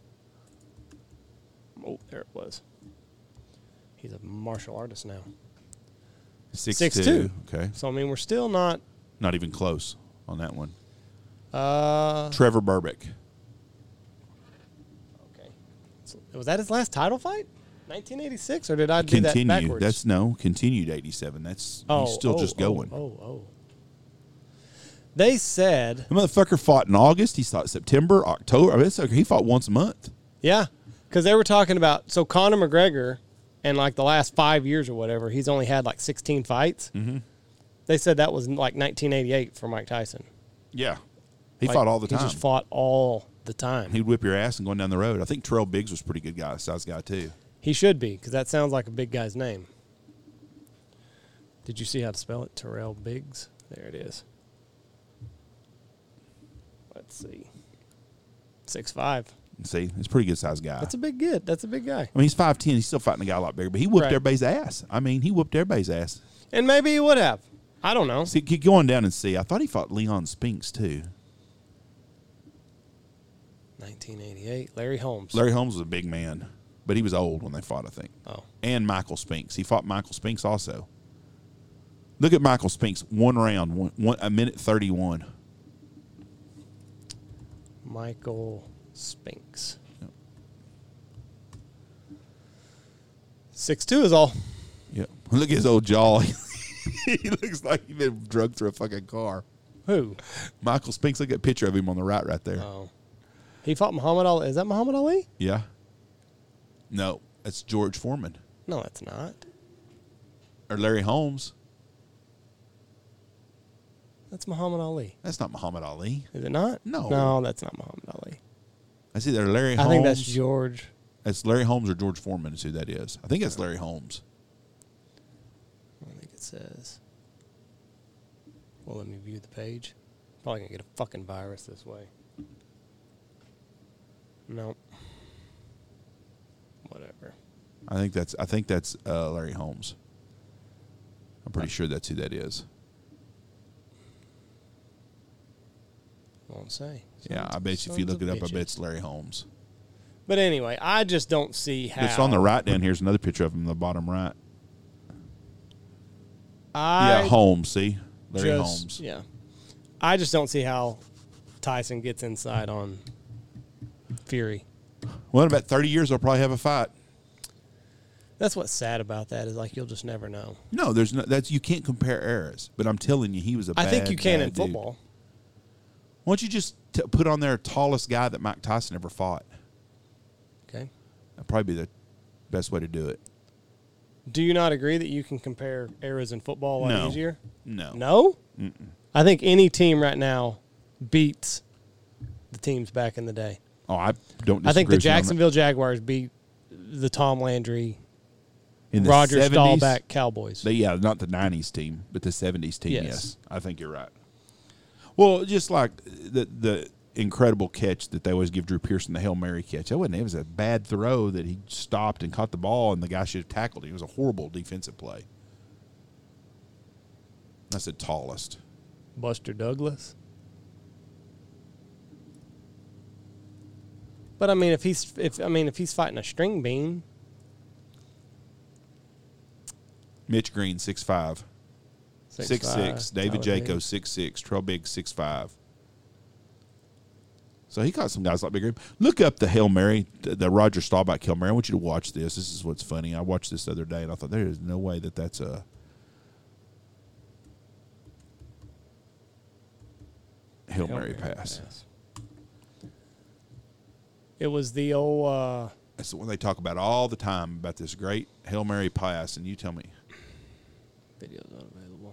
Speaker 1: Oh, there it was. He's a martial artist now.
Speaker 2: Six,
Speaker 1: Six
Speaker 2: two.
Speaker 1: two.
Speaker 2: Okay.
Speaker 1: So I mean, we're still not.
Speaker 2: Not even close on that one.
Speaker 1: Uh.
Speaker 2: Trevor Berbick.
Speaker 1: Okay. So, was that his last title fight? nineteen eighty-six, or did I do
Speaker 2: Continue.
Speaker 1: that backwards?
Speaker 2: That's no continued eighty-seven. That's
Speaker 1: oh,
Speaker 2: he's still
Speaker 1: oh,
Speaker 2: just
Speaker 1: oh,
Speaker 2: going.
Speaker 1: Oh, oh. They said
Speaker 2: the motherfucker fought in August. He fought September, October. I mean, he fought once a month.
Speaker 1: Yeah, because they were talking about so Conor McGregor and like the last five years or whatever, he's only had like sixteen fights.
Speaker 2: Mm-hmm.
Speaker 1: They said that was like nineteen eighty-eight for Mike Tyson.
Speaker 2: Yeah. He
Speaker 1: Like,
Speaker 2: fought all the time.
Speaker 1: He just fought all the time.
Speaker 2: He'd whip your ass and going down the road. I think Terrell Biggs was a pretty good guy, size guy, too.
Speaker 1: He should be, because that sounds like a big guy's name. Did you see how to spell it? Terrell Biggs? There it is. Let's see. six five.
Speaker 2: See, he's a pretty good size guy.
Speaker 1: That's a big good. That's a big guy.
Speaker 2: I mean, he's five ten. He's still fighting a guy a lot bigger, but he whooped
Speaker 1: Right.
Speaker 2: everybody's ass. I mean, he whooped everybody's ass.
Speaker 1: And maybe he would have. I don't know.
Speaker 2: See, keep going down and see. I thought he fought Leon Spinks, too.
Speaker 1: nineteen eighty-eight. Larry Holmes.
Speaker 2: Larry Holmes was a big man, but he was old when they fought, I think.
Speaker 1: Oh.
Speaker 2: And Michael Spinks. He fought Michael Spinks also. Look at Michael Spinks. One round, one, one, a minute thirty-one.
Speaker 1: Michael Spinks. six two is all.
Speaker 2: Yeah. Look at his old jaw. He looks like he's been drugged through a fucking car.
Speaker 1: Who?
Speaker 2: Michael Spinks. Look at a picture of him on the right right there.
Speaker 1: Oh. He fought Muhammad Ali. Is that Muhammad Ali?
Speaker 2: Yeah. No, that's George Foreman.
Speaker 1: No, that's not.
Speaker 2: Or Larry Holmes.
Speaker 1: That's Muhammad Ali.
Speaker 2: That's not Muhammad Ali.
Speaker 1: Is it not?
Speaker 2: No.
Speaker 1: No, that's not Muhammad Ali.
Speaker 2: I see there Larry
Speaker 1: I
Speaker 2: Holmes.
Speaker 1: think that's George.
Speaker 2: That's Larry Holmes or George Foreman is who that is. I think that's Larry Holmes.
Speaker 1: I think it says. Well, let me view the page. Probably gonna get a fucking virus this way. Nope. Whatever.
Speaker 2: I think that's I think that's uh, Larry Holmes. I'm pretty sure that's who that is.
Speaker 1: Won't say.
Speaker 2: Yeah,
Speaker 1: Sons-
Speaker 2: I bet you if you
Speaker 1: sons
Speaker 2: look it
Speaker 1: of
Speaker 2: up, I
Speaker 1: bitches.
Speaker 2: bet it's Larry Holmes.
Speaker 1: But anyway, I just don't see how.
Speaker 2: It's on the right down here. Here's another picture of him in the bottom right.
Speaker 1: I
Speaker 2: yeah, Holmes. See, Larry
Speaker 1: just,
Speaker 2: Holmes.
Speaker 1: Yeah, I just don't see how Tyson gets inside on Fury.
Speaker 2: Well, in about thirty years, they'll probably have a fight.
Speaker 1: That's what's sad about that is like you'll just never know.
Speaker 2: No, there's no. That's you can't compare eras. But I'm telling you, he was a.
Speaker 1: I
Speaker 2: bad,
Speaker 1: think you can
Speaker 2: bad
Speaker 1: in
Speaker 2: dude.
Speaker 1: football.
Speaker 2: Why don't you just t- put on there tallest guy that Mike Tyson ever fought?
Speaker 1: Okay.
Speaker 2: That'd probably be the best way to do it.
Speaker 1: Do you not agree that you can compare eras in football a lot
Speaker 2: No.
Speaker 1: easier?
Speaker 2: No.
Speaker 1: No?
Speaker 2: Mm-mm.
Speaker 1: I think any team right now beats the teams back in the day.
Speaker 2: Oh, I don't.
Speaker 1: I think
Speaker 2: disagree
Speaker 1: the
Speaker 2: with you on that.
Speaker 1: Jacksonville Jaguars beat the Tom Landry,
Speaker 2: in the
Speaker 1: Roger
Speaker 2: seventies,
Speaker 1: Staubach Cowboys.
Speaker 2: They, yeah, not the nineties team, but the seventies team.
Speaker 1: Yes.
Speaker 2: Yes. I think you're right. Well, just like the the incredible catch that they always give Drew Pearson, the Hail Mary catch. That wasn't. It was a bad throw that he stopped and caught the ball, and the guy should have tackled him. It was a horrible defensive play. That's the tallest.
Speaker 1: Buster Douglas. But I mean, if he's if I mean if he's fighting a string bean,
Speaker 2: Mitch Green, six five.
Speaker 1: six,
Speaker 2: Six
Speaker 1: five,
Speaker 2: six. David
Speaker 1: Tyler
Speaker 2: Jaco,
Speaker 1: Biggs.
Speaker 2: six six. Trell Biggs, six five. So he caught some guys like bigger. Look up the Hail Mary, the, the Roger Staubach Hail Mary. I want you to watch this. This is what's funny. I watched this the other day, and I thought there is no way that that's a Hail,
Speaker 1: Hail
Speaker 2: Mary,
Speaker 1: Mary
Speaker 2: pass.
Speaker 1: pass. It was the old. Uh,
Speaker 2: That's the one they talk about all the time about this great Hail Mary pass, and you tell me.
Speaker 1: video's not available.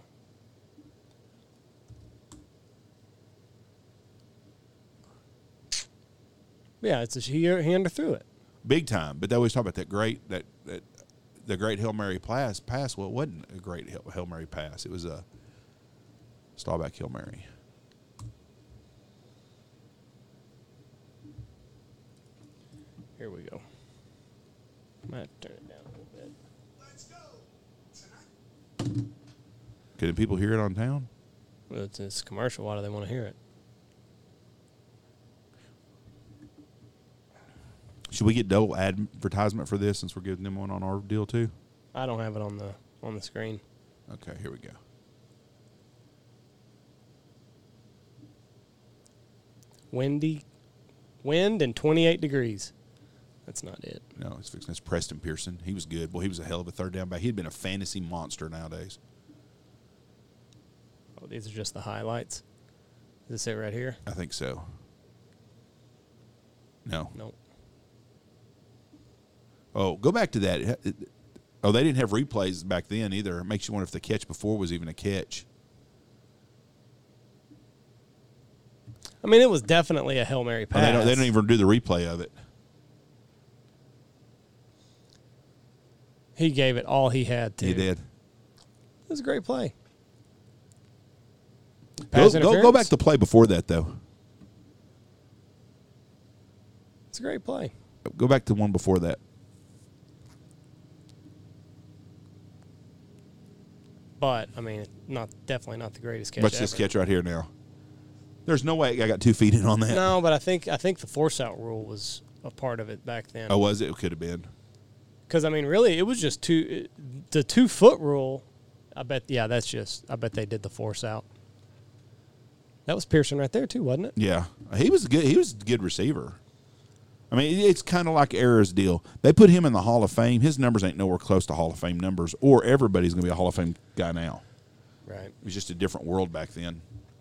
Speaker 1: Yeah, it's a, he, he underthrew it.
Speaker 2: Big time, but they always talk about that great that that the great Hail Mary pass. Pass. Well, it wasn't a great Hail, Hail Mary pass. It was a Staubach Hail Mary.
Speaker 1: Here we go. Might have to turn it down a little bit.
Speaker 2: Can people hear it on town?
Speaker 1: Well, it's, it's commercial. Why do they want to hear it?
Speaker 2: Should we get double advertisement for this since we're giving them one on our deal too?
Speaker 1: I don't have it on the on the screen.
Speaker 2: Okay, here we go.
Speaker 1: Windy, wind and twenty-eight degrees. That's not it.
Speaker 2: No, it's fixing. That's Preston Pearson. He was good. Boy, he was a hell of a third down back. He'd been a fantasy monster nowadays.
Speaker 1: Oh, these are just the highlights. Is this it right here?
Speaker 2: I think so. No.
Speaker 1: Nope.
Speaker 2: Oh, go back to that. Oh, they didn't have replays back then either. It makes you wonder if the catch before was even a catch.
Speaker 1: I mean, it was definitely a Hail Mary pass.
Speaker 2: Oh, they, don't, they don't even do the replay of it.
Speaker 1: He gave it all he had to.
Speaker 2: He did.
Speaker 1: It was a great play.
Speaker 2: Go,
Speaker 1: Pass
Speaker 2: go,
Speaker 1: interference?
Speaker 2: go back to play before that, though.
Speaker 1: It's a great play.
Speaker 2: Go back to one before that.
Speaker 1: But, I mean, not definitely not the greatest catch
Speaker 2: Watch
Speaker 1: ever.
Speaker 2: this catch right here now. There's no way I got two feet in on that.
Speaker 1: No, but I think I think the force out rule was a part of it back then.
Speaker 2: Oh, was it? It could have been.
Speaker 1: Because, I mean, really, it was just two. The two-foot rule, I bet, yeah, that's just, I bet they did the force out. That was Pearson right there, too, wasn't it?
Speaker 2: Yeah. He was a good, he was a good receiver. I mean, it's kind of like Era's deal. They put him in the Hall of Fame. His numbers ain't nowhere close to Hall of Fame numbers, or everybody's going to be a Hall of Fame guy now.
Speaker 1: Right.
Speaker 2: It was just a different world back then.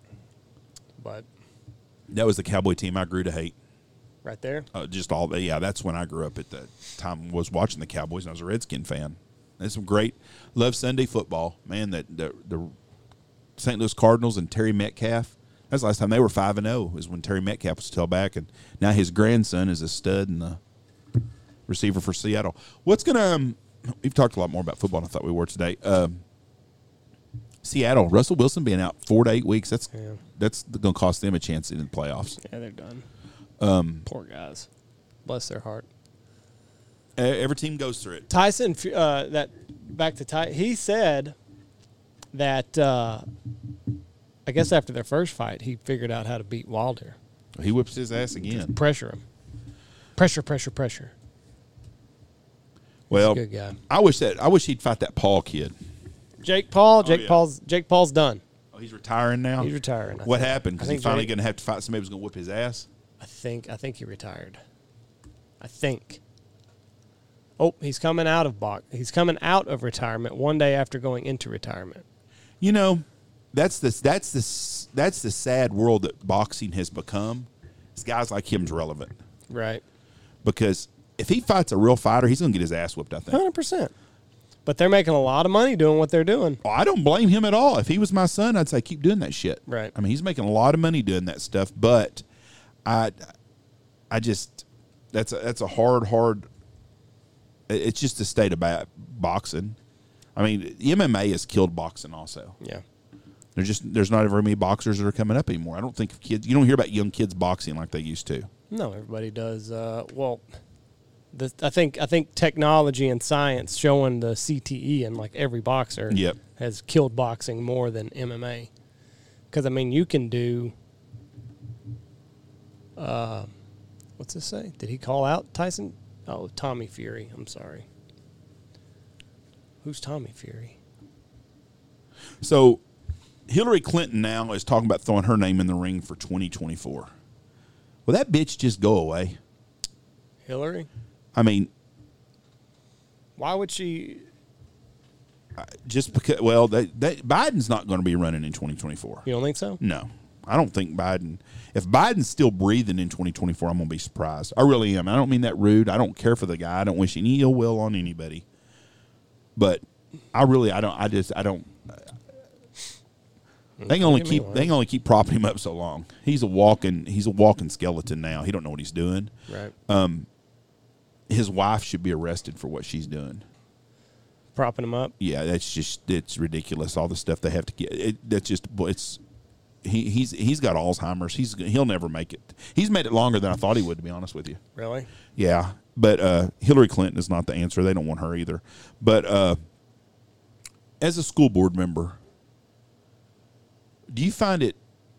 Speaker 1: But
Speaker 2: That was the Cowboy team I grew to hate.
Speaker 1: right there.
Speaker 2: Uh, just all, yeah, that's when I grew up at the time was watching the Cowboys, and I was a Redskin fan. There's some great, love Sunday football. Man, that the, the Saint Louis Cardinals and Terry Metcalf, that's the last time they were five and oh, is when Terry Metcalf was tailback, and now his grandson is a stud and the receiver for Seattle. What's going to, um, we've talked a lot more about football than I thought we were today. Um, Seattle, Russell Wilson being out four to eight weeks, that's
Speaker 1: Yeah.
Speaker 2: that's going to cost them a chance in the playoffs.
Speaker 1: Yeah, they're done.
Speaker 2: Um,
Speaker 1: Poor guys. Bless their heart.
Speaker 2: e- every team goes through it.
Speaker 1: Tyson, uh, that back to Ty, he said that uh, I guess after their first fight, he figured out how to beat Wilder.
Speaker 2: He whips his ass again.
Speaker 1: Pressure him. Pressure, pressure, pressure.
Speaker 2: Well,
Speaker 1: Good guy.
Speaker 2: I wish that I wish he'd fight that Paul kid.
Speaker 1: Jake Paul. Jake
Speaker 2: yeah.
Speaker 1: Paul's Jake Paul's done.
Speaker 2: Oh, he's retiring now.
Speaker 1: He's retiring. I
Speaker 2: What
Speaker 1: think.
Speaker 2: happened?
Speaker 1: I
Speaker 2: Because he's
Speaker 1: think
Speaker 2: finally
Speaker 1: Jake-
Speaker 2: going to have to fight somebody who's going to whip his ass.
Speaker 1: I think I think he retired. I think. Oh, he's coming out of box. He's coming out of retirement one day after going into retirement.
Speaker 2: You know, that's the that's the that's the sad world that boxing has become. It's guys like him's relevant
Speaker 1: Right.
Speaker 2: because if he fights a real fighter, he's going to get his ass whipped. I think.
Speaker 1: Hundred percent. But they're making a lot of money doing what they're doing.
Speaker 2: Well, I don't blame him at all. If he was my son, I'd say keep doing that shit.
Speaker 1: Right.
Speaker 2: I mean, he's making a lot of money doing that stuff, but I, I just that's a, that's a hard, hard. It's just the state of ba- boxing. I mean, M M A has killed boxing. Also,
Speaker 1: Yeah.
Speaker 2: there's just there's not very many boxers that are coming up anymore. I don't think kids. You don't hear about young kids boxing like they used to.
Speaker 1: No, everybody does. Uh, well, the, I think I think technology and science showing the C T E in like every boxer
Speaker 2: Yep.
Speaker 1: has killed boxing more than M M A. Because I mean, you can do. Uh, what's this say? Did he call out Tyson? Oh, Tommy Fury. I'm sorry. Who's Tommy Fury?
Speaker 2: So, Hillary Clinton now is talking about throwing her name in the ring for twenty twenty-four. Will that bitch just go away?
Speaker 1: Hillary?
Speaker 2: I mean,
Speaker 1: Why would she?
Speaker 2: just because, well, they, they, Biden's not going to be running in twenty twenty-four.
Speaker 1: You don't think so?
Speaker 2: No, I don't think Biden. If Biden's still breathing in twenty twenty-four, I'm going to be surprised. I really am. I don't mean that rude. I don't care for the guy. I don't wish any ill will on anybody. But I really, I don't. I just, I don't. They can only
Speaker 1: Give me
Speaker 2: keep
Speaker 1: one.
Speaker 2: they can only keep propping him up so long. He's a walking he's a walking skeleton now. He don't know what he's doing.
Speaker 1: Right.
Speaker 2: His wife should be arrested for what she's doing.
Speaker 1: Propping him up.
Speaker 2: Yeah, that's just it's ridiculous. All the stuff they have to get. It, that's just it's he he's he's got Alzheimer's. He's he'll never make it. He's made it longer than I thought he would. To be honest with you.
Speaker 1: Really?
Speaker 2: Yeah, but uh, Hillary Clinton is not the answer. They don't want her either. But uh, as a school board member, do you find it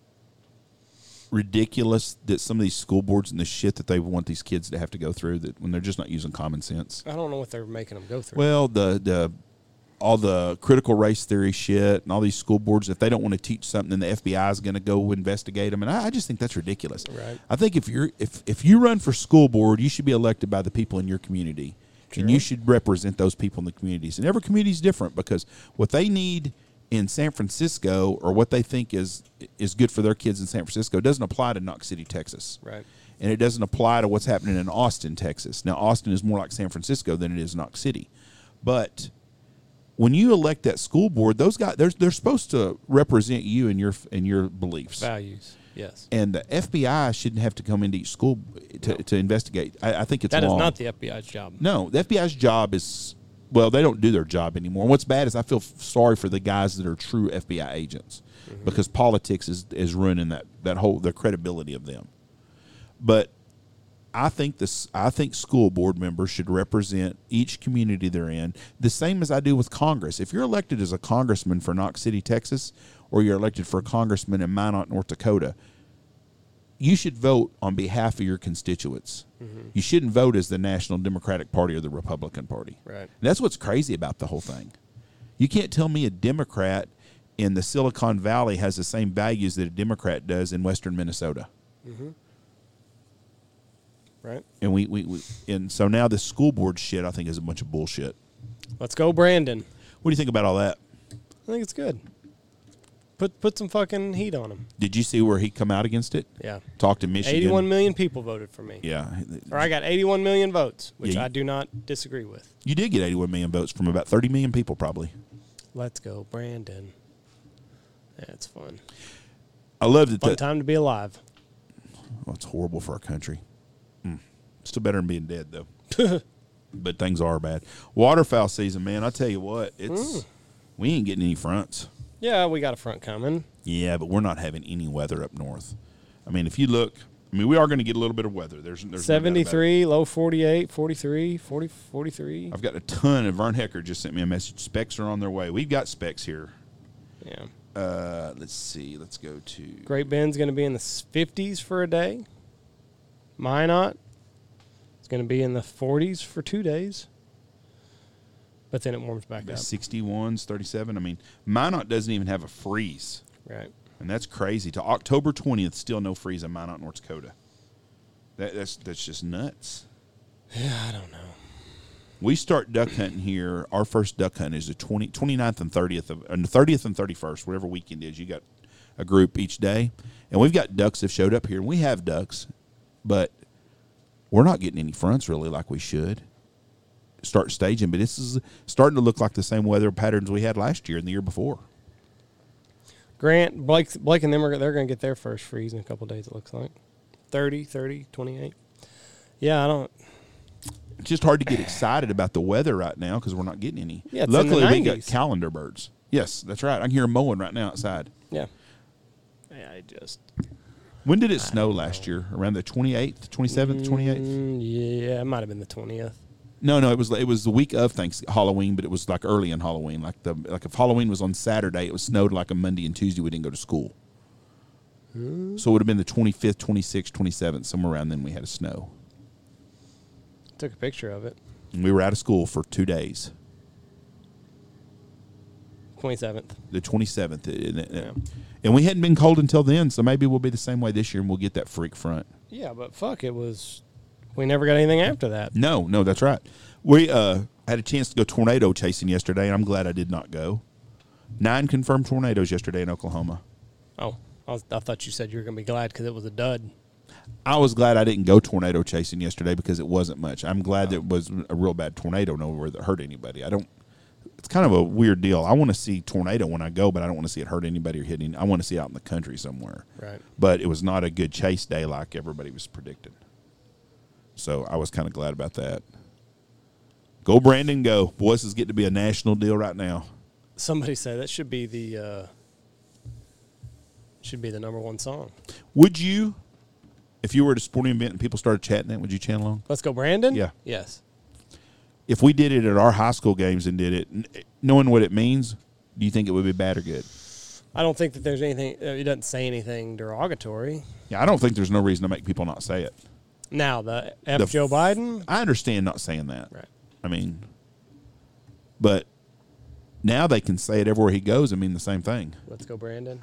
Speaker 2: ridiculous that some of these school boards and the shit that they want these kids to have to go through that when they're just not using common sense?
Speaker 1: I don't know what they're making them go through.
Speaker 2: Well, the the all the critical race theory shit and all these school boards, if they don't want to teach something, then the F B I is going to go investigate them. And I, I just think that's ridiculous.
Speaker 1: Right.
Speaker 2: I think if you're if if you run for school board, you should be elected by the people in your community,
Speaker 1: Sure.
Speaker 2: and you should represent those people in the communities. And every community is different because what they need in San Francisco or what they think is is good for their kids in San Francisco doesn't apply to Knox City, Texas.
Speaker 1: Right.
Speaker 2: And it doesn't apply to what's happening in Austin, Texas. Now, Austin is more like San Francisco than it is Knox City. But when you elect that school board, those guys they're they're supposed to represent you and your and your beliefs,
Speaker 1: Values. Yes.
Speaker 2: and the F B I shouldn't have to come into each school to,
Speaker 1: No.
Speaker 2: to investigate. I, I think it's
Speaker 1: That is
Speaker 2: wrong.
Speaker 1: not the F B I's job.
Speaker 2: No, the F B I's job is, well, they don't do their job anymore. And what's bad is I feel f- sorry for the guys that are true F B I agents
Speaker 1: Mm-hmm.
Speaker 2: because politics is, is ruining that, that whole, the credibility of them. But I think this, I think school board members should represent each community they're in, the same as I do with Congress. If you're elected as a congressman for Knox City, Texas, or you're elected for a congressman in Minot, North Dakota, you should vote on behalf of your constituents.
Speaker 1: Mm-hmm.
Speaker 2: You shouldn't vote as the National Democratic Party or the Republican Party.
Speaker 1: Right.
Speaker 2: And that's what's crazy about the whole thing. You can't tell me a Democrat in the Silicon Valley has the same values that a Democrat does in western Minnesota.
Speaker 1: Mm-hmm. Right.
Speaker 2: And we, we, we and so now this school board shit I think is a bunch of bullshit.
Speaker 1: Let's go, Brandon.
Speaker 2: What do you think about all that?
Speaker 1: I think it's good. Put put some fucking heat on him.
Speaker 2: Did you see where he come out against it?
Speaker 1: Yeah.
Speaker 2: Talk to Michigan.
Speaker 1: eighty-one million people voted for me.
Speaker 2: Yeah.
Speaker 1: Or I got eighty-one million votes, which
Speaker 2: Yeah, you-
Speaker 1: I do not disagree with.
Speaker 2: You did get eighty-one million votes from about thirty million people probably.
Speaker 1: Let's go, Brandon. That's fun.
Speaker 2: I love that.
Speaker 1: Fun
Speaker 2: the,
Speaker 1: time to be alive.
Speaker 2: well, it's horrible for our country. Mm. Still better than being dead, though. But things are bad. Waterfowl season, man. I tell you what, it's
Speaker 1: Mm.
Speaker 2: we ain't getting any fronts.
Speaker 1: Yeah, we got a front coming.
Speaker 2: Yeah, but we're not having any weather up north. I mean, if you look, I mean, we are going to get a little bit of weather. There's, there's no doubt about it.
Speaker 1: seventy-three, low forty-eight, forty-three, forty, forty-three.
Speaker 2: I've got a ton of Vern Hecker just sent me a message. Specs are on their way. We've got specs here.
Speaker 1: Yeah.
Speaker 2: Uh, let's see. Let's go to
Speaker 1: Great Bend's going to be in the fifties for a day. Minot is going to be in the forties for two days. But then it warms back up.
Speaker 2: sixty-ones, thirty-seven. I mean, Minot doesn't even have a freeze.
Speaker 1: Right.
Speaker 2: And that's crazy. To October twentieth, still no freeze in Minot, North Dakota. That, that's that's just nuts.
Speaker 1: Yeah, I don't know.
Speaker 2: We start duck hunting here. Our first duck hunt is the twentieth, twenty-ninth and thirtieth of, and the thirtieth and thirty-first, whatever weekend is. You got a group each day, and we've got ducks that have showed up here. And we have ducks, but we're not getting any fronts really like we should. Start staging, but this is starting to look like the same weather patterns we had last year and the year before.
Speaker 1: Grant, Blake, Blake and them, are they're going to get their first freeze in a couple of days, it looks like. thirty, thirty, twenty-eight. Yeah, I don't.
Speaker 2: It's just hard to get excited about the weather right now because we're not getting any.
Speaker 1: Yeah, it's in the
Speaker 2: Luckily, we got
Speaker 1: nineties.
Speaker 2: calendar birds. Yes, that's right. I can hear them mowing right now outside.
Speaker 1: Yeah. Yeah, I just.
Speaker 2: When did it snow last year? Around the twenty-eighth, twenty-seventh, twenty-eighth?
Speaker 1: Mm, yeah, it might have been the twentieth.
Speaker 2: No, no, it was it was the week of Thanks Halloween, but it was like early in Halloween. Like the like if Halloween was on Saturday, it was snowed like a Monday and Tuesday. We didn't go to school,
Speaker 1: Hmm.
Speaker 2: so it would have been the twenty-fifth, twenty-sixth, twenty-seventh, somewhere around then. We had a snow,
Speaker 1: Took a picture of it.
Speaker 2: and we were out of school for two days.
Speaker 1: twenty-seventh.
Speaker 2: The twenty-seventh, and, and-
Speaker 1: Yeah.
Speaker 2: and we hadn't been cold until then. So maybe we'll be the same way this year, and we'll get that freak front.
Speaker 1: Yeah, but fuck, it was. We never got anything after that.
Speaker 2: No, no, that's right. We uh, had a chance to go tornado chasing yesterday, and I'm glad I did not go. Nine confirmed tornadoes yesterday in Oklahoma.
Speaker 1: Oh, I, was, I thought you said you were going to be glad because it was a dud.
Speaker 2: I was glad I didn't go tornado chasing yesterday because it wasn't much. I'm glad that it was a real bad tornado nowhere that hurt anybody. I don't. It's kind of a weird deal. I want to see tornado when I go, but I don't want to see it hurt anybody or hit any. I want to see it out in the country somewhere.
Speaker 1: Right.
Speaker 2: But it was not a good chase day like everybody was predicting. So I was kind of glad about that. Go Brandon, go! Boy, this is getting to be a national deal right now.
Speaker 1: Somebody said that should be the uh, should be the number one song.
Speaker 2: Would you, if you were at a sporting event and people started chatting that, would you chant along?
Speaker 1: Let's go, Brandon.
Speaker 2: Yeah.
Speaker 1: Yes.
Speaker 2: If we did it at our high school games and did it, n- knowing what it means, do you think it would be bad or good?
Speaker 1: I don't think that there's anything. Uh, it doesn't say anything derogatory.
Speaker 2: Yeah, I don't think there's no reason to make people not say it.
Speaker 1: Now the F
Speaker 2: The
Speaker 1: Joe
Speaker 2: f-
Speaker 1: Biden.
Speaker 2: I understand not saying that.
Speaker 1: Right.
Speaker 2: I mean, but now they can say it everywhere he goes and mean the same thing.
Speaker 1: Let's go, Brandon.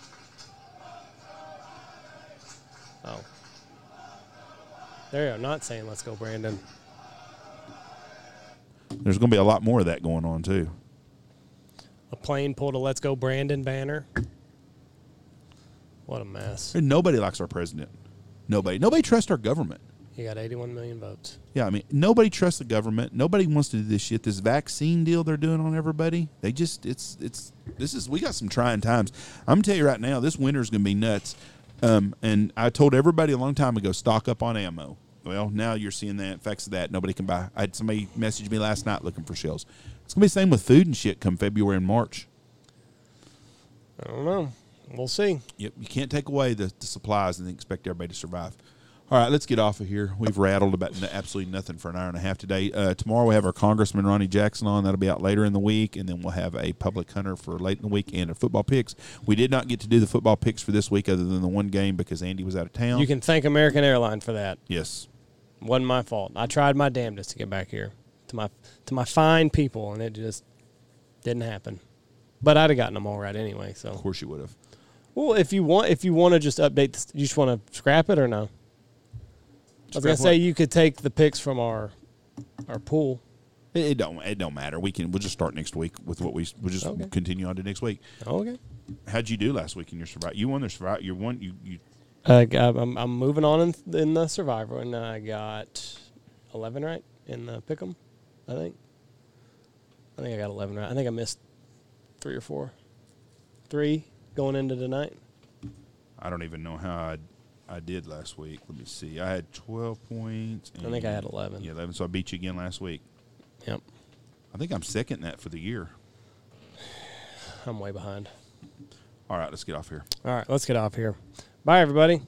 Speaker 1: Oh. There you are. Not saying let's go, Brandon.
Speaker 2: There's going to be a lot more of that going on, too.
Speaker 1: A plane pulled a let's go, Brandon banner. What a mess.
Speaker 2: And nobody likes our president. Nobody. Nobody trusts our government.
Speaker 1: He got eighty-one million votes.
Speaker 2: Yeah, I mean, nobody trusts the government. Nobody wants to do this shit. This vaccine deal they're doing on everybody, they just, it's, it's, this is, we got some trying times. I'm going to tell you right now, this winter is going to be nuts. Um, and I told everybody a long time ago, stock up on ammo. Well, now you're seeing the effects of that. Nobody can buy. I had somebody message me last night looking for shells. It's going to be the same with food and shit come February and March.
Speaker 1: I don't know. We'll see.
Speaker 2: Yep, you can't take away the, the supplies and expect everybody to survive. All right, let's get off of here. We've rattled about absolutely nothing for an hour and a half today. Uh, tomorrow we have our Congressman Ronnie Jackson on. That'll be out later in the week, and then we'll have a public hunter for late in the week and a football picks. We did not get to do the football picks for this week other than the one game because Andy was out of town.
Speaker 1: You can thank American Airlines for that.
Speaker 2: Yes.
Speaker 1: Wasn't my fault. I tried my damnedest to get back here to my to my fine people, and it just didn't happen. But I'd have gotten them all right anyway. So
Speaker 2: Of course you would have.
Speaker 1: Well, if you want, if you want to just update, this, you just want to scrap it or no? I was gonna say you could take the picks from our our pool.
Speaker 2: It, it don't it don't matter. We can we'll just start next week with what we we'll just
Speaker 1: Okay.
Speaker 2: continue on to next week.
Speaker 1: Okay.
Speaker 2: How'd you do last week in your survival? You won the survival. You won. You you.
Speaker 1: Uh, I'm I'm moving on in, in the Survivor, and I got eleven right in the Pick'em. I think. I think I got eleven right. I think I missed three or four. Three going into tonight.
Speaker 2: I don't even know how I I did last week. Let me see. I had twelve points.
Speaker 1: I think I had eleven.
Speaker 2: Yeah, eleven. So I beat you again last week.
Speaker 1: Yep.
Speaker 2: I think I'm second in that for the year.
Speaker 1: I'm way behind.
Speaker 2: All right, let's get off here.
Speaker 1: All right, let's get off here. Bye, everybody.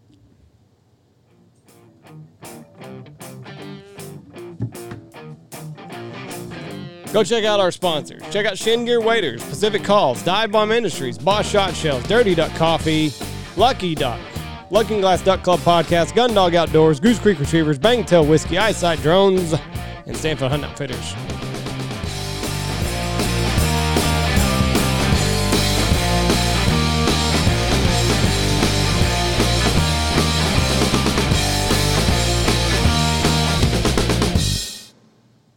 Speaker 1: Go check out our sponsors. Check out Shin Gear Waiters, Pacific Calls, Dive Bomb Industries, Boss Shot Shells, Dirty Duck Coffee, Lucky Duck, Looking Glass Duck Club Podcast, Gun Dog Outdoors, Goose Creek Retrievers, Bang Tail Whiskey, Eyesight Drones, and Stanfield Hunt Outfitters.